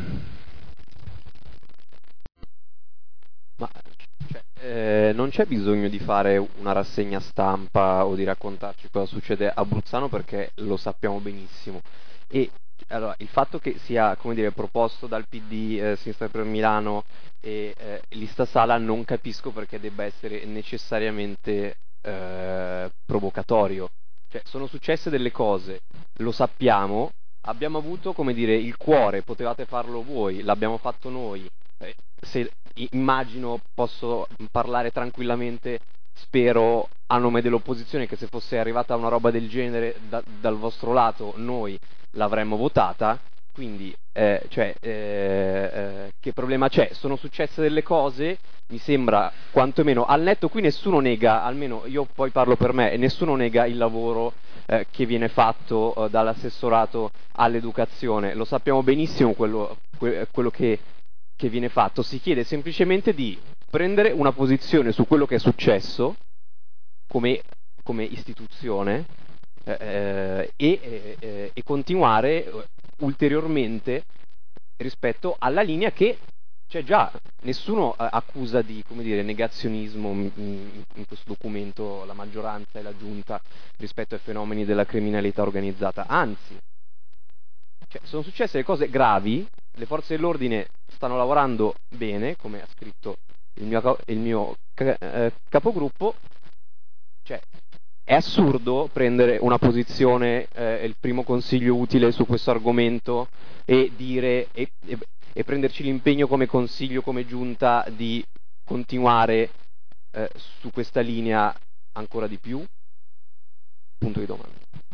Ma cioè, eh, non c'è bisogno di fare una rassegna stampa o di raccontarci cosa succede a Bruzzano, perché lo sappiamo benissimo. E allora, il fatto che sia, come dire, proposto dal P D, eh, Sinistra per Milano e eh, Lista Sala, non capisco perché debba essere necessariamente eh, provocatorio. Cioè, sono successe delle cose, lo sappiamo, abbiamo avuto, come dire, il cuore, potevate farlo voi, l'abbiamo fatto noi. Eh, se, immagino, posso parlare tranquillamente, spero a nome dell'opposizione, che se fosse arrivata una roba del genere da, dal vostro lato noi l'avremmo votata, quindi eh, cioè, eh, eh, che problema c'è? Sono successe delle cose, mi sembra quantomeno, al netto qui nessuno nega, almeno io poi parlo per me, nessuno nega il lavoro eh, che viene fatto eh, dall'assessorato all'educazione, lo sappiamo benissimo quello, que- quello che che viene fatto, si chiede semplicemente di prendere una posizione su quello che è successo come, come istituzione eh, e, eh, e continuare ulteriormente rispetto alla linea che c'è già. Nessuno accusa di, come dire, negazionismo in, in questo documento la maggioranza e la giunta rispetto ai fenomeni della criminalità organizzata, anzi, cioè, sono successe le cose gravi, le forze dell'ordine stanno lavorando bene, come ha scritto il mio, il mio eh, capogruppo, cioè è assurdo prendere una posizione, eh, il primo consiglio utile su questo argomento e dire e, e, e prenderci l'impegno come consiglio, come giunta di continuare eh, su questa linea ancora di più? Punto di domanda.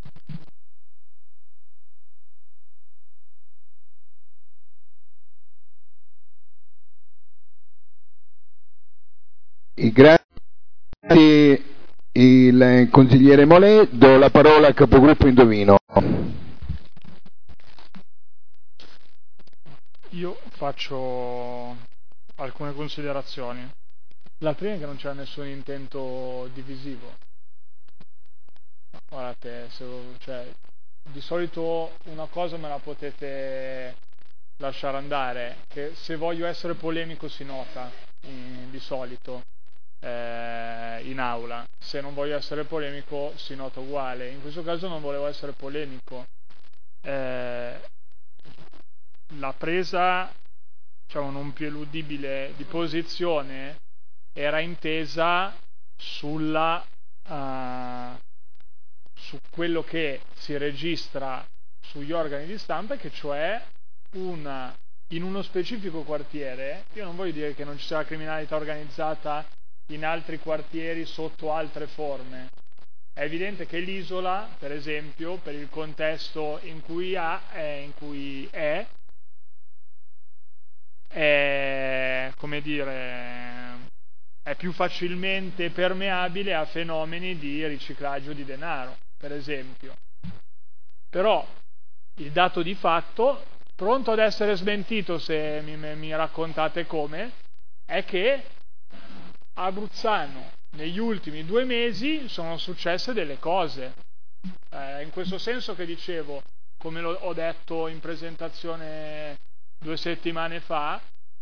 Grazie il consigliere Molè, do la parola al capogruppo Indovino. Io faccio alcune considerazioni. La prima è che non c'era nessun intento divisivo. Guardate, se, cioè, di solito una cosa me la potete lasciare andare, che se voglio essere polemico si nota in, di solito eh, in aula, se non voglio essere polemico si nota uguale. In questo caso non volevo essere polemico. Eh, la presa, diciamo, non più eludibile di posizione era intesa sulla uh, su quello che si registra sugli organi di stampa, che cioè una, in uno specifico quartiere, io non voglio dire che non ci sia la criminalità organizzata in altri quartieri sotto altre forme. È evidente che l'Isola, per esempio, per il contesto in cui, ha, eh, in cui è, è, come dire, è più facilmente permeabile a fenomeni di riciclaggio di denaro, per esempio. Però il dato di fatto, pronto ad essere smentito se mi, mi raccontate come, è che a Abruzzano negli ultimi due mesi sono successe delle cose. Eh, in questo senso che dicevo, come lo, ho detto in presentazione due settimane fa,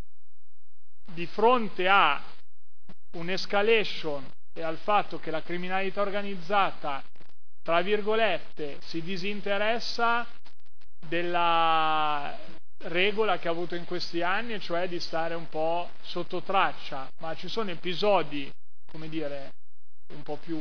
di fronte a un'escalation e al fatto che la criminalità organizzata, tra virgolette, si disinteressa della regola che ha avuto in questi anni, cioè di stare un po' sotto traccia, ma ci sono episodi, come dire, un po' più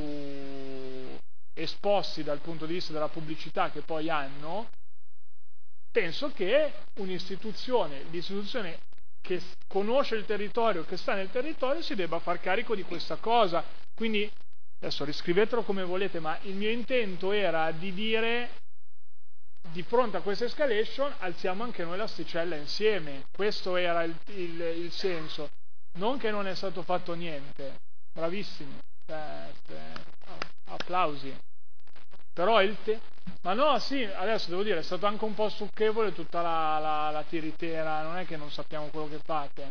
esposti dal punto di vista della pubblicità che poi hanno. Penso che un'istituzione, l'istituzione che conosce il territorio, che sta nel territorio, si debba far carico di questa cosa. Quindi adesso riscrivetelo come volete, ma il mio intento era di dire, di fronte a questa escalation alziamo anche noi l'asticella insieme. Questo era il, il, il senso, non che non è stato fatto niente. Bravissimi, eh, eh, applausi. Però il te... ma no, sì, adesso devo dire, è stato anche un po' stucchevole tutta la, la, la tiritera, non è che non sappiamo quello che fate,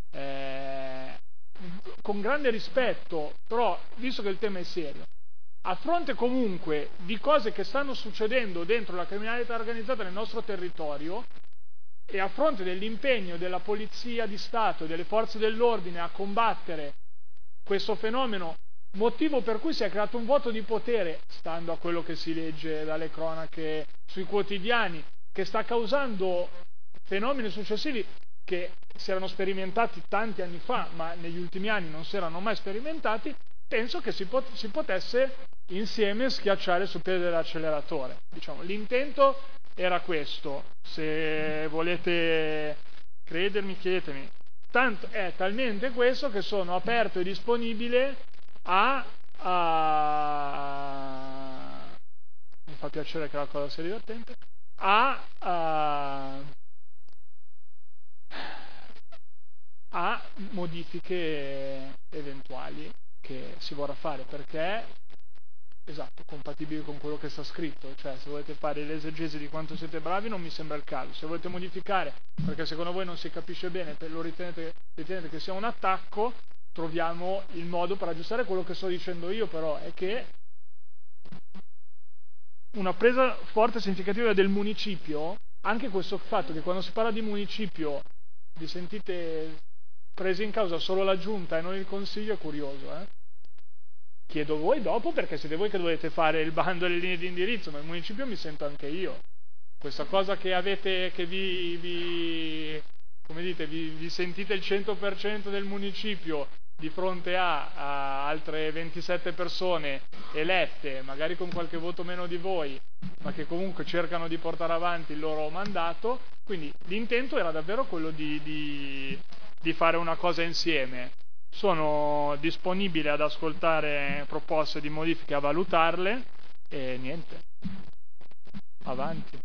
eh, con grande rispetto, però visto che il tema è serio, a fronte comunque di cose che stanno succedendo dentro la criminalità organizzata nel nostro territorio e a fronte dell'impegno della Polizia di Stato e delle forze dell'ordine a combattere questo fenomeno, motivo per cui si è creato un vuoto di potere, stando a quello che si legge dalle cronache sui quotidiani, che sta causando fenomeni successivi che si erano sperimentati tanti anni fa, ma negli ultimi anni non si erano mai sperimentati. Penso che si, pot- si potesse insieme schiacciare sul piede dell'acceleratore. Diciamo, l'intento era questo. Se volete credermi, chiedetemi. Tanto è talmente questo che sono aperto e disponibile a, a mi fa piacere che la cosa sia divertente, a, a, a modifiche eventuali che si vorrà fare, perché esatto, compatibili con quello che sta scritto, cioè se volete fare l'esegesi di quanto siete bravi non mi sembra il caso, se volete modificare perché secondo voi non si capisce bene, lo ritenete, ritenete che sia un attacco, troviamo il modo per aggiustare. Quello che sto dicendo io però è che una presa forte e significativa del municipio, anche questo fatto che quando si parla di municipio vi sentite presi in causa solo la giunta e non il consiglio, è curioso, eh? Chiedo voi dopo perché siete voi che dovete fare il bando e le linee di indirizzo, ma il municipio mi sento anche io. Questa cosa che avete, che vi, vi come dite, vi, vi sentite il cento per cento del municipio di fronte a, a altre ventisette persone elette, magari con qualche voto meno di voi, ma che comunque cercano di portare avanti il loro mandato, quindi l'intento era davvero quello di, di, di fare una cosa insieme. Sono disponibile ad ascoltare proposte di modifiche, a valutarle e niente, avanti.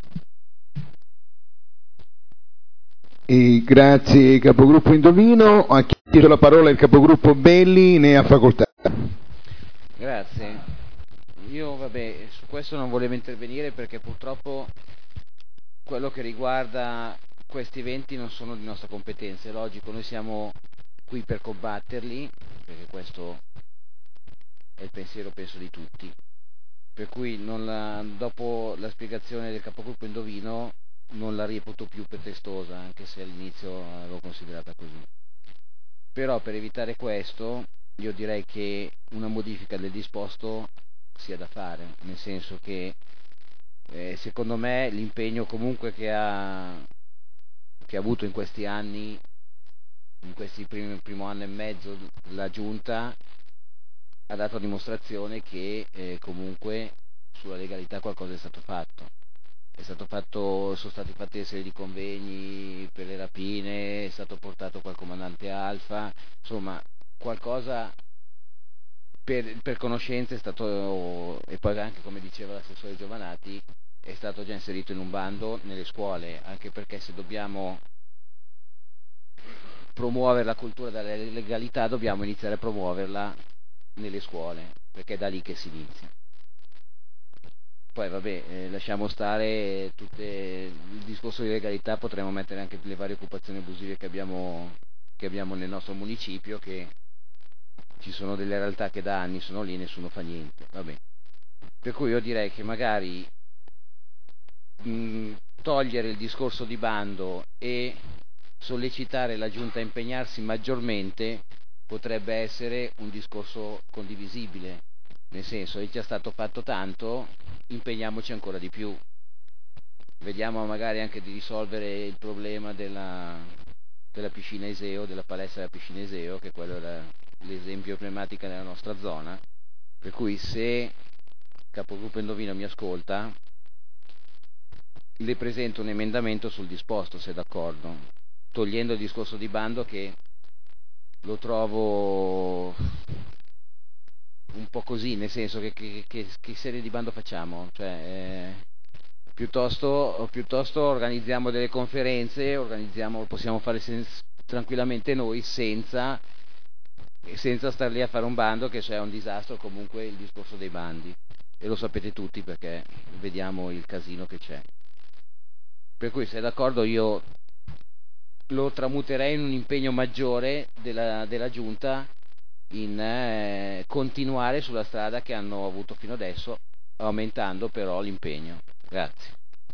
E grazie capogruppo Indovino. Ha chiesto la parola il capogruppo Belli, ne ha facoltà. Grazie. Io vabbè, su questo non volevo intervenire perché purtroppo quello che riguarda questi eventi non sono di nostra competenza, è logico, noi siamo qui per combatterli, perché questo è il pensiero penso di tutti, per cui non la, dopo la spiegazione del capogruppo Indovino non la reputo più pretestosa, anche se all'inizio l'avevo considerata così. Però per evitare questo io direi che una modifica del disposto sia da fare, nel senso che eh, secondo me l'impegno comunque che ha, che ha avuto in questi anni, in questi primi primo anno e mezzo la Giunta ha dato a dimostrazione che eh, comunque sulla legalità qualcosa è stato fatto. È stato fatto, sono stati fatti una serie di convegni per le rapine, è stato portato qual comandante Alfa, insomma qualcosa per, per conoscenza è stato, e poi anche come diceva l'assessore Giovanati, è stato già inserito in un bando nelle scuole, anche perché se dobbiamo promuovere la cultura della legalità dobbiamo iniziare a promuoverla nelle scuole, perché è da lì che si inizia. Poi vabbè, eh, lasciamo stare tutte, il discorso di legalità, potremmo mettere anche le varie occupazioni abusive che abbiamo, che abbiamo nel nostro municipio, che ci sono delle realtà che da anni sono lì e nessuno fa niente, vabbè. Per cui io direi che magari mh, togliere il discorso di bando e sollecitare la Giunta a impegnarsi maggiormente potrebbe essere un discorso condivisibile, nel senso è già stato fatto tanto, impegniamoci ancora di più, vediamo magari anche di risolvere il problema della, della piscina Iseo, della palestra della piscina Iseo, che quello era l'esempio emblematico nella nostra zona, per cui se capogruppo Indovino mi ascolta le presento un emendamento sul disposto, se è d'accordo, togliendo il discorso di bando che lo trovo un po' così, nel senso che, che, che, che serie di bando facciamo? Cioè, eh, piuttosto, piuttosto organizziamo delle conferenze, organizziamo, possiamo fare sen- tranquillamente noi senza, senza star lì a fare un bando, che c'è un disastro comunque il discorso dei bandi, e lo sapete tutti perché vediamo il casino che c'è. Per cui se è d'accordo io lo tramuterei in un impegno maggiore della, della Giunta in eh, continuare sulla strada che hanno avuto fino adesso, aumentando però l'impegno. Grazie.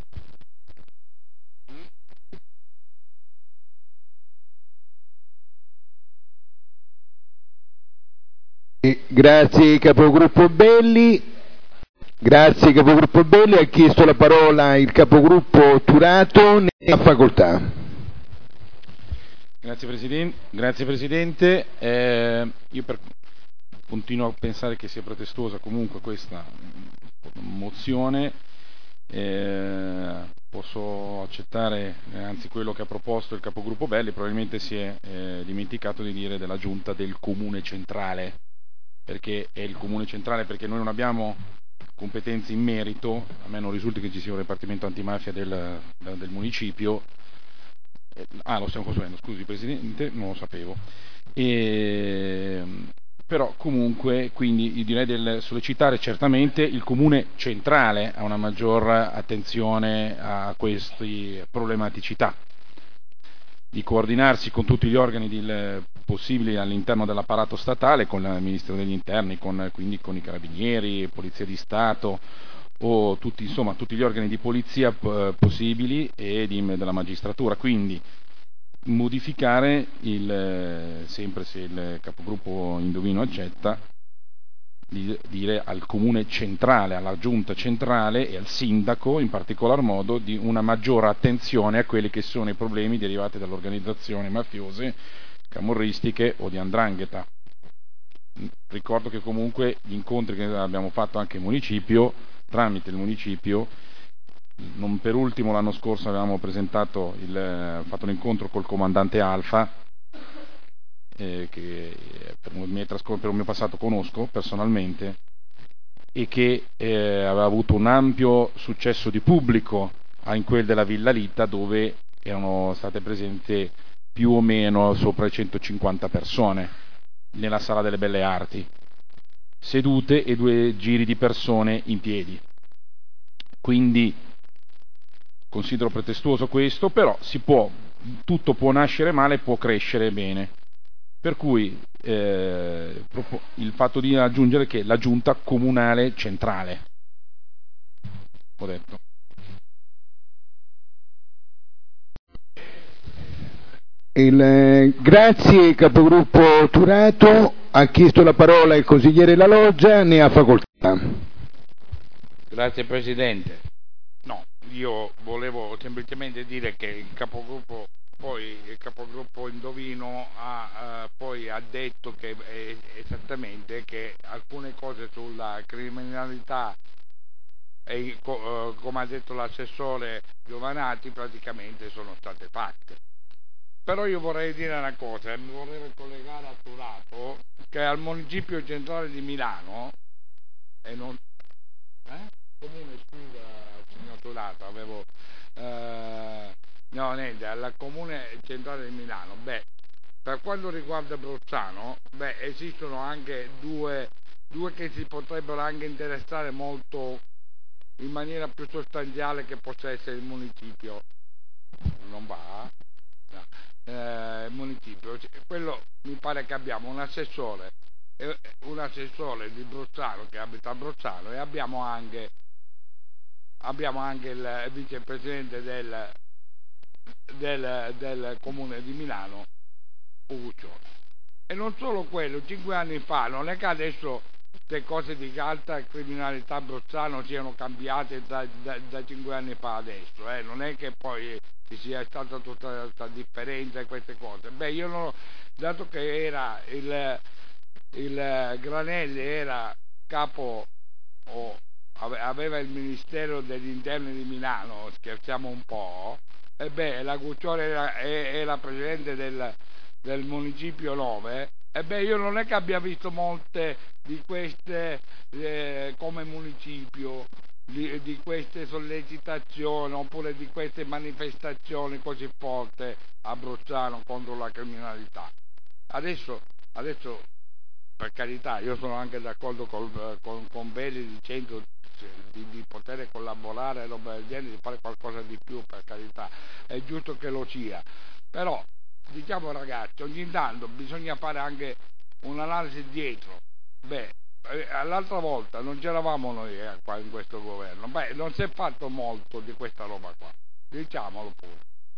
Grazie capogruppo Belli. Grazie capogruppo Belli. Ha chiesto la parola il capogruppo Turato, ne ha facoltà. Grazie Presidente, Grazie Presidente. Eh, io per, continuo a pensare che sia pretestuosa comunque questa mozione, eh, posso accettare eh, anzi quello che ha proposto il capogruppo Belli, probabilmente si è eh, dimenticato di dire della giunta del comune centrale, perché è il comune centrale, perché noi non abbiamo competenze in merito, a me non risulta che ci sia un repartimento antimafia del, del municipio. Ah, lo stiamo costruendo, scusi Presidente, non lo sapevo. E però comunque quindi io direi del sollecitare certamente il comune centrale a una maggior attenzione a queste problematicità, di coordinarsi con tutti gli organi di, possibili all'interno dell'apparato statale, con il Ministero degli Interni, con, quindi con i Carabinieri, Polizia di Stato o tutti, insomma, tutti gli organi di polizia p- possibili e di, della magistratura, quindi modificare il, sempre se il capogruppo Indovino accetta, di dire al comune centrale, alla giunta centrale e al sindaco in particolar modo di una maggiore attenzione a quelli che sono i problemi derivati dall'organizzazione mafiose, camorristiche o di 'ndrangheta. Ricordo che comunque gli incontri che abbiamo fatto anche in municipio, tramite il municipio, non per ultimo l'anno scorso avevamo presentato il, fatto un incontro col comandante Alfa, eh, che per un, mio trascor- per un mio passato conosco personalmente, e che eh, aveva avuto un ampio successo di pubblico in quel della Villa Lita, dove erano state presenti più o meno sopra le centocinquanta persone nella Sala delle Belle Arti, sedute, e due giri di persone in piedi. Quindi considero pretestuoso questo, però si può, tutto può nascere male, può crescere bene. Per cui eh, il fatto di aggiungere che la giunta comunale centrale, ho detto. Il, eh, grazie capogruppo Turato, ha chiesto la parola il consigliere La Loggia, ne ha facoltà. Grazie Presidente. No, io volevo semplicemente dire che il capogruppo, poi il capogruppo Indovino ha eh, poi ha detto che eh, esattamente che alcune cose sulla criminalità, e, co, eh, come ha detto l'assessore Giovanati, praticamente sono state fatte. Però io vorrei dire una cosa, mi vorrei collegare a Turato, che al municipio centrale di Milano, e non... Eh? Comune, scusa signor Turato, avevo... Eh, no, niente, al comune centrale di Milano, beh, per quanto riguarda Bruzzano, beh, esistono anche due, due che si potrebbero anche interessare molto in maniera più sostanziale, che possa essere il municipio. Non va? No. Eh, il municipio, quello mi pare che abbiamo un assessore, eh, un assessore di Bruzzano che abita a Bruzzano, e abbiamo anche abbiamo anche il vicepresidente del, del, del comune di Milano, Uguccione. E non solo quello, cinque anni fa, non è che adesso queste cose di alta criminalità a Bruzzano siano cambiate da, da, da cinque anni fa adesso, eh? Non è che poi ci sia stata tutta questa differenza e queste cose. Beh, io non, dato che era il, il Granelli era capo, o aveva il Ministero degli Interni di Milano, scherziamo un po', e beh, la Guccione era, era presidente del, del municipio nove, e beh, io non è che abbia visto molte di queste eh, come municipio, di, di queste sollecitazioni oppure di queste manifestazioni così forti a Bruzzano contro la criminalità. Adesso, adesso per carità, io sono anche d'accordo col, con, con Belli dicendo di, di poter collaborare, roba del genere, di fare qualcosa di più, per carità, è giusto che lo sia, però diciamo ragazzi, ogni tanto bisogna fare anche un'analisi dietro. Beh, l'altra volta non c'eravamo noi eh, qua in questo governo, beh, non si è fatto molto di questa roba qua, diciamolo pure.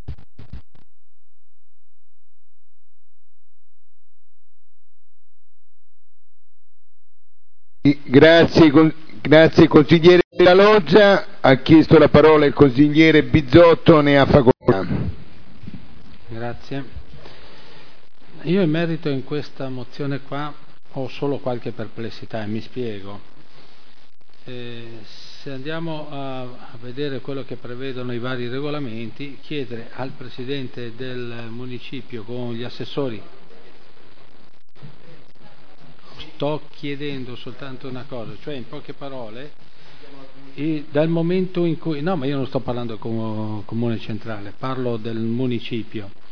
Grazie, con, grazie consigliere La Loggia, ha chiesto la parola il consigliere Bizzotto, ne ha facoltà. Grazie. Io in merito in questa mozione qua ho solo qualche perplessità e mi spiego. Eh, se andiamo a, a vedere quello che prevedono i vari regolamenti, chiedere al Presidente del municipio con gli assessori, sto chiedendo soltanto una cosa, cioè in poche parole, e dal momento in cui, no, ma io non sto parlando del comune centrale, parlo del municipio.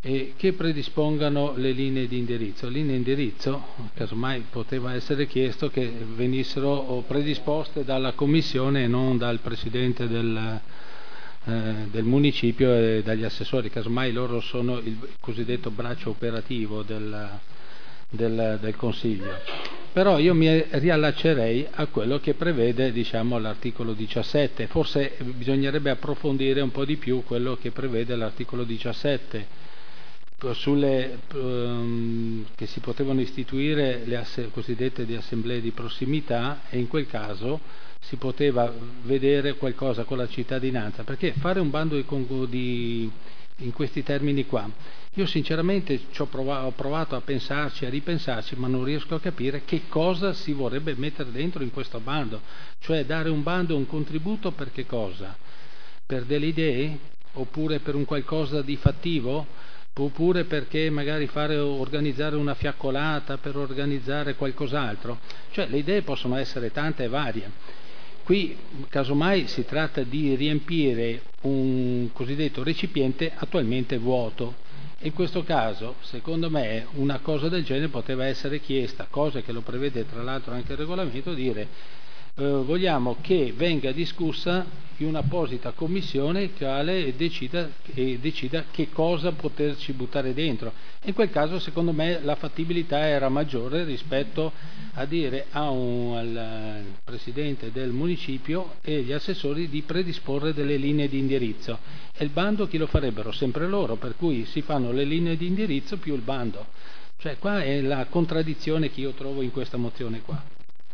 e che predispongano le linee di indirizzo. Le linee di indirizzo, casomai poteva essere chiesto che venissero predisposte dalla Commissione e non dal Presidente del, eh, del municipio e dagli assessori, casomai loro sono il cosiddetto braccio operativo del, del, del Consiglio. Però io mi riallaccerei a quello che prevede, diciamo, l'articolo diciassette, forse bisognerebbe approfondire un po' di più quello che prevede l'articolo diciassette, sulle um, che si potevano istituire le ass- cosiddette di assemblee di prossimità, e in quel caso si poteva vedere qualcosa con la cittadinanza, perché fare un bando di, di, in questi termini qua, io sinceramente ci ho, provato, ho provato a pensarci, a ripensarci, ma non riesco a capire che cosa si vorrebbe mettere dentro in questo bando, cioè dare un bando, un contributo per che cosa? Per delle idee? Oppure per un qualcosa di fattivo? Oppure perché magari fare organizzare una fiaccolata, per organizzare qualcos'altro? Cioè le idee possono essere tante e varie. Qui casomai si tratta di riempire un cosiddetto recipiente attualmente vuoto. In questo caso, secondo me, una cosa del genere poteva essere chiesta, cosa che lo prevede tra l'altro anche il regolamento, dire eh, vogliamo che venga discussa in un'apposita commissione che decida, e decida che cosa poterci buttare dentro. In quel caso, secondo me, la fattibilità era maggiore rispetto a dire a un, al Presidente del municipio e agli assessori di predisporre delle linee di indirizzo. E il bando chi lo farebbero? Sempre loro, per cui si fanno le linee di indirizzo più il bando. Cioè qua è la contraddizione che io trovo in questa mozione qua.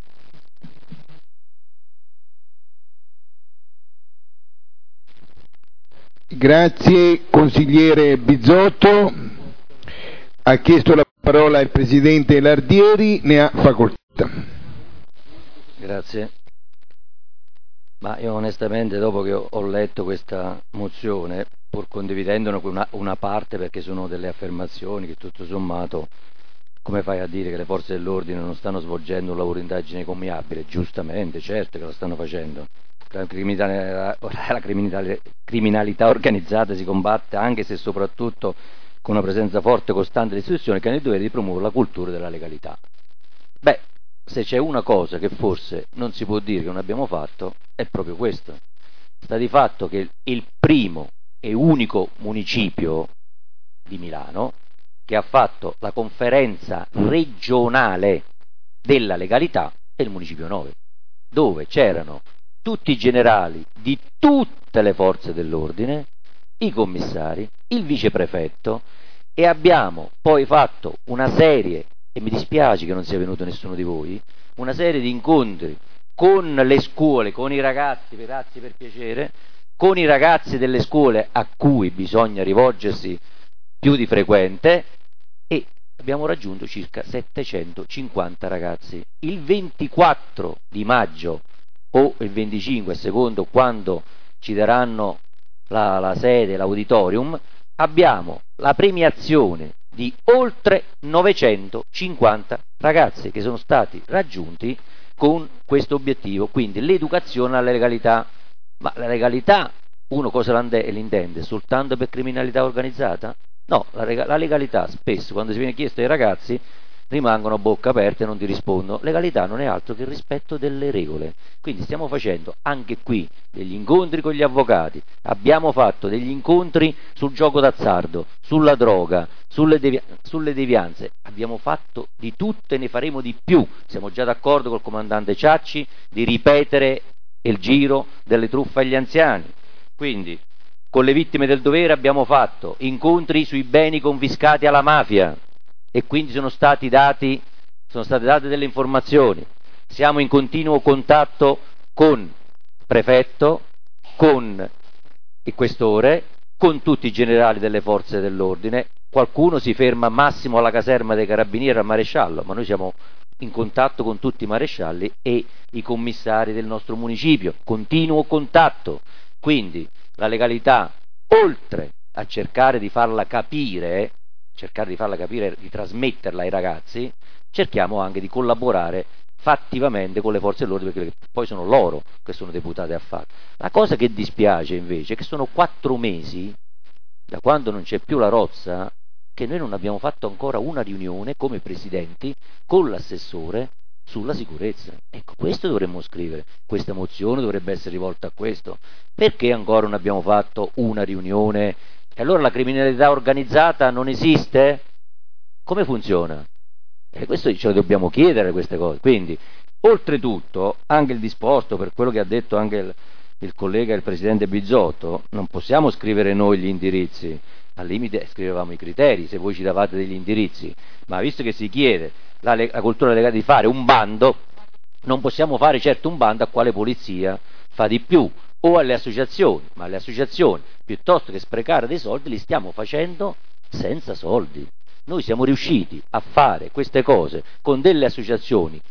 Grazie consigliere Bizzotto. Ha chiesto la parola il Presidente Lardieri, ne ha facoltà. Grazie. Ma io onestamente, dopo che ho letto questa mozione, pur condividendone una, una parte, perché sono delle affermazioni che tutto sommato, come fai a dire che le forze dell'ordine non stanno svolgendo un lavoro di indagine commiabile? Giustamente, certo che lo stanno facendo. La criminalità, la criminalità, criminalità organizzata si combatte anche se soprattutto con una presenza forte e costante delle istituzioni che hanno il dovere di promuovere la cultura della legalità. Beh, se c'è una cosa che forse non si può dire che non abbiamo fatto, è proprio questo. Sta di fatto che il primo e unico municipio di Milano che ha fatto la conferenza regionale della legalità è il municipio nove, dove c'erano tutti i generali di tutte le forze dell'ordine, i commissari, il viceprefetto, e abbiamo poi fatto una serie, e mi dispiace che non sia venuto nessuno di voi, una serie di incontri con le scuole, con i ragazzi, grazie per piacere, con i ragazzi delle scuole a cui bisogna rivolgersi più di frequente, e abbiamo raggiunto circa settecentocinquanta ragazzi. Il ventiquattro di maggio o il venticinque, secondo quando ci daranno la, la sede, l'auditorium, abbiamo la premiazione di oltre novecentocinquanta ragazzi che sono stati raggiunti con questo obiettivo, quindi l'educazione alla legalità. Ma la legalità, uno cosa l'intende? Soltanto per criminalità organizzata? No, la, la legalità spesso, quando si viene chiesto ai ragazzi, rimangono a bocca aperta e non ti rispondono. Legalità non è altro che il rispetto delle regole. Quindi stiamo facendo anche qui degli incontri con gli avvocati, abbiamo fatto degli incontri sul gioco d'azzardo, sulla droga, sulle, devi- sulle devianze, abbiamo fatto di tutto e ne faremo di più. Siamo già d'accordo col comandante Ciacci di ripetere il giro delle truffe agli anziani. Quindi con le vittime del dovere abbiamo fatto incontri sui beni confiscati alla mafia, e quindi sono stati dati, sono state date delle informazioni. Siamo in continuo contatto con il prefetto, con il questore, con tutti i generali delle forze dell'ordine. Qualcuno si ferma massimo alla caserma dei carabinieri al maresciallo, ma noi siamo in contatto con tutti i marescialli e i commissari del nostro municipio, continuo contatto. Quindi la legalità, oltre a cercare di farla capire, cercare di farla capire, di trasmetterla ai ragazzi, cerchiamo anche di collaborare fattivamente con le forze dell'ordine, perché poi sono loro che sono deputate a fare. La cosa che dispiace invece è che sono quattro mesi, da quando non c'è più la rozza, che noi non abbiamo fatto ancora una riunione come presidenti con l'assessore sulla sicurezza. Ecco, questo dovremmo scrivere, questa mozione dovrebbe essere rivolta a questo. Perché ancora non abbiamo fatto una riunione? E allora la criminalità organizzata non esiste? Come funziona? E questo ce lo dobbiamo chiedere, queste cose. Quindi, oltretutto, anche il disposto, per quello che ha detto anche il, il collega, il presidente Bizzotto, non possiamo scrivere noi gli indirizzi, al limite scrivevamo i criteri, se voi ci davate degli indirizzi, ma visto che si chiede la, la cultura legale di fare un bando, non possiamo fare certo un bando a quale polizia fa di più, o alle associazioni, ma alle associazioni, piuttosto che sprecare dei soldi, li stiamo facendo senza soldi. Noi siamo riusciti a fare queste cose con delle associazioni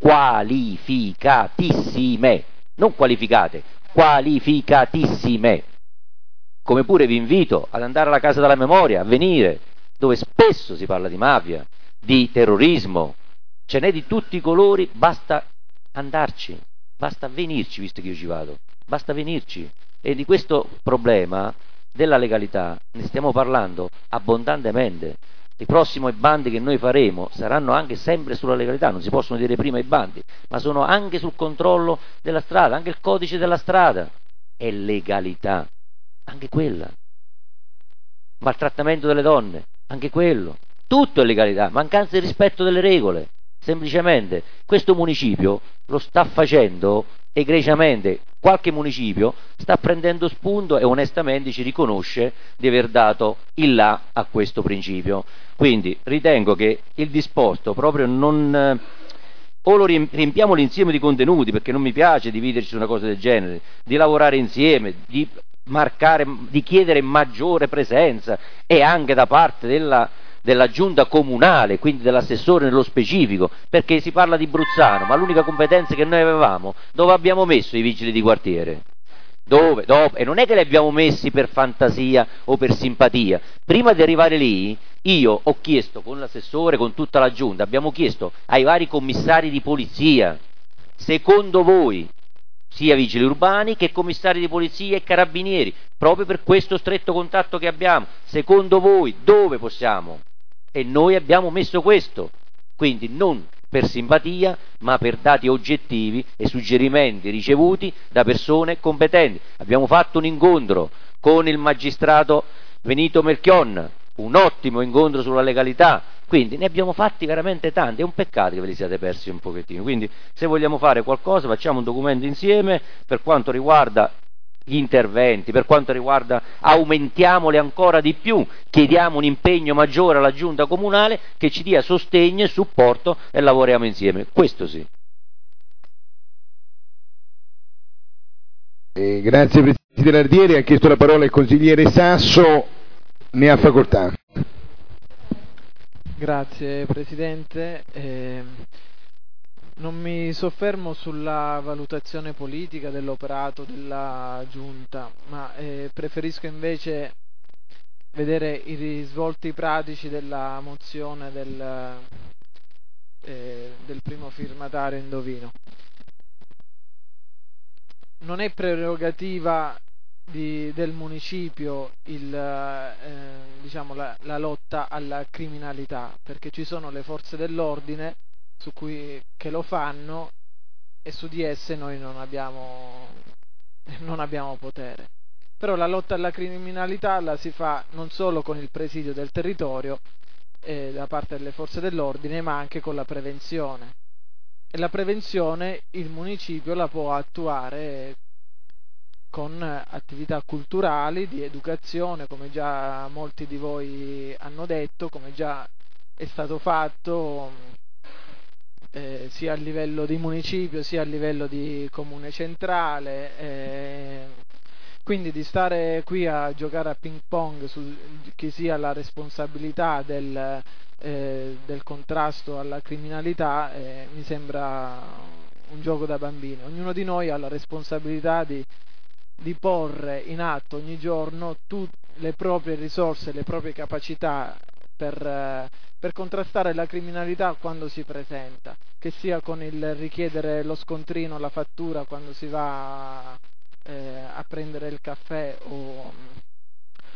qualificatissime, non qualificate, qualificatissime. Come pure vi invito ad andare alla Casa della Memoria, a venire, dove spesso si parla di mafia, di terrorismo, ce n'è di tutti i colori, basta andarci, basta venirci, visto che io ci vado, basta venirci. E di questo problema della legalità ne stiamo parlando abbondantemente. I prossimi bandi che noi faremo saranno anche sempre sulla legalità, non si possono dire prima i bandi, ma sono anche sul controllo della strada, anche il codice della strada è legalità, anche quella. Maltrattamento delle donne, anche quello. Tutto è legalità, mancanza di rispetto delle regole. Semplicemente questo municipio lo sta facendo egregiamente, qualche municipio sta prendendo spunto e onestamente ci riconosce di aver dato il là a questo principio. Quindi ritengo che il disposto proprio non... o lo riempiamo l'insieme di contenuti, perché non mi piace dividerci su una cosa del genere, di lavorare insieme, di marcare, di chiedere maggiore presenza e anche da parte della, della giunta comunale, quindi dell'assessore nello specifico, perché si parla di Bruzzano, ma l'unica competenza che noi avevamo, dove abbiamo messo i vigili di quartiere? Dove? Dopo. E non è che li abbiamo messi per fantasia o per simpatia. Prima di arrivare lì, io ho chiesto con l'assessore, con tutta la giunta, abbiamo chiesto ai vari commissari di polizia, secondo voi, sia vigili urbani che commissari di polizia e carabinieri, proprio per questo stretto contatto che abbiamo, secondo voi dove possiamo? E noi abbiamo messo questo, quindi non per simpatia, ma per dati oggettivi e suggerimenti ricevuti da persone competenti. Abbiamo fatto un incontro con il magistrato Benito Melchion, un ottimo incontro sulla legalità, quindi ne abbiamo fatti veramente tanti, è un peccato che ve li siate persi un pochettino. Quindi se vogliamo fare qualcosa facciamo un documento insieme per quanto riguarda gli interventi, per quanto riguarda aumentiamoli ancora di più, chiediamo un impegno maggiore alla giunta comunale che ci dia sostegno e supporto e lavoriamo insieme, questo sì. Eh, grazie Presidente Lardieri, ha chiesto la parola il consigliere Sasso, ne ha facoltà. Grazie Presidente. Eh, non mi soffermo sulla valutazione politica dell'operato della Giunta, ma eh, preferisco invece vedere i risvolti pratici della mozione del, eh, del primo firmatario Indovino. Non è prerogativa di, del municipio il, eh, diciamo la, la lotta alla criminalità, perché ci sono le forze dell'ordine su cui, che lo fanno e su di esse noi non abbiamo, non abbiamo potere. Però la lotta alla criminalità la si fa non solo con il presidio del territorio eh, da parte delle forze dell'ordine, ma anche con la prevenzione. E la prevenzione il municipio la può attuare con attività culturali, di educazione, come già molti di voi hanno detto, come già è stato fatto eh, sia a livello di municipio sia a livello di comune centrale. Eh, quindi di stare qui a giocare a ping pong su chi sia la responsabilità del, eh, del contrasto alla criminalità eh, mi sembra un gioco da bambino. Ognuno di noi ha la responsabilità di di porre in atto ogni giorno tutte le proprie risorse, le proprie capacità per, eh, per contrastare la criminalità quando si presenta, che sia con il richiedere lo scontrino, la fattura quando si va eh, a prendere il caffè o,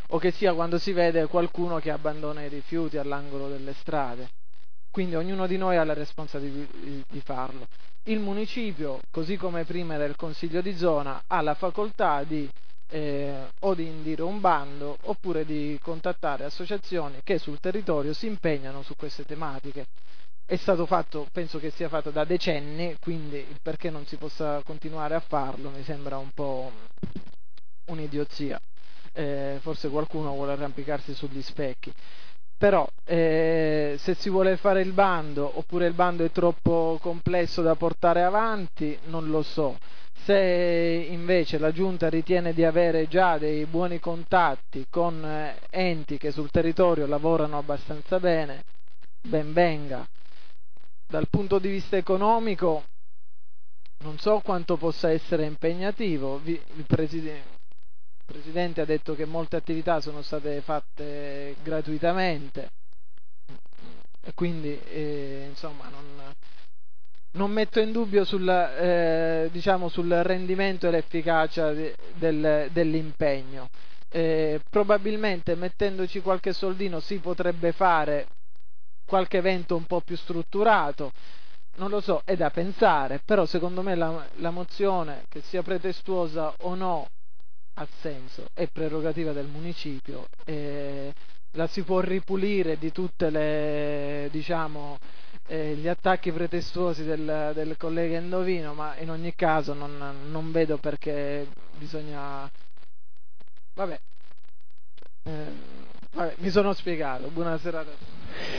o che sia quando si vede qualcuno che abbandona i rifiuti all'angolo delle strade. Quindi ognuno di noi ha la responsabilità di, di farlo. Il municipio, così come prima del Consiglio di zona, ha la facoltà di eh, o di indire un bando oppure di contattare associazioni che sul territorio si impegnano su queste tematiche. È stato fatto, penso che sia fatto da decenni, quindi il perché non si possa continuare a farlo mi sembra un po' un'idiozia. Eh, forse qualcuno vuole arrampicarsi sugli specchi. Però eh, se si vuole fare il bando oppure il bando è troppo complesso da portare avanti, non lo so. Se invece la Giunta ritiene di avere già dei buoni contatti con eh, enti che sul territorio lavorano abbastanza bene, ben venga. Dal punto di vista economico non so quanto possa essere impegnativo. Vi, il presidente Il Presidente ha detto che molte attività sono state fatte gratuitamente e quindi eh, insomma non, non metto in dubbio sul, eh, diciamo, sul rendimento e l'efficacia de, del, dell'impegno. Eh, probabilmente mettendoci qualche soldino si potrebbe fare qualche evento un po' più strutturato. Non lo so, è da pensare, però secondo me la, la mozione, che sia pretestuosa o no, ha senso, è prerogativa del municipio, e la si può ripulire di tutte le, diciamo, eh, gli attacchi pretestuosi del, del collega Indovino, ma in ogni caso non, non vedo perché bisogna... Vabbè. Eh, vabbè, mi sono spiegato, buona serata a tutti.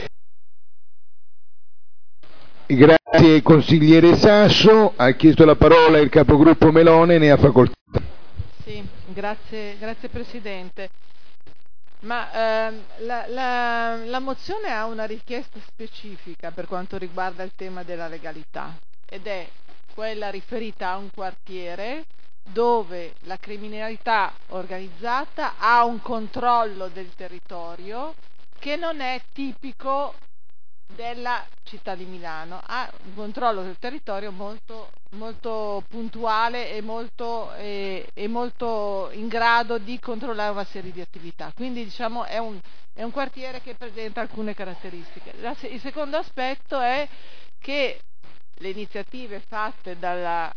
Grazie consigliere Sasso, ha chiesto la parola il capogruppo Melone, ne ha facoltà. Sì, grazie, grazie Presidente. Ma ehm, la, la, la mozione ha una richiesta specifica per quanto riguarda il tema della legalità ed è quella riferita a un quartiere dove la criminalità organizzata ha un controllo del territorio che non è tipico della città di Milano, ha un controllo del territorio molto, molto puntuale e molto, eh, e molto in grado di controllare una serie di attività, quindi diciamo è un, è un quartiere che presenta alcune caratteristiche. La, il secondo aspetto è che le iniziative fatte dalla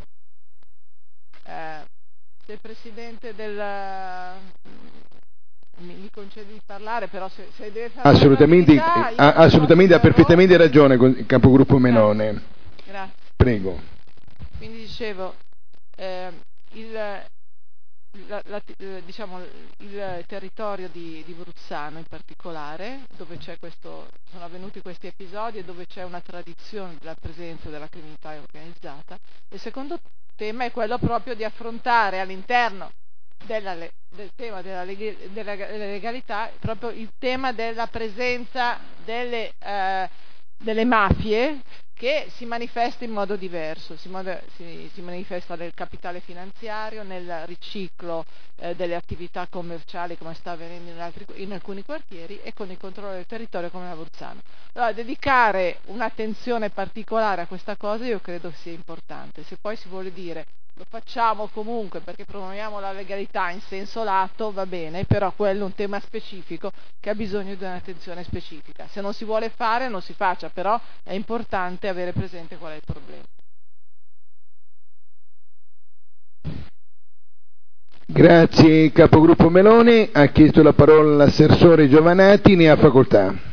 eh, del Presidente del Mi, mi concedi di parlare, però se, se deve fare assolutamente, attività, ha, assolutamente ha perfettamente ragione con il capogruppo Melone. Grazie. Grazie. Prego. Quindi dicevo, eh, il, la, la, diciamo, il territorio di, di Bruzzano in particolare, dove c'è questo, sono avvenuti questi episodi e dove c'è una tradizione della presenza della criminalità organizzata. Il secondo tema è quello proprio di affrontare all'interno Della, del tema della, leg- della legalità proprio il tema della presenza delle, eh, delle mafie che si manifesta in modo diverso, si, mod- si, si manifesta nel capitale finanziario, nel riciclo eh, delle attività commerciali come sta avvenendo in, altri, in alcuni quartieri e con il controllo del territorio come a Bruzzano. Allora, dedicare un'attenzione particolare a questa cosa io credo sia importante. Se poi si vuole dire lo facciamo comunque perché promuoviamo la legalità in senso lato, va bene, però quello è un tema specifico che ha bisogno di un'attenzione specifica. Se non si vuole fare non si faccia, però è importante avere presente qual è il problema. Grazie capogruppo Melone, ha chiesto la parola l'assessore Giovanati, ne ha facoltà.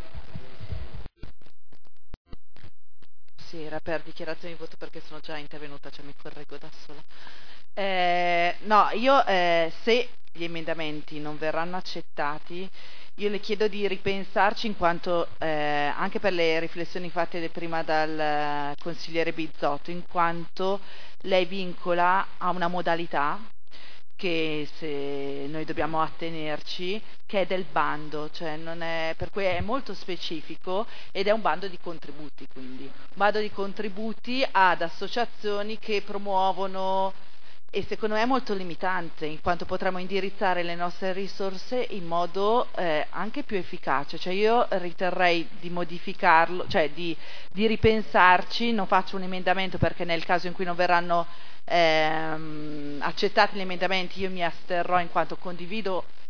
Sì, era per dichiarazione di voto perché sono già intervenuta, cioè mi correggo da sola. Eh, no, io eh, se gli emendamenti non verranno accettati, io le chiedo di ripensarci in quanto, eh, anche per le riflessioni fatte prima dal eh, consigliere Bizzotto, in quanto lei vincola a una modalità che se noi dobbiamo attenerci, che è del bando, cioè non è, per cui è molto specifico ed è un bando di contributi, quindi un bando di contributi ad associazioni che promuovono, e secondo me è molto limitante in quanto potremmo indirizzare le nostre risorse in modo eh, anche più efficace, cioè io riterrei di modificarlo, cioè di, di ripensarci, non faccio un emendamento perché nel caso in cui non verranno ehm, accettati gli emendamenti io mi asterrò in quanto condivido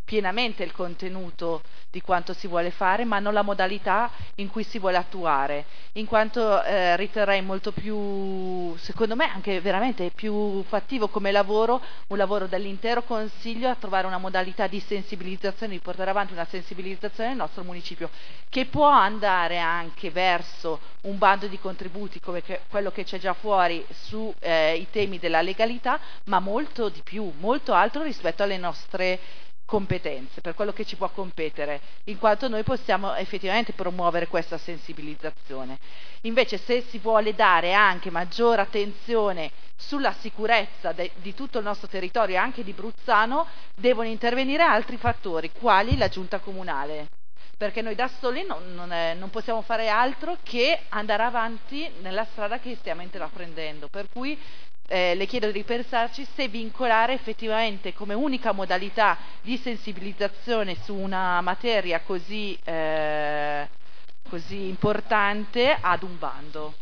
pienamente il contenuto di quanto si vuole fare, ma non la modalità in cui si vuole attuare, in quanto eh, riterrei molto più, secondo me anche veramente più fattivo come lavoro, un lavoro dell'intero Consiglio a trovare una modalità di sensibilizzazione, di portare avanti una sensibilizzazione nel nostro municipio, che può andare anche verso un bando di contributi come che, quello che c'è già fuori sui eh, temi della legalità, ma molto di più, molto altro rispetto alle nostre competenze, per quello che ci può competere, in quanto noi possiamo effettivamente promuovere questa sensibilizzazione. Invece se si vuole dare anche maggiore attenzione sulla sicurezza de- di tutto il nostro territorio e anche di Bruzzano, devono intervenire altri fattori, quali la giunta comunale, perché noi da soli non, non, è, non possiamo fare altro che andare avanti nella strada che stiamo intraprendendo, per cui Eh, le chiedo di ripensarci se vincolare effettivamente come unica modalità di sensibilizzazione su una materia così, eh, così importante ad un bando.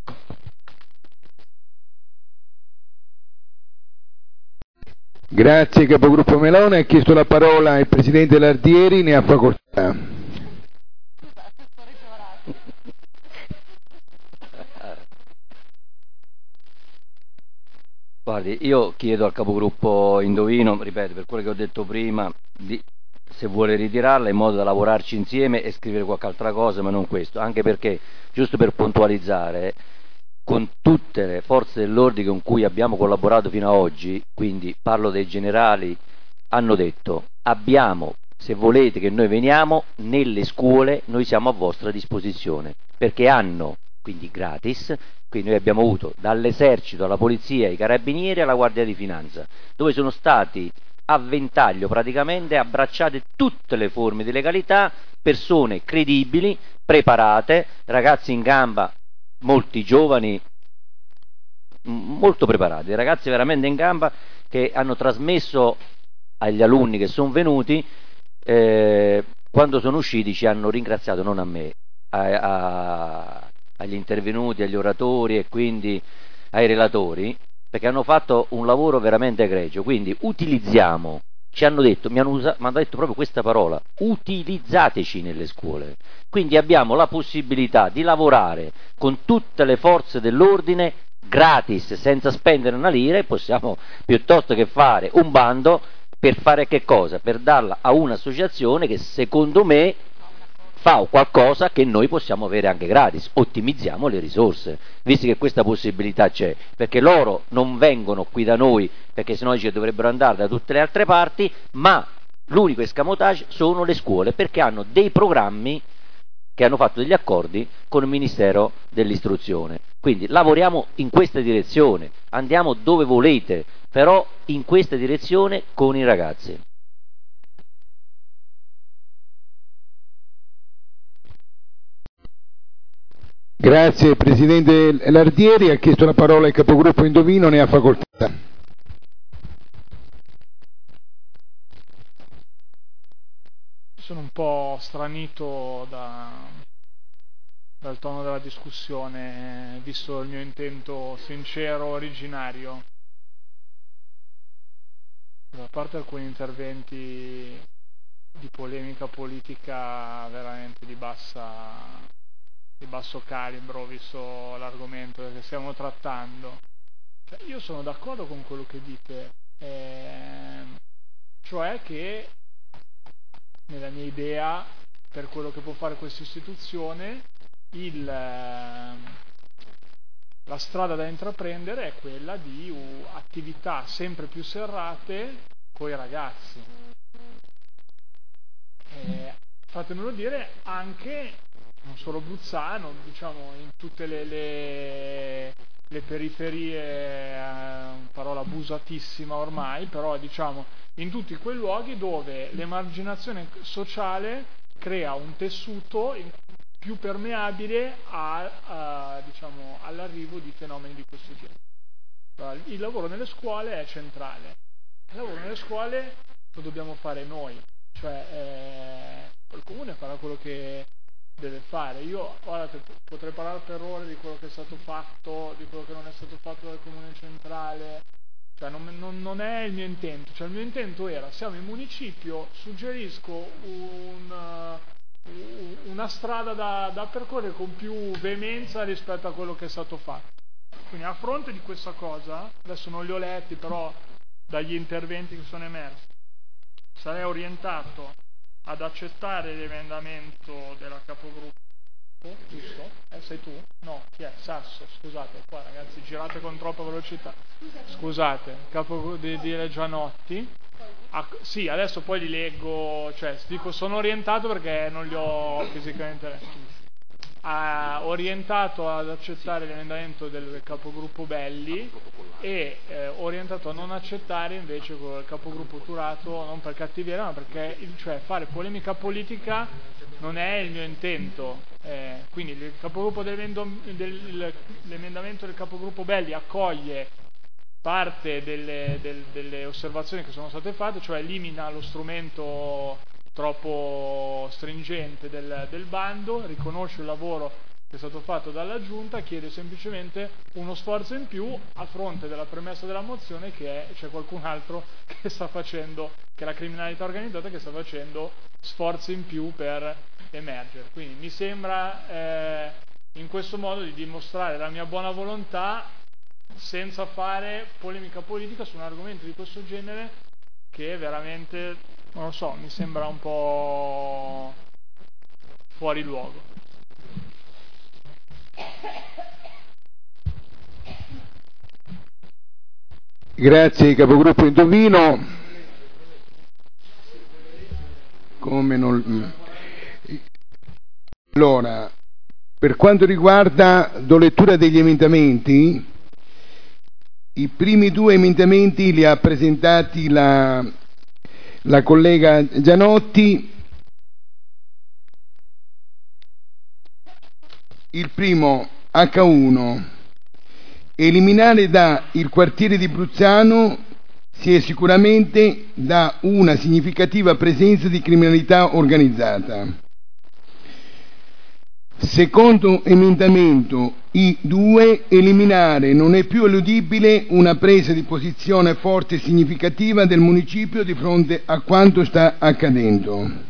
Grazie capogruppo Melone. Ha chiesto la parola il presidente Lardieri, ne ha facoltà. Guardi, io chiedo al capogruppo Indovino, ripeto, per quello che ho detto prima, di, se vuole ritirarla in modo da lavorarci insieme e scrivere qualche altra cosa, ma non questo, anche perché, giusto per puntualizzare, con tutte le forze dell'ordine con cui abbiamo collaborato fino ad oggi, quindi parlo dei generali, hanno detto abbiamo, se volete che noi veniamo, nelle scuole noi siamo a vostra disposizione, perché hanno, quindi gratis. Quindi noi abbiamo avuto dall'esercito alla polizia, ai carabinieri alla guardia di finanza, dove sono stati a ventaglio praticamente abbracciate tutte le forme di legalità, persone credibili, preparate, ragazzi in gamba, molti giovani, molto preparati, ragazzi veramente in gamba che hanno trasmesso agli alunni che sono venuti, eh, quando sono usciti ci hanno ringraziato, non a me, a, a agli intervenuti, agli oratori e quindi ai relatori, perché hanno fatto un lavoro veramente egregio. Quindi utilizziamo, ci hanno detto, mi hanno, usato, mi hanno detto proprio questa parola, utilizzateci nelle scuole. Quindi abbiamo la possibilità di lavorare con tutte le forze dell'ordine gratis, senza spendere una lira, e possiamo piuttosto che fare un bando per fare che cosa? Per darla a un'associazione che secondo me fa qualcosa che noi possiamo avere anche gratis, ottimizziamo le risorse, visto che questa possibilità c'è, perché loro non vengono qui da noi, perché sennò ci dovrebbero andare da tutte le altre parti, ma l'unico escamotage sono le scuole, perché hanno dei programmi che hanno fatto degli accordi con il Ministero dell'Istruzione. Quindi lavoriamo in questa direzione, andiamo dove volete, però in questa direzione con i ragazzi. Grazie Presidente Lardieri. Ha chiesto la parola il capogruppo Indovino, ne ha facoltà. Sono un po' stranito da, dal tono della discussione, visto il mio intento sincero, originario. A parte alcuni interventi di polemica politica veramente di bassa di basso calibro, visto l'argomento che stiamo trattando. Cioè, io sono d'accordo con quello che dite, ehm, cioè che nella mia idea, per quello che può fare questa istituzione, il, ehm, la strada da intraprendere è quella di uh, attività sempre più serrate con i ragazzi. Eh, fatemelo dire anche non solo Bruzzano, diciamo in tutte le, le, le periferie, eh, parola abusatissima ormai, però diciamo in tutti quei luoghi dove l'emarginazione sociale crea un tessuto più permeabile a, a, diciamo, all'arrivo di fenomeni di questo genere. Il lavoro nelle scuole è centrale, il lavoro nelle scuole lo dobbiamo fare noi, cioè eh, il comune farà quello che deve fare. Io ora potrei parlare per ore di quello che è stato fatto, di quello che non è stato fatto dal comune centrale, cioè Cioè non, non, non è il mio intento, cioè il mio intento era: siamo in municipio, suggerisco un, uh, una strada da, da percorrere con più veemenza rispetto a quello che è stato fatto. Quindi a fronte di questa cosa, adesso non li ho letti, però dagli interventi che sono emersi, sarei orientato ad accettare l'emendamento della capogruppo, giusto? Eh, sei tu? No, chi è? Sasso, scusate, qua ragazzi girate con troppa velocità. Scusate, capo di, di Gianotti. Ah, sì, adesso poi li leggo, cioè dico sono orientato perché non li ho fisicamente letti. Ha orientato ad accettare l'emendamento del capogruppo Belli e eh, orientato a non accettare invece il capogruppo Turato, non per cattiveria ma perché il, cioè, fare polemica politica non è il mio intento, eh, quindi il capogruppo dell'emendamento del capogruppo Belli accoglie parte delle, del, delle osservazioni che sono state fatte, cioè elimina lo strumento troppo stringente del, del bando, riconosce il lavoro che è stato fatto dalla Giunta, chiede semplicemente uno sforzo in più a fronte della premessa della mozione che è, c'è qualcun altro che sta facendo, che è la criminalità organizzata, che sta facendo sforzi in più per emergere. Quindi mi sembra eh, in questo modo di dimostrare la mia buona volontà senza fare polemica politica su un argomento di questo genere che veramente, non lo so, mi sembra un po' fuori luogo. Grazie capogruppo Indovino. Come non... Allora, per quanto riguarda do lettura degli emendamenti, i primi due emendamenti li ha presentati la, la collega Gianotti. Il primo acca uno, eliminare da il quartiere di Bruzzano si è sicuramente da una significativa presenza di criminalità organizzata. Secondo emendamento I due, eliminare non è più eludibile una presa di posizione forte e significativa del municipio di fronte a quanto sta accadendo.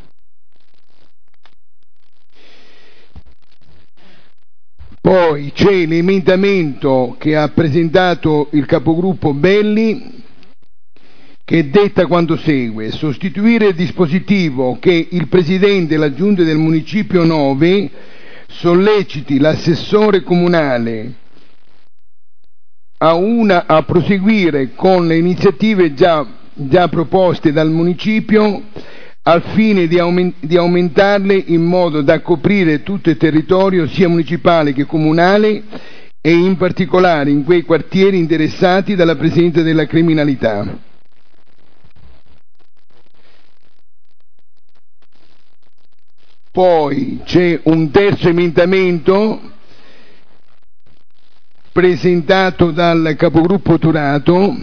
Poi c'è l'emendamento che ha presentato il capogruppo Belli, che detta quanto segue: sostituire il dispositivo che il Presidente e la Giunta del Municipio nove solleciti l'assessore comunale a, una, a proseguire con le iniziative già, già proposte dal Municipio al fine di, aument- di aumentarle in modo da coprire tutto il territorio sia municipale che comunale e in particolare in quei quartieri interessati dalla presenza della criminalità. Poi c'è un terzo emendamento presentato dal capogruppo Turato.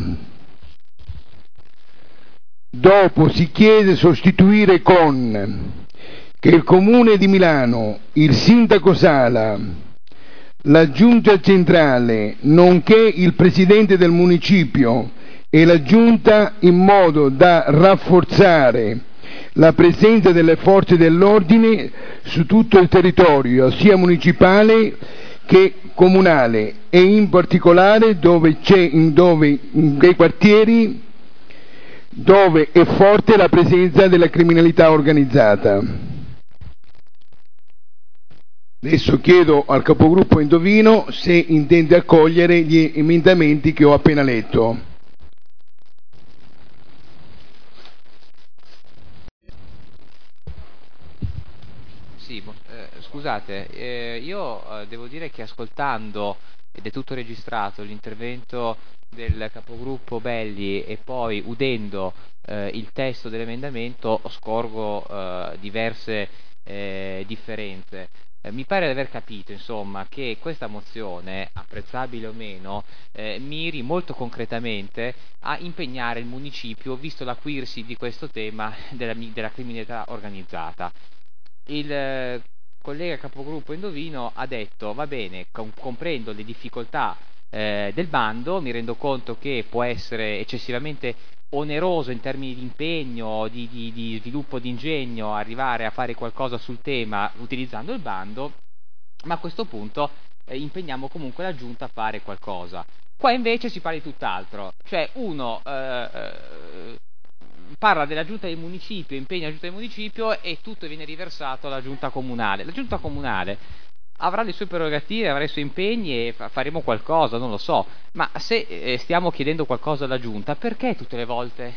Dopo si chiede sostituire con che il Comune di Milano, il Sindaco Sala, la Giunta Centrale, nonché il Presidente del Municipio e la Giunta in modo da rafforzare la presenza delle forze dell'ordine su tutto il territorio, sia municipale che comunale, e in particolare dove c'è, in dove, in quei quartieri dove è forte la presenza della criminalità organizzata. Adesso chiedo al capogruppo Indovino se intende accogliere gli emendamenti che ho appena letto. Sì, eh, scusate, eh, io eh, devo dire che ascoltando, ed è tutto registrato, l'intervento del capogruppo Belli e poi udendo eh, il testo dell'emendamento scorgo eh, diverse eh, differenze. Eh, mi pare di aver capito, insomma, che questa mozione, apprezzabile o meno, eh, miri molto concretamente a impegnare il municipio, visto l'acuirsi di questo tema della, della criminalità organizzata. Il eh, collega capogruppo Indovino ha detto: va bene, com- comprendo le difficoltà eh, del bando. Mi rendo conto che può essere eccessivamente oneroso in termini di impegno, di, di, di sviluppo di ingegno, arrivare a fare qualcosa sul tema utilizzando il bando, ma a questo punto eh, impegniamo comunque la Giunta a fare qualcosa. Qua invece si parla di tutt'altro, cioè uno eh, eh, parla della Giunta del Municipio, impegna la Giunta del Municipio e tutto viene riversato alla Giunta Comunale. La Giunta Comunale avrà le sue prerogative, avrà i suoi impegni e fa- faremo qualcosa, non lo so, ma se eh, stiamo chiedendo qualcosa alla Giunta, perché tutte le volte?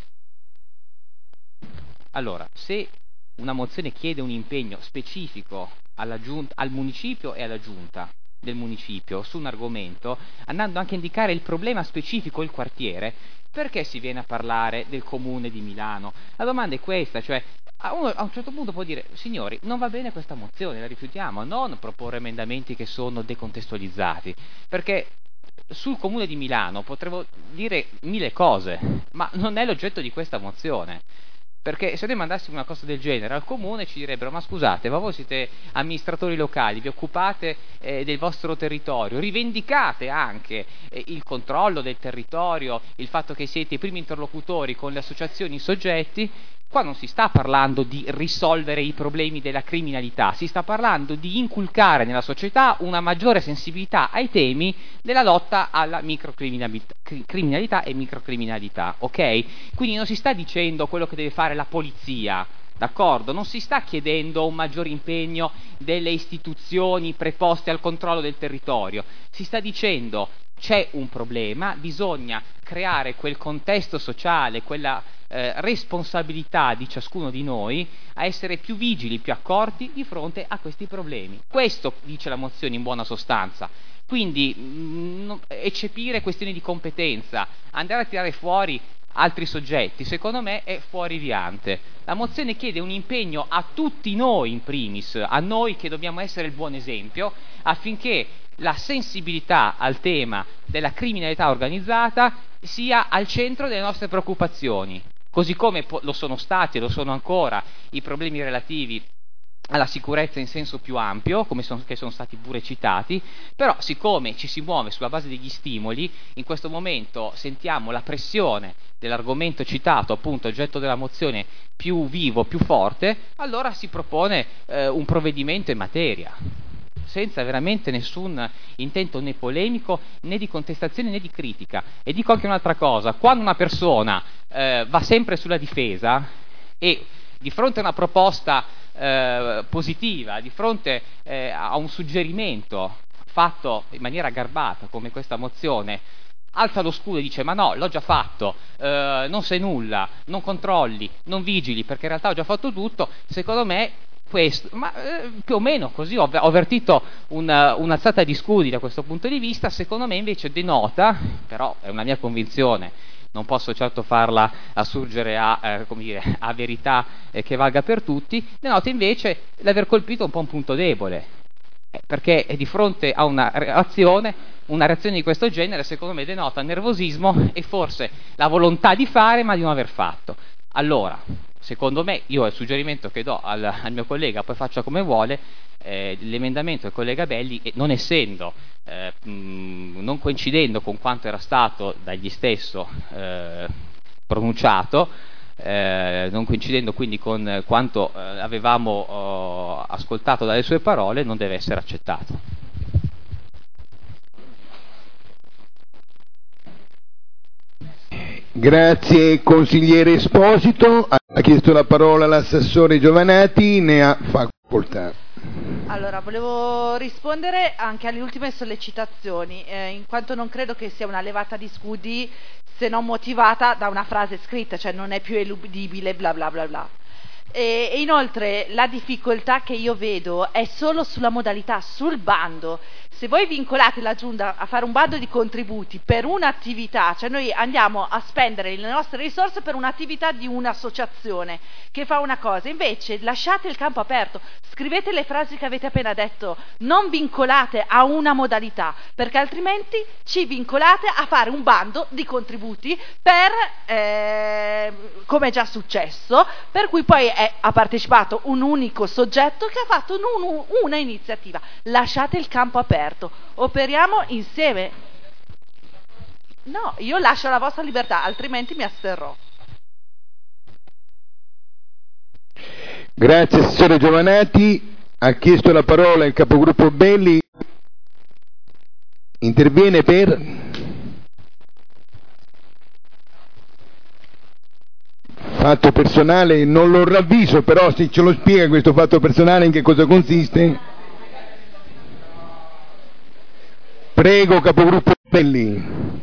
Allora, se una mozione chiede un impegno specifico alla giunta, al Municipio e alla Giunta del Municipio su un argomento, andando anche a indicare il problema specifico, il quartiere, perché si viene a parlare del Comune di Milano? La domanda è questa, cioè a, uno, a un certo punto può dire, signori, non va bene questa mozione, la rifiutiamo, non proporre emendamenti che sono decontestualizzati, perché sul Comune di Milano potremmo dire mille cose, ma non è l'oggetto di questa mozione. Perché se noi mandassimo una cosa del genere al comune ci direbbero: ma scusate, ma voi siete amministratori locali, vi occupate eh, del vostro territorio, rivendicate anche eh, il controllo del territorio, il fatto che siete i primi interlocutori con le associazioni soggetti. Qua non si sta parlando di risolvere i problemi della criminalità, si sta parlando di inculcare nella società una maggiore sensibilità ai temi della lotta alla microcriminalità e microcriminalità, ok? Quindi non si sta dicendo quello che deve fare la polizia, d'accordo? Non si sta chiedendo un maggior impegno delle istituzioni preposte al controllo del territorio, si sta dicendo c'è un problema, bisogna creare quel contesto sociale, quella eh, responsabilità di ciascuno di noi a essere più vigili, più accorti di fronte a questi problemi. Questo dice la mozione in buona sostanza. Quindi mh, eccepire questioni di competenza, andare a tirare fuori altri soggetti, secondo me è fuorviante. La mozione chiede un impegno a tutti noi in primis, a noi che dobbiamo essere il buon esempio, affinché la sensibilità al tema della criminalità organizzata sia al centro delle nostre preoccupazioni, così come lo sono stati e lo sono ancora i problemi relativi alla sicurezza in senso più ampio, come sono, che sono stati pure citati. Però siccome ci si muove sulla base degli stimoli, in questo momento sentiamo la pressione dell'argomento citato, appunto oggetto della mozione, più vivo, più forte, allora si propone eh, un provvedimento in materia, senza veramente nessun intento né polemico, né di contestazione, né di critica. E dico anche un'altra cosa: quando una persona eh, va sempre sulla difesa e di fronte a una proposta eh, positiva, di fronte eh, a un suggerimento fatto in maniera garbata come questa mozione, alza lo scudo e dice: ma no, l'ho già fatto, eh, non sei nulla, non controlli, non vigili, perché in realtà ho già fatto tutto, secondo me questo, ma eh, più o meno così ho, ho avvertito una, un'alzata di scudi da questo punto di vista. Secondo me invece denota, però è una mia convinzione, non posso certo farla assurgere a, eh, come dire, a verità eh, che valga per tutti, denota invece l'aver colpito un po' un punto debole, eh, perché di fronte a una reazione, una reazione di questo genere secondo me denota nervosismo e forse la volontà di fare ma di non aver fatto. Allora, secondo me, io il suggerimento che do al, al mio collega, poi faccia come vuole, eh, l'emendamento del collega Belli, non essendo, eh, mh, non coincidendo con quanto era stato dagli stesso eh, pronunciato, eh, non coincidendo quindi con quanto eh, avevamo oh, ascoltato dalle sue parole, non deve essere accettato. Grazie consigliere Esposito. Ha chiesto la parola l'assessore Giovanati, ne ha facoltà. Allora, volevo rispondere anche alle ultime sollecitazioni, eh, in quanto non credo che sia una levata di scudi se non motivata da una frase scritta, cioè non è più eludibile bla bla bla bla. E, e inoltre la difficoltà che io vedo è solo sulla modalità, sul bando. Se voi vincolate la Giunta a fare un bando di contributi per un'attività, cioè noi andiamo a spendere le nostre risorse per un'attività di un'associazione che fa una cosa, invece lasciate il campo aperto, scrivete le frasi che avete appena detto, non vincolate a una modalità, perché altrimenti ci vincolate a fare un bando di contributi per, eh, come è già successo, per cui poi è, ha partecipato un unico soggetto che ha fatto un, un, una iniziativa. Lasciate il campo aperto, operiamo insieme. No, io lascio la vostra libertà, altrimenti mi asterrò. Grazie Assessore Giovanati. Ha chiesto la parola il capogruppo Belli. Interviene per... Fatto personale, non lo ravviso, però se ce lo spiega questo fatto personale in che cosa consiste. Prego, capogruppo Belli.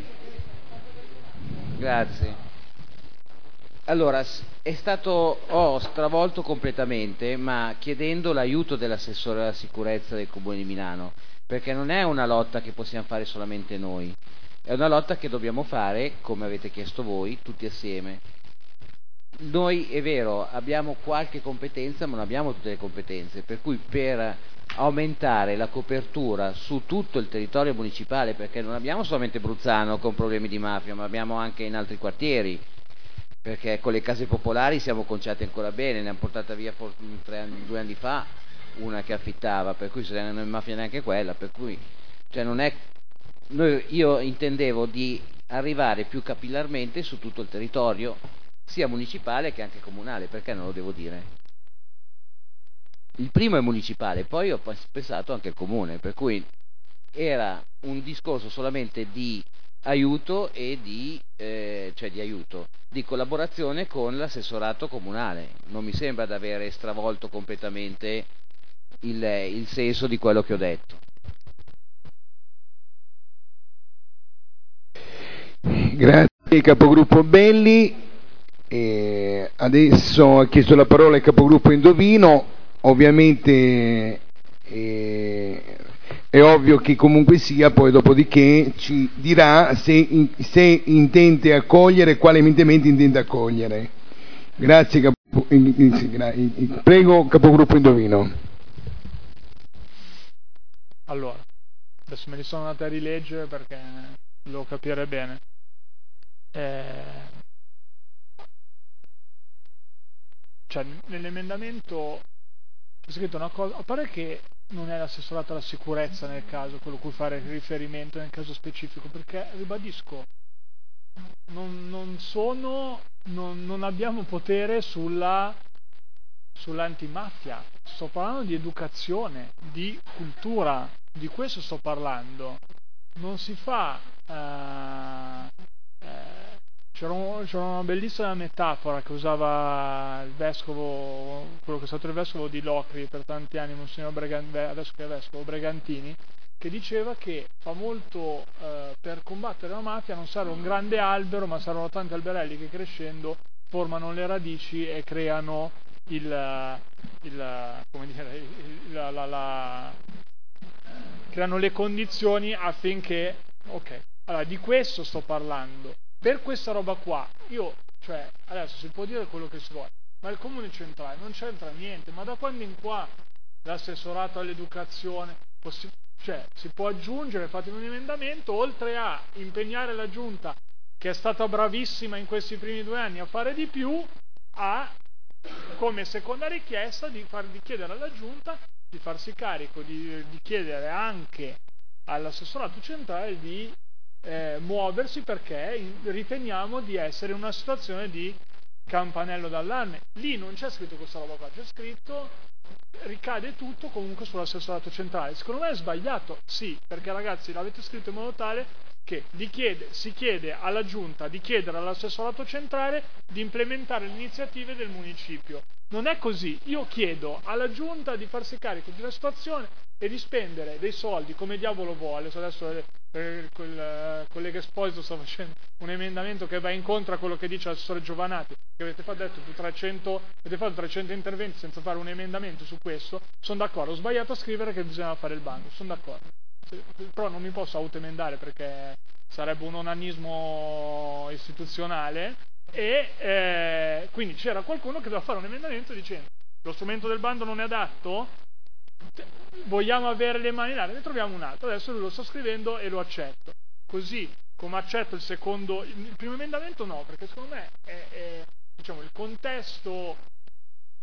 Grazie. Allora, è stato, ho stravolto completamente, ma chiedendo l'aiuto dell'assessore alla sicurezza del Comune di Milano, perché non è una lotta che possiamo fare solamente noi, è una lotta che dobbiamo fare, come avete chiesto voi, tutti assieme. Noi, è vero, abbiamo qualche competenza, ma non abbiamo tutte le competenze, per cui per aumentare la copertura su tutto il territorio municipale, perché non abbiamo solamente Bruzzano con problemi di mafia, ma abbiamo anche in altri quartieri, perché con le case popolari siamo conciati ancora bene, ne hanno portata via tre anni, due anni fa una che affittava, per cui non è mafia neanche quella, per cui cioè non è, noi, io intendevo di arrivare più capillarmente su tutto il territorio, sia municipale che anche comunale, perché non lo devo dire? Il primo è municipale, poi ho pensato anche al comune, per cui era un discorso solamente di aiuto e di, eh, cioè di aiuto, di collaborazione con l'assessorato comunale. Non mi sembra di avere stravolto completamente il, il senso di quello che ho detto. Grazie capogruppo Belli. E adesso ha chiesto la parola il capogruppo Indovino. Ovviamente eh, è ovvio che comunque sia, poi dopodiché ci dirà se, in, se intende accogliere, quale emendamento intende accogliere. Grazie, capo, in, in, in, prego capogruppo Indovino. Allora, adesso me li sono andati a rileggere perché devo capire bene. Eh, cioè, nell'emendamento c'è scritto una cosa, a parte che non è l'assessorato alla sicurezza nel caso, quello a cui fare riferimento nel caso specifico, perché ribadisco, non, non sono, non, non abbiamo potere sulla sull'antimafia, sto parlando di educazione, di cultura, di questo sto parlando. Non si fa uh, eh, c'era, un, c'era una bellissima metafora che usava il vescovo, quello che è stato il vescovo di Locri per tanti anni, Monsignor Bregan, adesso che è vescovo, Bregantini, che diceva che fa molto eh, per combattere la mafia non serve un grande albero, ma servono tanti alberelli che crescendo formano le radici e creano il, il come dire, il, la, la, la, creano le condizioni affinché, ok, allora di questo sto parlando. Per questa roba qua, io, cioè, adesso si può dire quello che si vuole, ma il comune centrale non c'entra niente, ma da quando in qua l'assessorato all'educazione, possi- cioè, si può aggiungere, fate un emendamento, oltre a impegnare la giunta, che è stata bravissima in questi primi due anni a fare di più, a, come seconda richiesta, di, far, di chiedere alla giunta di farsi carico, di, di chiedere anche all'assessorato centrale di Eh, muoversi, perché in, riteniamo di essere in una situazione di campanello d'allarme. Lì non c'è scritto questa roba qua, c'è scritto ricade tutto comunque sull'assessorato centrale. Secondo me è sbagliato, sì, perché ragazzi l'avete scritto in modo tale che di chiede, si chiede alla giunta di chiedere all'assessorato centrale di implementare le iniziative del municipio. Non è così, io chiedo alla giunta di farsi carico di una situazione e di spendere dei soldi come diavolo vuole. Adesso eh, il eh, collega Esposito sta facendo un emendamento che va incontro a quello che dice l'assessore Giovanati, che avete fatto, detto, trecento, avete fatto trecento interventi senza fare un emendamento su questo. Sono d'accordo, ho sbagliato a scrivere che bisognava fare il bando, sono d'accordo, però non mi posso autoemendare perché sarebbe un onanismo istituzionale. E eh, quindi c'era qualcuno che doveva fare un emendamento dicendo lo strumento del bando non è adatto, vogliamo avere le mani larghe, ne troviamo un altro. Adesso lui lo sto scrivendo e lo accetto, così come accetto il secondo, il primo emendamento no, perché secondo me è, è, diciamo, il contesto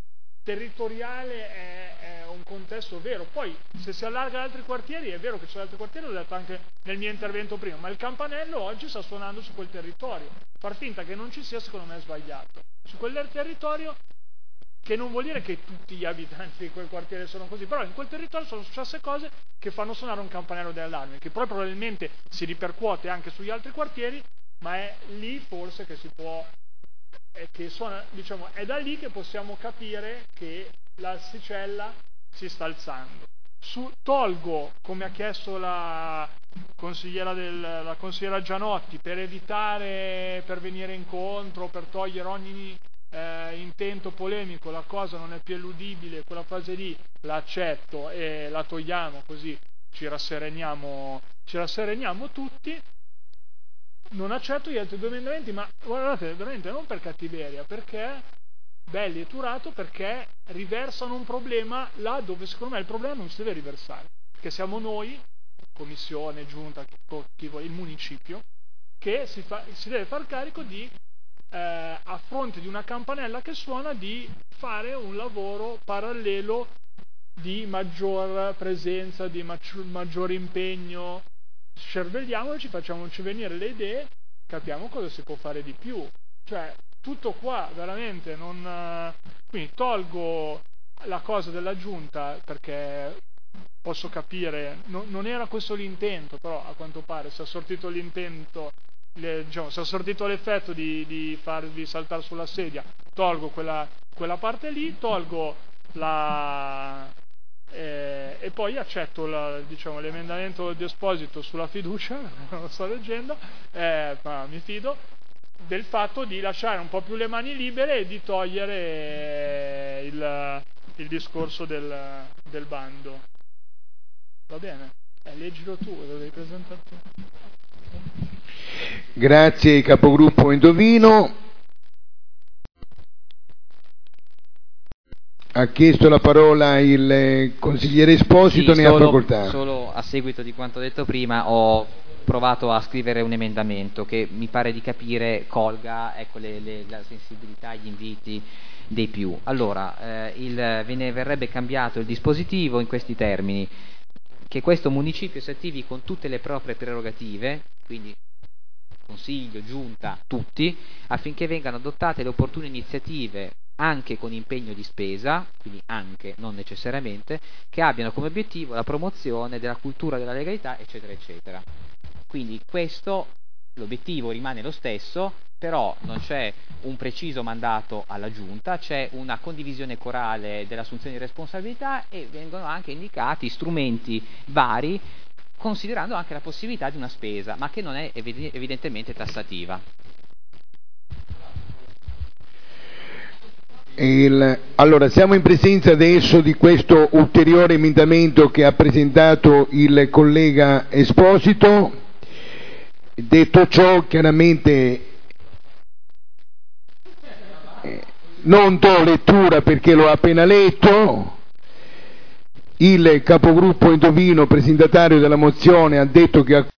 territoriale è, è un contesto vero. Poi se si allarga ad altri quartieri, è vero che c'è altri quartieri, l'ho detto anche nel mio intervento prima, ma il campanello oggi sta suonando su quel territorio. Far finta che non ci sia, secondo me, è sbagliato. Su quel territorio, che non vuol dire che tutti gli abitanti di quel quartiere sono così, però in quel territorio sono successe cose che fanno suonare un campanello d'allarme, che poi probabilmente si ripercuote anche sugli altri quartieri, ma è lì forse che si può, è, che suona, diciamo, è da lì che possiamo capire che l'asticella si sta alzando. Su, tolgo, come ha chiesto la consigliera, del, la consigliera Gianotti, per evitare, per venire incontro, per togliere ogni eh, intento polemico, la cosa non è più eludibile, quella frase lì l'accetto e la togliamo, così ci rassereniamo, ci rassereniamo tutti. Non accetto gli altri due emendamenti, ma guardate, veramente non per cattiveria, perché belli e Turato, perché riversano un problema là dove secondo me il problema non si deve riversare, perché siamo noi, commissione, giunta, chi vuole, il municipio, che si, fa, si deve far carico di, eh, a fronte di una campanella che suona, di fare un lavoro parallelo di maggior presenza, di maggior, maggior impegno. Cervelliamoci, facciamoci venire le idee, capiamo cosa si può fare di più, cioè tutto qua veramente. Non, quindi tolgo la cosa della giunta, perché posso capire, no, non era questo l'intento, però a quanto pare si è sortito l'intento, le, diciamo, si è sortito l'effetto di, di farvi saltare sulla sedia. Tolgo quella, quella parte lì, tolgo la Eh, e poi accetto la, diciamo, l'emendamento di Esposito sulla fiducia, non lo sto leggendo, eh, ma mi fido del fatto di lasciare un po' più le mani libere e di togliere il, il discorso del, del bando. Va bene? Eh, leggilo tu, lo devi presentare tu. Grazie capogruppo Indovino. Ha chiesto la parola il consigliere Esposito, sì, ne solo, ha facoltà. Solo a seguito di quanto detto prima ho provato a scrivere un emendamento che mi pare di capire colga, ecco, le, le, la sensibilità, gli inviti dei più. Allora, eh, il, ve ne verrebbe cambiato il dispositivo in questi termini: che questo municipio si attivi con tutte le proprie prerogative, quindi consiglio, giunta, tutti, affinché vengano adottate le opportune iniziative, anche con impegno di spesa, quindi anche, non necessariamente, che abbiano come obiettivo la promozione della cultura della legalità, eccetera, eccetera. Quindi questo, l'obiettivo rimane lo stesso, però non c'è un preciso mandato alla Giunta, c'è una condivisione corale dell'assunzione di responsabilità e vengono anche indicati strumenti vari, considerando anche la possibilità di una spesa, ma che non è evidentemente tassativa. Il, allora, siamo in presenza adesso di questo ulteriore emendamento che ha presentato il collega Esposito. Detto ciò, chiaramente eh, non do lettura perché l'ho appena letto. Il capogruppo Indovino, presentatario della mozione, ha detto che ha